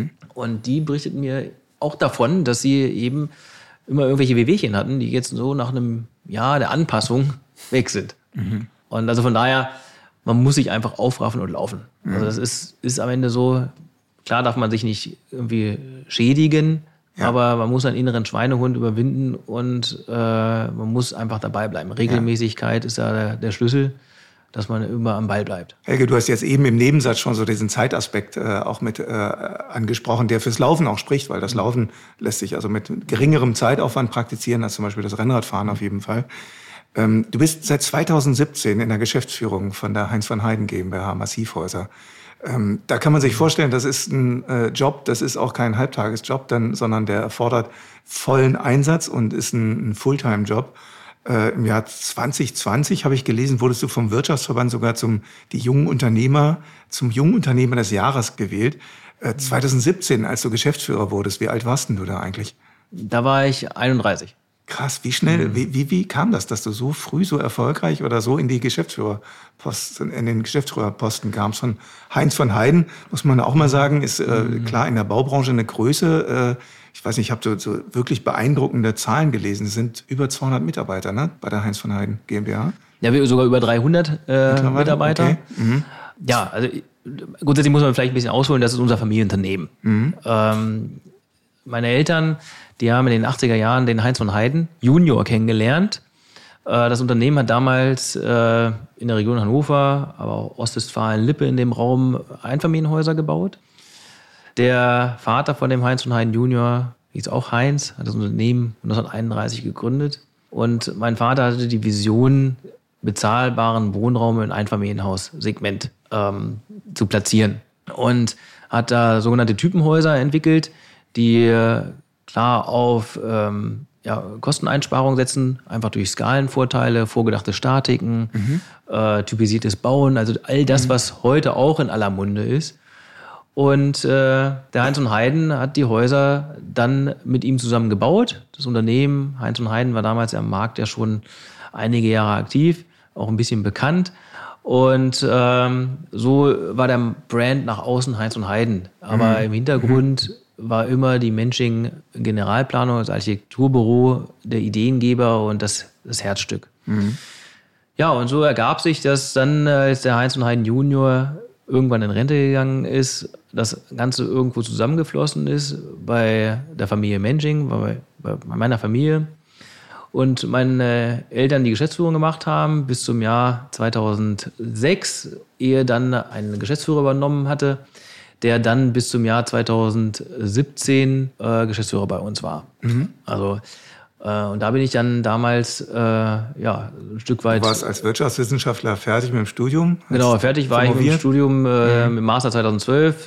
Und die berichteten mir auch davon, dass sie eben immer irgendwelche Wehwehchen hatten, die jetzt so nach einem Jahr der Anpassung weg sind. Und also von daher, man muss sich einfach aufraffen und laufen. Also das ist am Ende so, klar darf man sich nicht irgendwie schädigen, aber man muss einen inneren Schweinehund überwinden und man muss einfach dabei bleiben. Regelmäßigkeit ist da der Schlüssel, dass man immer am Ball bleibt. Helge, du hast jetzt eben im Nebensatz schon so diesen Zeitaspekt auch mit angesprochen, der fürs Laufen auch spricht, weil das Laufen lässt sich also mit geringerem Zeitaufwand praktizieren als zum Beispiel das Rennradfahren auf jeden Fall. Du bist seit 2017 in der Geschäftsführung von der Heinz von Heiden GmbH Massivhäuser. Da kann man sich vorstellen, das ist ein Job, das ist auch kein Halbtagesjob, sondern der erfordert vollen Einsatz und ist ein Fulltime-Job. Im Jahr 2020, habe ich gelesen, wurdest du vom Wirtschaftsverband sogar zum jungen Unternehmer des Jahres gewählt. 2017, als du Geschäftsführer wurdest, wie alt warst denn du da eigentlich? Da war ich 31. Krass, wie schnell, wie kam das, dass du so früh so erfolgreich oder so in den Geschäftsführerposten kamst? Von Heinz von Heiden, muss man auch mal sagen, ist klar in der Baubranche eine Größe. Ich weiß nicht, ich habe so wirklich beeindruckende Zahlen gelesen. Es sind über 200 Mitarbeiter, ne, bei der Heinz von Heiden GmbH. Ja, wir sogar über 300 Mitarbeiter. Okay. Mhm. Ja, also grundsätzlich muss man vielleicht ein bisschen ausholen, das ist unser Familienunternehmen. Meine Eltern, die haben in den 80er Jahren den Heinz von Heiden Junior kennengelernt. Das Unternehmen hat damals in der Region Hannover, aber auch Ostwestfalen, Lippe in dem Raum Einfamilienhäuser gebaut. Der Vater von dem Heinz von Heiden Junior hieß auch Heinz, hat das Unternehmen 1931 gegründet. Und mein Vater hatte die Vision, bezahlbaren Wohnraum im Einfamilienhaussegment zu platzieren. Und hat da sogenannte Typenhäuser entwickelt, die klar auf Kosteneinsparungen setzen, einfach durch Skalenvorteile, vorgedachte Statiken, typisiertes Bauen, also all das, was heute auch in aller Munde ist. Und der Heinz von Heiden hat die Häuser dann mit ihm zusammen gebaut. Das Unternehmen Heinz von Heiden war damals am Markt ja schon einige Jahre aktiv, auch ein bisschen bekannt. Und so war der Brand nach außen Heinz von Heiden. Aber im Hintergrund war immer die Mensching Generalplanung, das Architekturbüro, der Ideengeber und das Herzstück. Ja, und so ergab sich, dass dann, als der Heinz von Heiden Junior irgendwann in Rente gegangen ist, das Ganze irgendwo zusammengeflossen ist bei der Familie Mensching, bei meiner Familie. Und meine Eltern die Geschäftsführung gemacht haben bis zum Jahr 2006, ehe dann ein Geschäftsführer übernommen hatte, der dann bis zum Jahr 2017 Geschäftsführer bei uns war. Also, und da bin ich dann damals ein Stück weit... Du warst als Wirtschaftswissenschaftler fertig mit dem Studium? Genau, fertig war ich mit dem Studium im Master 2012.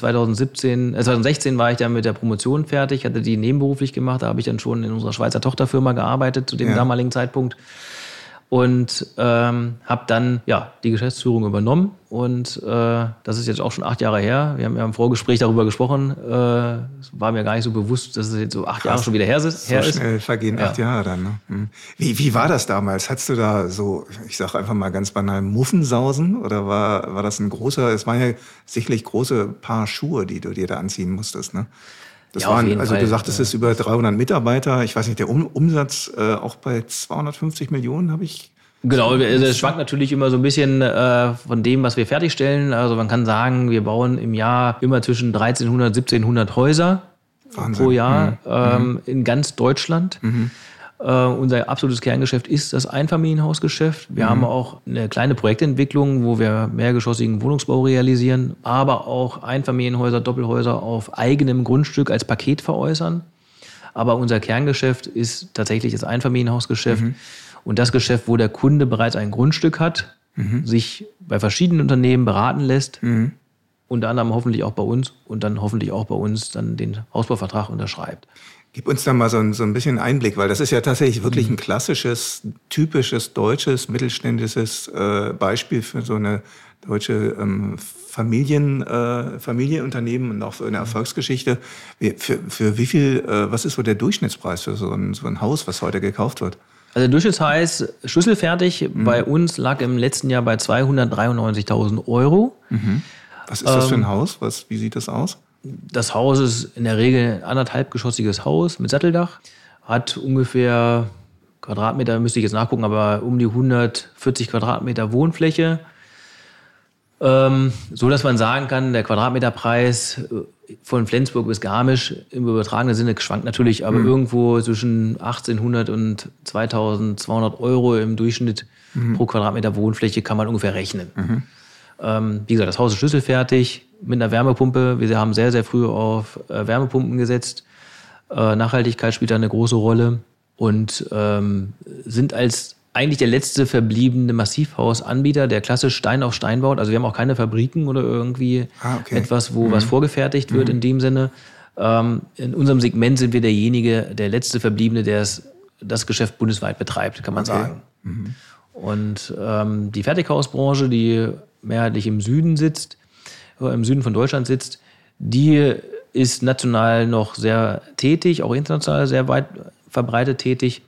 2016 war ich dann mit der Promotion fertig, hatte die nebenberuflich gemacht. Da habe ich dann schon in unserer Schweizer Tochterfirma gearbeitet zu dem damaligen Zeitpunkt. Und habe dann die Geschäftsführung übernommen. Und das ist jetzt auch schon 8 Jahre her. Wir haben ja im Vorgespräch darüber gesprochen. Es war mir gar nicht so bewusst, dass es jetzt so 8 Jahre schon wieder her ist. So schnell vergehen 8 Jahre dann. Ne? Wie war das damals? Hattest du da so, ich sage einfach mal ganz banal, Muffensausen? Oder war das es waren ja sicherlich große Paar Schuhe, die du dir da anziehen musstest, ne? Das waren, also du sagtest, es ist über 300 Mitarbeiter. Ich weiß nicht, der Umsatz auch bei 250 Millionen habe ich... Genau, es schwankt natürlich immer so ein bisschen von dem, was wir fertigstellen. Also man kann sagen, wir bauen im Jahr immer zwischen 1300 und 1700 Häuser pro Jahr in ganz Deutschland. Unser absolutes Kerngeschäft ist das Einfamilienhausgeschäft. Wir haben auch eine kleine Projektentwicklung, wo wir mehrgeschossigen Wohnungsbau realisieren, aber auch Einfamilienhäuser, Doppelhäuser auf eigenem Grundstück als Paket veräußern. Aber unser Kerngeschäft ist tatsächlich das Einfamilienhausgeschäft und das Geschäft, wo der Kunde bereits ein Grundstück hat, sich bei verschiedenen Unternehmen beraten lässt, unter anderem hoffentlich auch bei uns und dann hoffentlich auch bei uns dann den Hausbauvertrag unterschreibt. Gib uns da mal so ein bisschen Einblick, weil das ist ja tatsächlich wirklich ein klassisches, typisches deutsches, mittelständisches Beispiel für so eine deutsche Familienunternehmen und auch für eine Erfolgsgeschichte. Für wie viel, was ist so der Durchschnittspreis für so ein Haus, was heute gekauft wird? Also der Durchschnittspreis schlüsselfertig bei uns lag im letzten Jahr bei 293.000 Euro. Was ist das für ein Haus? Wie sieht das aus? Das Haus ist in der Regel ein 1,5-geschossiges Haus mit Satteldach. Hat ungefähr Quadratmeter, müsste ich jetzt nachgucken, aber um die 140 Quadratmeter Wohnfläche. So dass man sagen kann, der Quadratmeterpreis von Flensburg bis Garmisch im übertragenen Sinne schwankt natürlich, aber irgendwo zwischen 1.800 und 2.200 Euro im Durchschnitt pro Quadratmeter Wohnfläche kann man ungefähr rechnen. Wie gesagt, das Haus ist schlüsselfertig mit einer Wärmepumpe. Wir haben sehr, sehr früh auf Wärmepumpen gesetzt. Nachhaltigkeit spielt da eine große Rolle und sind als eigentlich der letzte verbliebene Massivhausanbieter, der klassisch Stein auf Stein baut. Also wir haben auch keine Fabriken oder irgendwie etwas, wo was vorgefertigt wird in dem Sinne. In unserem Segment sind wir derjenige, der letzte Verbliebene, der das Geschäft bundesweit betreibt, kann man sagen. Und die Fertighausbranche, die mehrheitlich im Süden von Deutschland sitzt, die ist national noch sehr tätig, auch international sehr weit verbreitet tätig.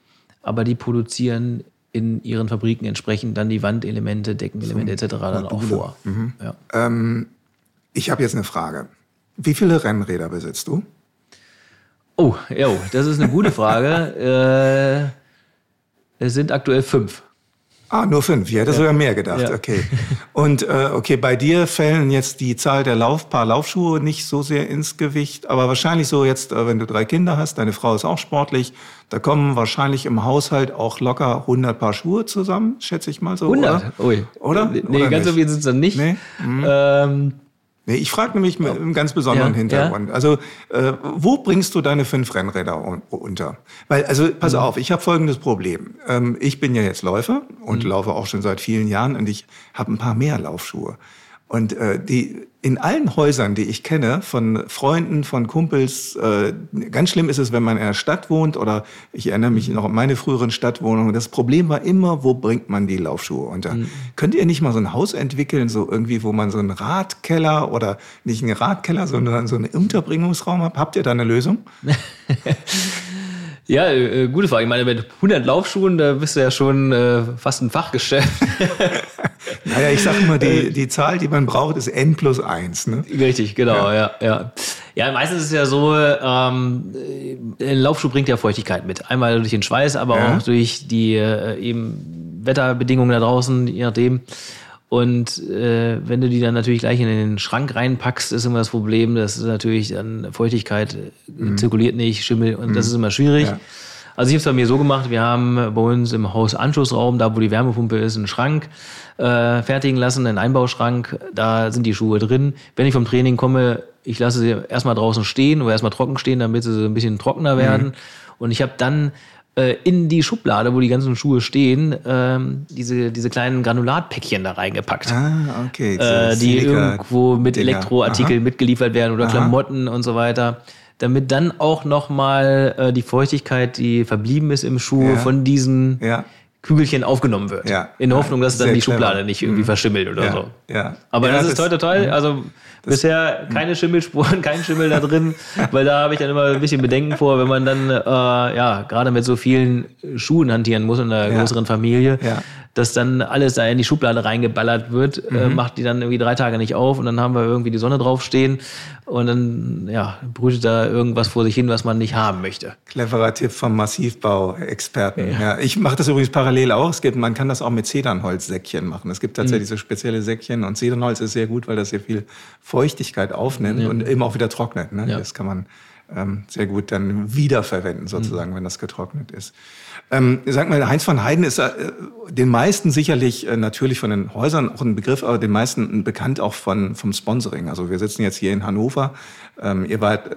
aber die produzieren in ihren Fabriken entsprechend dann die Wandelemente, Deckenelemente etc. dann auch vor. Ja. Ich habe jetzt eine Frage. Wie viele Rennräder besitzt du? Oh, das ist eine gute Frage. Es sind aktuell 5. Ah, nur 5. Ich hätte sogar mehr gedacht. Ja. Okay. Und bei dir fällen jetzt die Zahl der Paar Laufschuhe nicht so sehr ins Gewicht, aber wahrscheinlich so jetzt, wenn du 3 Kinder hast, deine Frau ist auch sportlich, da kommen wahrscheinlich im Haushalt auch locker 100 Paar Schuhe zusammen, schätze ich mal so. 100? Oder? Ui. Oder? Nee, oder ganz so viel sind es dann nicht. Nee. Nee, ich frage nämlich mit einem ganz besonderen Hintergrund. Ja. Also, wo bringst du deine 5 Rennräder unter? Weil, also, pass auf, ich habe folgendes Problem. Ich bin ja jetzt Läufer und laufe auch schon seit vielen Jahren und ich habe ein paar mehr Laufschuhe. Und in allen Häusern, die ich kenne, von Freunden, von Kumpels, ganz schlimm ist es, wenn man in der Stadt wohnt, oder ich erinnere mich noch an meine früheren Stadtwohnungen. Das Problem war immer, wo bringt man die Laufschuhe unter? Könnt ihr nicht mal so ein Haus entwickeln, so irgendwie, wo man so einen Radkeller oder nicht einen Radkeller, sondern so einen Unterbringungsraum hat? Habt ihr da eine Lösung? Ja, gute Frage. Ich meine, mit 100 Laufschuhen, da bist du ja schon fast ein Fachgeschäft. Naja, ich sag immer, die Zahl, die man braucht, ist N+1. Ne? Richtig, genau, ja. Ja, meistens ist es ja so, ein Laufschuh bringt ja Feuchtigkeit mit. Einmal durch den Schweiß, aber auch durch die eben Wetterbedingungen da draußen, je nachdem. Und wenn du die dann natürlich gleich in den Schrank reinpackst, ist immer das Problem, dass natürlich dann Feuchtigkeit zirkuliert nicht, Schimmel, und das ist immer schwierig. Ja. Also ich habe es bei mir so gemacht, wir haben bei uns im Haus Anschlussraum, da wo die Wärmepumpe ist, einen Schrank fertigen lassen, einen Einbauschrank, da sind die Schuhe drin. Wenn ich vom Training komme, ich lasse sie erstmal draußen stehen oder erstmal trocken stehen, damit sie so ein bisschen trockener werden. Und ich habe dann in die Schublade, wo die ganzen Schuhe stehen, diese kleinen Granulatpäckchen da reingepackt. Ah, okay. Die irgendwo mit Elektroartikeln mitgeliefert werden oder Klamotten und so weiter. Damit dann auch nochmal die Feuchtigkeit, die verblieben ist im Schuh, von diesen Kügelchen aufgenommen wird. Ja. In der Hoffnung, dass dann die Schublade nicht irgendwie verschimmelt oder so. Ja. Aber das ist toll. Also bisher keine Schimmelspuren, kein Schimmel da drin, weil da habe ich dann immer ein bisschen Bedenken vor, wenn man dann gerade mit so vielen Schuhen hantieren muss in einer größeren Familie, dass dann alles da in die Schublade reingeballert wird, macht die dann irgendwie 3 Tage nicht auf und dann haben wir irgendwie die Sonne draufstehen und dann brütet da irgendwas vor sich hin, was man nicht haben möchte. Cleverer Tipp vom Massivbau-Experten. Ja, ich mache das übrigens parallel auch. Man kann das auch mit Zedernholzsäckchen machen. Es gibt tatsächlich so spezielle Säckchen und Zedernholz ist sehr gut, weil das sehr viel Feuchtigkeit aufnimmt und eben auch wieder trocknet. Ne? Ja. Das kann man sehr gut dann wiederverwenden, sozusagen, wenn das getrocknet ist. Sag mal, Heinz von Heiden ist den meisten sicherlich natürlich von den Häusern auch ein Begriff, aber den meisten bekannt auch vom Sponsoring. Also wir sitzen jetzt hier in Hannover. Ihr wart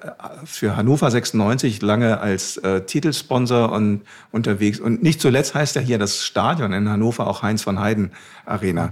für Hannover 96 lange als Titelsponsor unterwegs. Und nicht zuletzt heißt ja hier das Stadion in Hannover auch Heinz von Heiden Arena.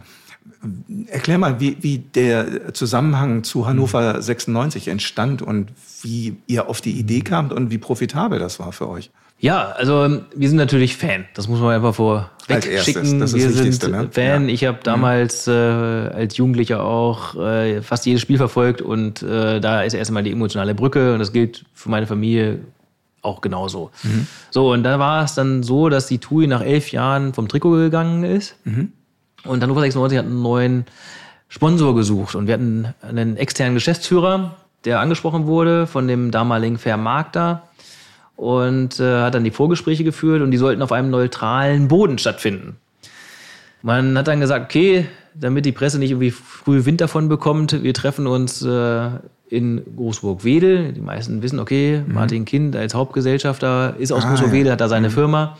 Erklär mal, wie der Zusammenhang zu Hannover 96 entstand und wie ihr auf die Idee kamt und wie profitabel das war für euch. Ja, also wir sind natürlich Fan. Das muss man einfach vorweg schicken. Das ist wir das Wichtigste, sind Fan. Ja. Ich habe damals als Jugendlicher auch fast jedes Spiel verfolgt und da ist erstmal die emotionale Brücke und das gilt für meine Familie auch genauso. So, und da war es dann so, dass die TUI nach 11 Jahren vom Trikot gegangen ist. Und Hannover 96 hat einen neuen Sponsor gesucht. Und wir hatten einen externen Geschäftsführer, der angesprochen wurde von dem damaligen Vermarkter und hat dann die Vorgespräche geführt und die sollten auf einem neutralen Boden stattfinden. Man hat dann gesagt, okay, damit die Presse nicht irgendwie früh Wind davon bekommt, wir treffen uns in Großburg-Wedel. Die meisten wissen, okay, Martin Kind als Hauptgesellschafter ist aus Großburg-Wedel, hat da seine Firma.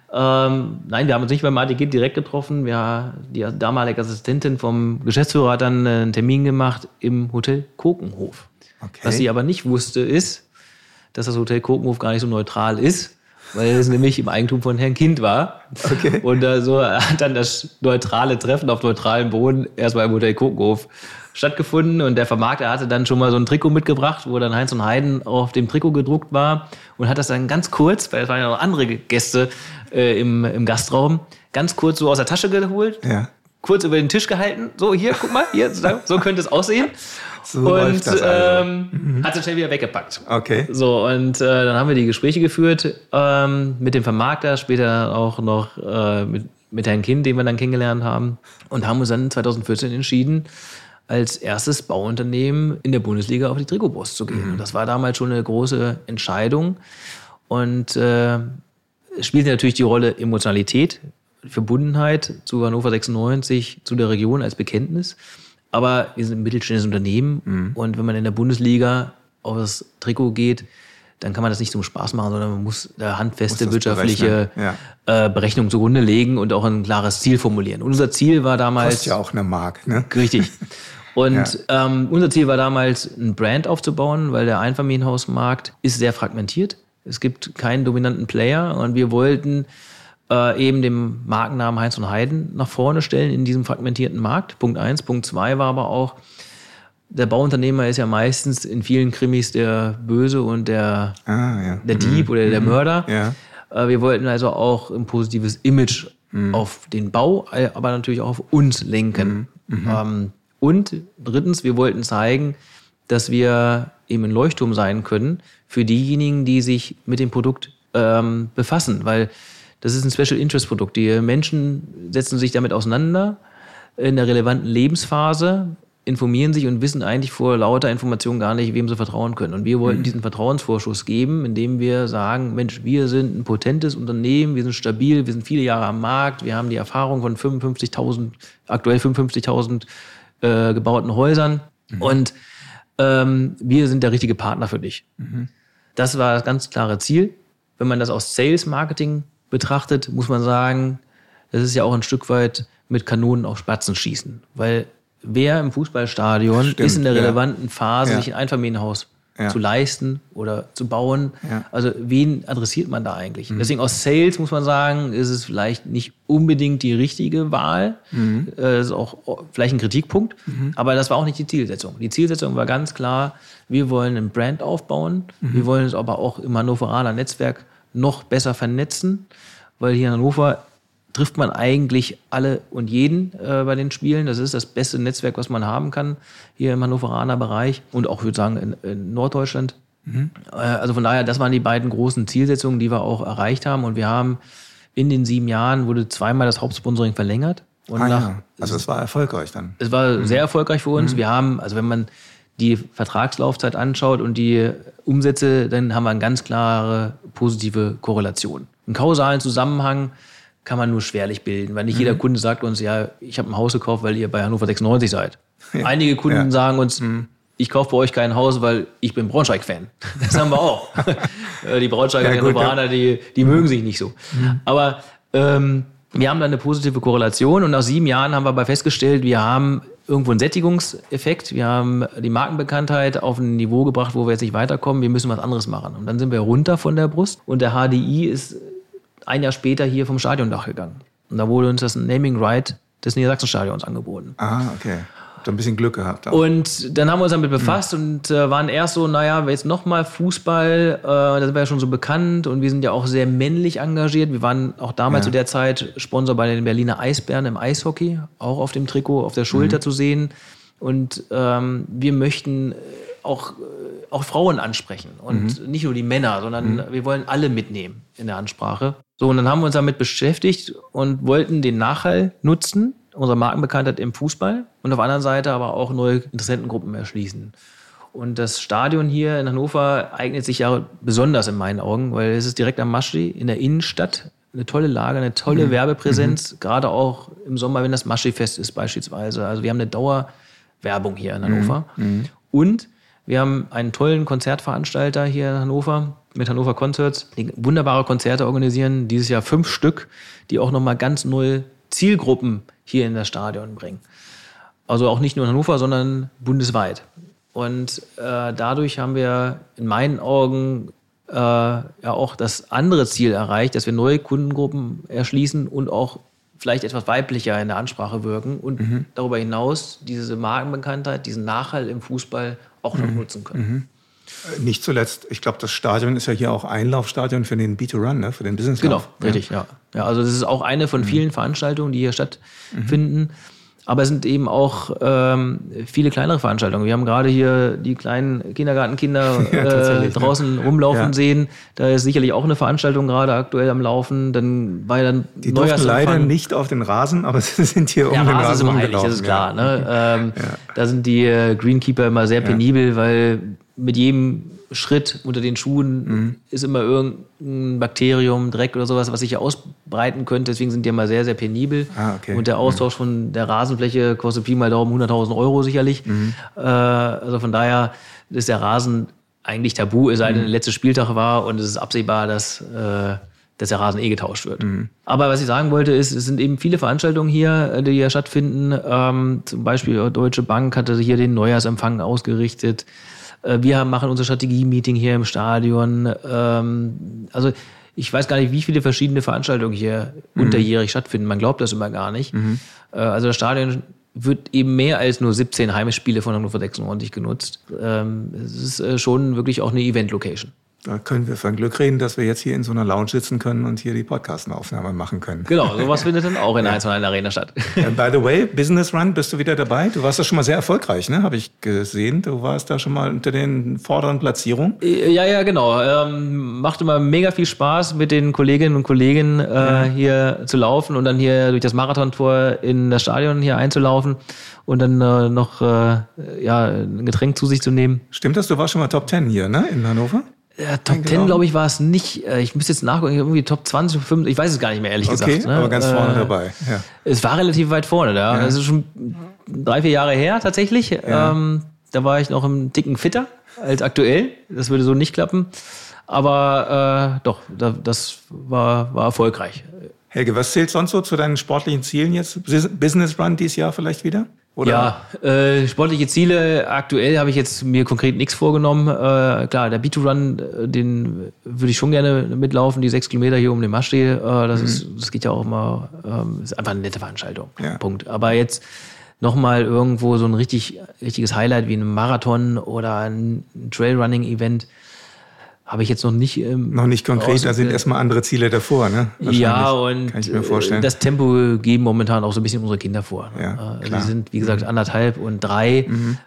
Nein, wir haben uns nicht bei Martin Kind direkt getroffen. Die damalige Assistentin vom Geschäftsführer hat dann einen Termin gemacht im Hotel Kokenhof. Okay. Was sie aber nicht wusste, ist, dass das Hotel Kokenhof gar nicht so neutral ist, weil es nämlich im Eigentum von Herrn Kind war. Okay. Und so hat dann das neutrale Treffen auf neutralem Boden erstmal im Hotel Kokenhof stattgefunden. Und der Vermarkter hatte dann schon mal so ein Trikot mitgebracht, wo dann Heinz von Heiden auf dem Trikot gedruckt war und hat das dann ganz kurz, weil es waren ja noch andere Gäste im Gastraum, ganz kurz so aus der Tasche geholt. Ja. Kurz über den Tisch gehalten, so hier, guck mal, hier, so könnte es aussehen. So läuft das also. Hat sie schnell wieder weggepackt. Okay. So, und dann haben wir die Gespräche geführt mit dem Vermarkter, später auch noch mit Herrn Kind, den wir dann kennengelernt haben, und haben uns dann 2014 entschieden, als erstes Bauunternehmen in der Bundesliga auf die Trikotbrust zu gehen. Und das war damals schon eine große Entscheidung. Und spielte natürlich die Rolle Emotionalität, Verbundenheit zu Hannover 96, zu der Region als Bekenntnis. Aber wir sind ein mittelständisches Unternehmen und wenn man in der Bundesliga auf das Trikot geht, dann kann man das nicht zum Spaß machen, sondern man muss da handfeste wirtschaftliche Berechnungen zugrunde legen und auch ein klares Ziel formulieren. Und unser Ziel war damals... Kostet ja auch eine Mark, ne? Richtig. Und unser Ziel war damals, ein Brand aufzubauen, weil der Einfamilienhausmarkt ist sehr fragmentiert. Es gibt keinen dominanten Player und wir wollten eben den Markennamen Heinz von Heiden nach vorne stellen in diesem fragmentierten Markt. Punkt 1. Punkt 2 war aber auch, der Bauunternehmer ist ja meistens in vielen Krimis der Böse und der Dieb oder der Mörder. Ja. Wir wollten also auch ein positives Image auf den Bau, aber natürlich auch auf uns lenken. Und drittens, wir wollten zeigen, dass wir eben ein Leuchtturm sein können für diejenigen, die sich mit dem Produkt befassen, weil das ist ein Special-Interest-Produkt. Die Menschen setzen sich damit auseinander in der relevanten Lebensphase, informieren sich und wissen eigentlich vor lauter Informationen gar nicht, wem sie vertrauen können. Und wir wollten diesen Vertrauensvorschuss geben, indem wir sagen, Mensch, wir sind ein potentes Unternehmen, wir sind stabil, wir sind viele Jahre am Markt, wir haben die Erfahrung von aktuell 55.000 gebauten Häusern und wir sind der richtige Partner für dich. Das war das ganz klare Ziel. Wenn man das aus Sales Marketing betrachtet, muss man sagen, das ist ja auch ein Stück weit mit Kanonen auf Spatzen schießen. Weil wer im Fußballstadion ist in der relevanten Phase, sich ein Einfamilienhaus zu leisten oder zu bauen. Ja. Also wen adressiert man da eigentlich? Deswegen aus Sales muss man sagen, ist es vielleicht nicht unbedingt die richtige Wahl. Das ist auch vielleicht ein Kritikpunkt. Aber das war auch nicht die Zielsetzung. Die Zielsetzung war ganz klar, wir wollen ein Brand aufbauen. Wir wollen es aber auch im Hannoveraner Netzwerk noch besser vernetzen, weil hier in Hannover trifft man eigentlich alle und jeden bei den Spielen. Das ist das beste Netzwerk, was man haben kann hier im Hannoveraner Bereich und auch, würde ich sagen, in Norddeutschland. Also von daher, das waren die beiden großen Zielsetzungen, die wir auch erreicht haben. Und wir haben in den 7 Jahren wurde zweimal das Hauptsponsoring verlängert. Und also es war erfolgreich dann. Es war sehr erfolgreich für uns. Wir haben, also wenn man die Vertragslaufzeit anschaut und die Umsätze, dann haben wir eine ganz klare positive Korrelation. Einen kausalen Zusammenhang kann man nur schwerlich bilden, weil nicht jeder Kunde sagt uns, ja, ich habe ein Haus gekauft, weil ihr bei Hannover 96 seid. Ja. Einige Kunden sagen uns, ich kaufe bei euch kein Haus, weil ich bin Braunschweig-Fan. Das haben wir auch. Die Braunschweiger Hannoveraner, die mögen sich nicht so. Aber wir haben da eine positive Korrelation und nach 7 Jahren haben wir aber festgestellt, wir haben irgendwo einen Sättigungseffekt. Wir haben die Markenbekanntheit auf ein Niveau gebracht, wo wir jetzt nicht weiterkommen. Wir müssen was anderes machen. Und dann sind wir runter von der Brust und der HDI ist 1 Jahr später hier vom Stadiondach gegangen. Und da wurde uns das Naming Right des Niedersachsenstadions angeboten. Ah, okay. Habt ihr ein bisschen Glück gehabt. Auch. Und dann haben wir uns damit befasst und waren erst so, jetzt nochmal Fußball, da sind wir ja schon so bekannt und wir sind ja auch sehr männlich engagiert. Wir waren auch damals zu der Zeit Sponsor bei den Berliner Eisbären im Eishockey, auch auf dem Trikot, auf der Schulter zu sehen. Und wir möchten auch Frauen ansprechen und nicht nur die Männer, sondern wir wollen alle mitnehmen in der Ansprache. So, und dann haben wir uns damit beschäftigt und wollten den Nachhall nutzen, unsere Markenbekanntheit im Fußball und auf der anderen Seite aber auch neue Interessentengruppen erschließen. Und das Stadion hier in Hannover eignet sich ja besonders in meinen Augen, weil es ist direkt am Maschsee in der Innenstadt. Eine tolle Lage, eine tolle Werbepräsenz, gerade auch im Sommer, wenn das Maschsee-Fest ist beispielsweise. Also wir haben eine Dauerwerbung hier in Hannover. Und wir haben einen tollen Konzertveranstalter hier in Hannover mit Hannover Concerts, die wunderbare Konzerte organisieren. Dieses Jahr 5 Stück, die auch nochmal ganz neue Zielgruppen hier in das Stadion bringen. Also auch nicht nur in Hannover, sondern bundesweit. Und dadurch haben wir in meinen Augen ja auch das andere Ziel erreicht, dass wir neue Kundengruppen erschließen und auch vielleicht etwas weiblicher in der Ansprache wirken und darüber hinaus diese Markenbekanntheit, diesen Nachhall im Fußball auch noch nutzen können. Nicht zuletzt, ich glaube, das Stadion ist ja hier auch Einlaufstadion für den B2Run, ne? Für den Businesslauf. Genau, richtig, ja. Also das ist auch eine von vielen Veranstaltungen, die hier stattfinden. Aber es sind eben auch viele kleinere Veranstaltungen. Wir haben gerade hier die kleinen Kindergartenkinder draußen rumlaufen sehen. Da ist sicherlich auch eine Veranstaltung gerade aktuell am Laufen. Dann war ja dann die durften leider nicht auf den Rasen, aber sie sind hier um den Rasen rumgelaufen. Das ist klar. Ne? Da sind die Greenkeeper immer sehr penibel, weil mit jedem Schritt unter den Schuhen ist immer irgendein Bakterium, Dreck oder sowas, was sich ja ausbreiten könnte. Deswegen sind die immer sehr, sehr penibel. Und der Austausch von der Rasenfläche kostet Pi mal Daumen 100.000 Euro sicherlich. Also von daher ist der Rasen eigentlich tabu, es sei denn, der letzte Spieltag war und es ist absehbar, dass der Rasen getauscht wird. Aber was ich sagen wollte ist, es sind eben viele Veranstaltungen hier, die hier stattfinden. Zum Beispiel Deutsche Bank hatte hier den Neujahrsempfang ausgerichtet. Wir machen unser Strategie-Meeting hier im Stadion. Also ich weiß gar nicht, wie viele verschiedene Veranstaltungen hier unterjährig stattfinden. Man glaubt das immer gar nicht. Also das Stadion wird eben mehr als nur 17 Heimspiele von Hannover 96 genutzt. Es ist schon wirklich auch eine Event-Location. Da können wir von Glück reden, dass wir jetzt hier in so einer Lounge sitzen können und hier die Podcast-Aufnahme machen können. Genau, sowas findet dann auch in der 1&1 Arena statt. By the way, Business Run, bist du wieder dabei? Du warst da schon mal sehr erfolgreich, ne? Habe ich gesehen. Du warst da schon mal unter den vorderen Platzierungen. Ja, genau. Macht immer mega viel Spaß, mit den Kolleginnen und Kollegen hier zu laufen und dann hier durch das Marathontor in das Stadion hier einzulaufen und dann noch ein Getränk zu sich zu nehmen. Stimmt das? Du warst schon mal Top 10 hier, ne? In Hannover? Ja, Top 10, glaube ich, war es nicht. Ich müsste jetzt nachgucken, irgendwie Top 20, 5, ich weiß es gar nicht mehr, ehrlich gesagt. Ne? Aber ganz vorne dabei. Ja. Es war relativ weit vorne, da. Ja. Das ist schon 3-4 Jahre her, tatsächlich. Ja. Da war ich noch im Ticken fitter als aktuell. Das würde so nicht klappen. Aber doch, das war erfolgreich. Helge, was zählt sonst so zu deinen sportlichen Zielen jetzt? Business Run dieses Jahr vielleicht wieder? Oder? Ja, sportliche Ziele. Aktuell habe ich jetzt mir konkret nichts vorgenommen. Klar, der B2Run, den würde ich schon gerne mitlaufen, die 6 Kilometer hier um den Maschsee. Das geht ja auch immer, ist einfach eine nette Veranstaltung. Ja. Punkt. Aber jetzt nochmal irgendwo so ein richtiges Highlight wie ein Marathon oder ein Trailrunning-Event habe ich jetzt noch nicht. Noch nicht konkret, da sind erstmal andere Ziele davor, ne? Ja, und kann ich mir vorstellen. Das Tempo geben momentan auch so ein bisschen unsere Kinder vor. Ja, die sind, wie gesagt, 1,5 und 3.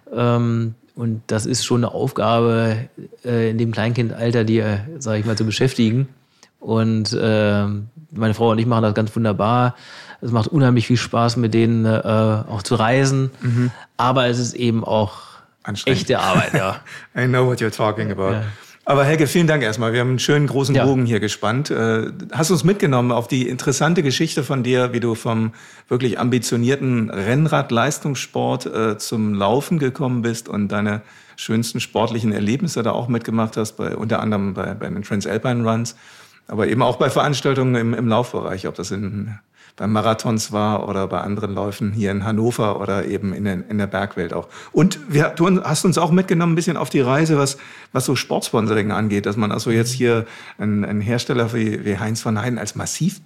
Und das ist schon eine Aufgabe, in dem Kleinkindalter, die, sage ich mal, zu beschäftigen. Und meine Frau und ich machen das ganz wunderbar. Es macht unheimlich viel Spaß, mit denen auch zu reisen. Aber es ist eben auch echte Arbeit, ja. I know what you're talking about. Ja. Aber Helge, vielen Dank erstmal. Wir haben einen schönen großen Bogen hier gespannt. Hast uns mitgenommen auf die interessante Geschichte von dir, wie du vom wirklich ambitionierten Rennrad-Leistungssport zum Laufen gekommen bist und deine schönsten sportlichen Erlebnisse da auch mitgemacht hast, unter anderem bei den Transalpine Runs, aber eben auch bei Veranstaltungen im Laufbereich, ob das beim Marathons war oder bei anderen Läufen hier in Hannover oder eben in der Bergwelt auch. Und du hast uns auch mitgenommen ein bisschen auf die Reise, was so Sportsponsoring angeht, dass man also jetzt hier einen Hersteller wie Heinz von Heiden als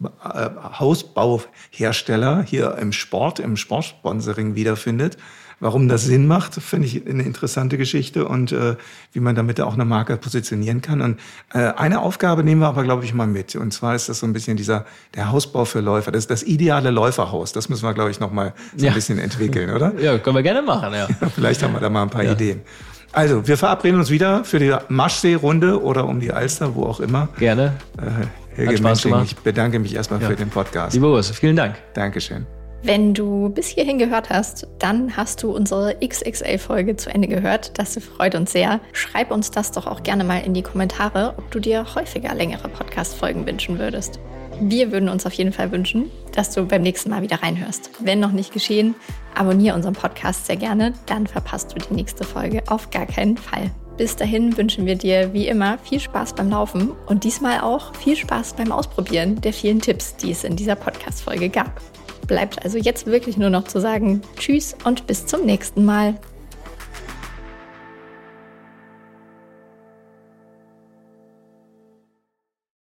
Massivhausbauhersteller hier im Sportsponsoring wiederfindet. Warum das Sinn macht, finde ich eine interessante Geschichte und wie man damit auch eine Marke positionieren kann. Und eine Aufgabe nehmen wir aber, glaube ich, mal mit. Und zwar ist das so ein bisschen der Hausbau für Läufer. Das ist das ideale Läuferhaus. Das müssen wir, glaube ich, noch mal so ein bisschen entwickeln, oder? Ja, können wir gerne machen, ja. Vielleicht haben wir da mal ein paar Ideen. Also, wir verabreden uns wieder für die Maschsee-Runde oder um die Alster, wo auch immer. Gerne. Helge Mensching, ich bedanke mich erstmal für den Podcast. Lieber Urs, vielen Dank. Dankeschön. Wenn du bis hierhin gehört hast, dann hast du unsere XXL-Folge zu Ende gehört. Das freut uns sehr. Schreib uns das doch auch gerne mal in die Kommentare, ob du dir häufiger längere Podcast-Folgen wünschen würdest. Wir würden uns auf jeden Fall wünschen, dass du beim nächsten Mal wieder reinhörst. Wenn noch nicht geschehen, abonniere unseren Podcast sehr gerne, dann verpasst du die nächste Folge auf gar keinen Fall. Bis dahin wünschen wir dir wie immer viel Spaß beim Laufen und diesmal auch viel Spaß beim Ausprobieren der vielen Tipps, die es in dieser Podcast-Folge gab. Bleibt also jetzt wirklich nur noch zu sagen, tschüss und bis zum nächsten Mal.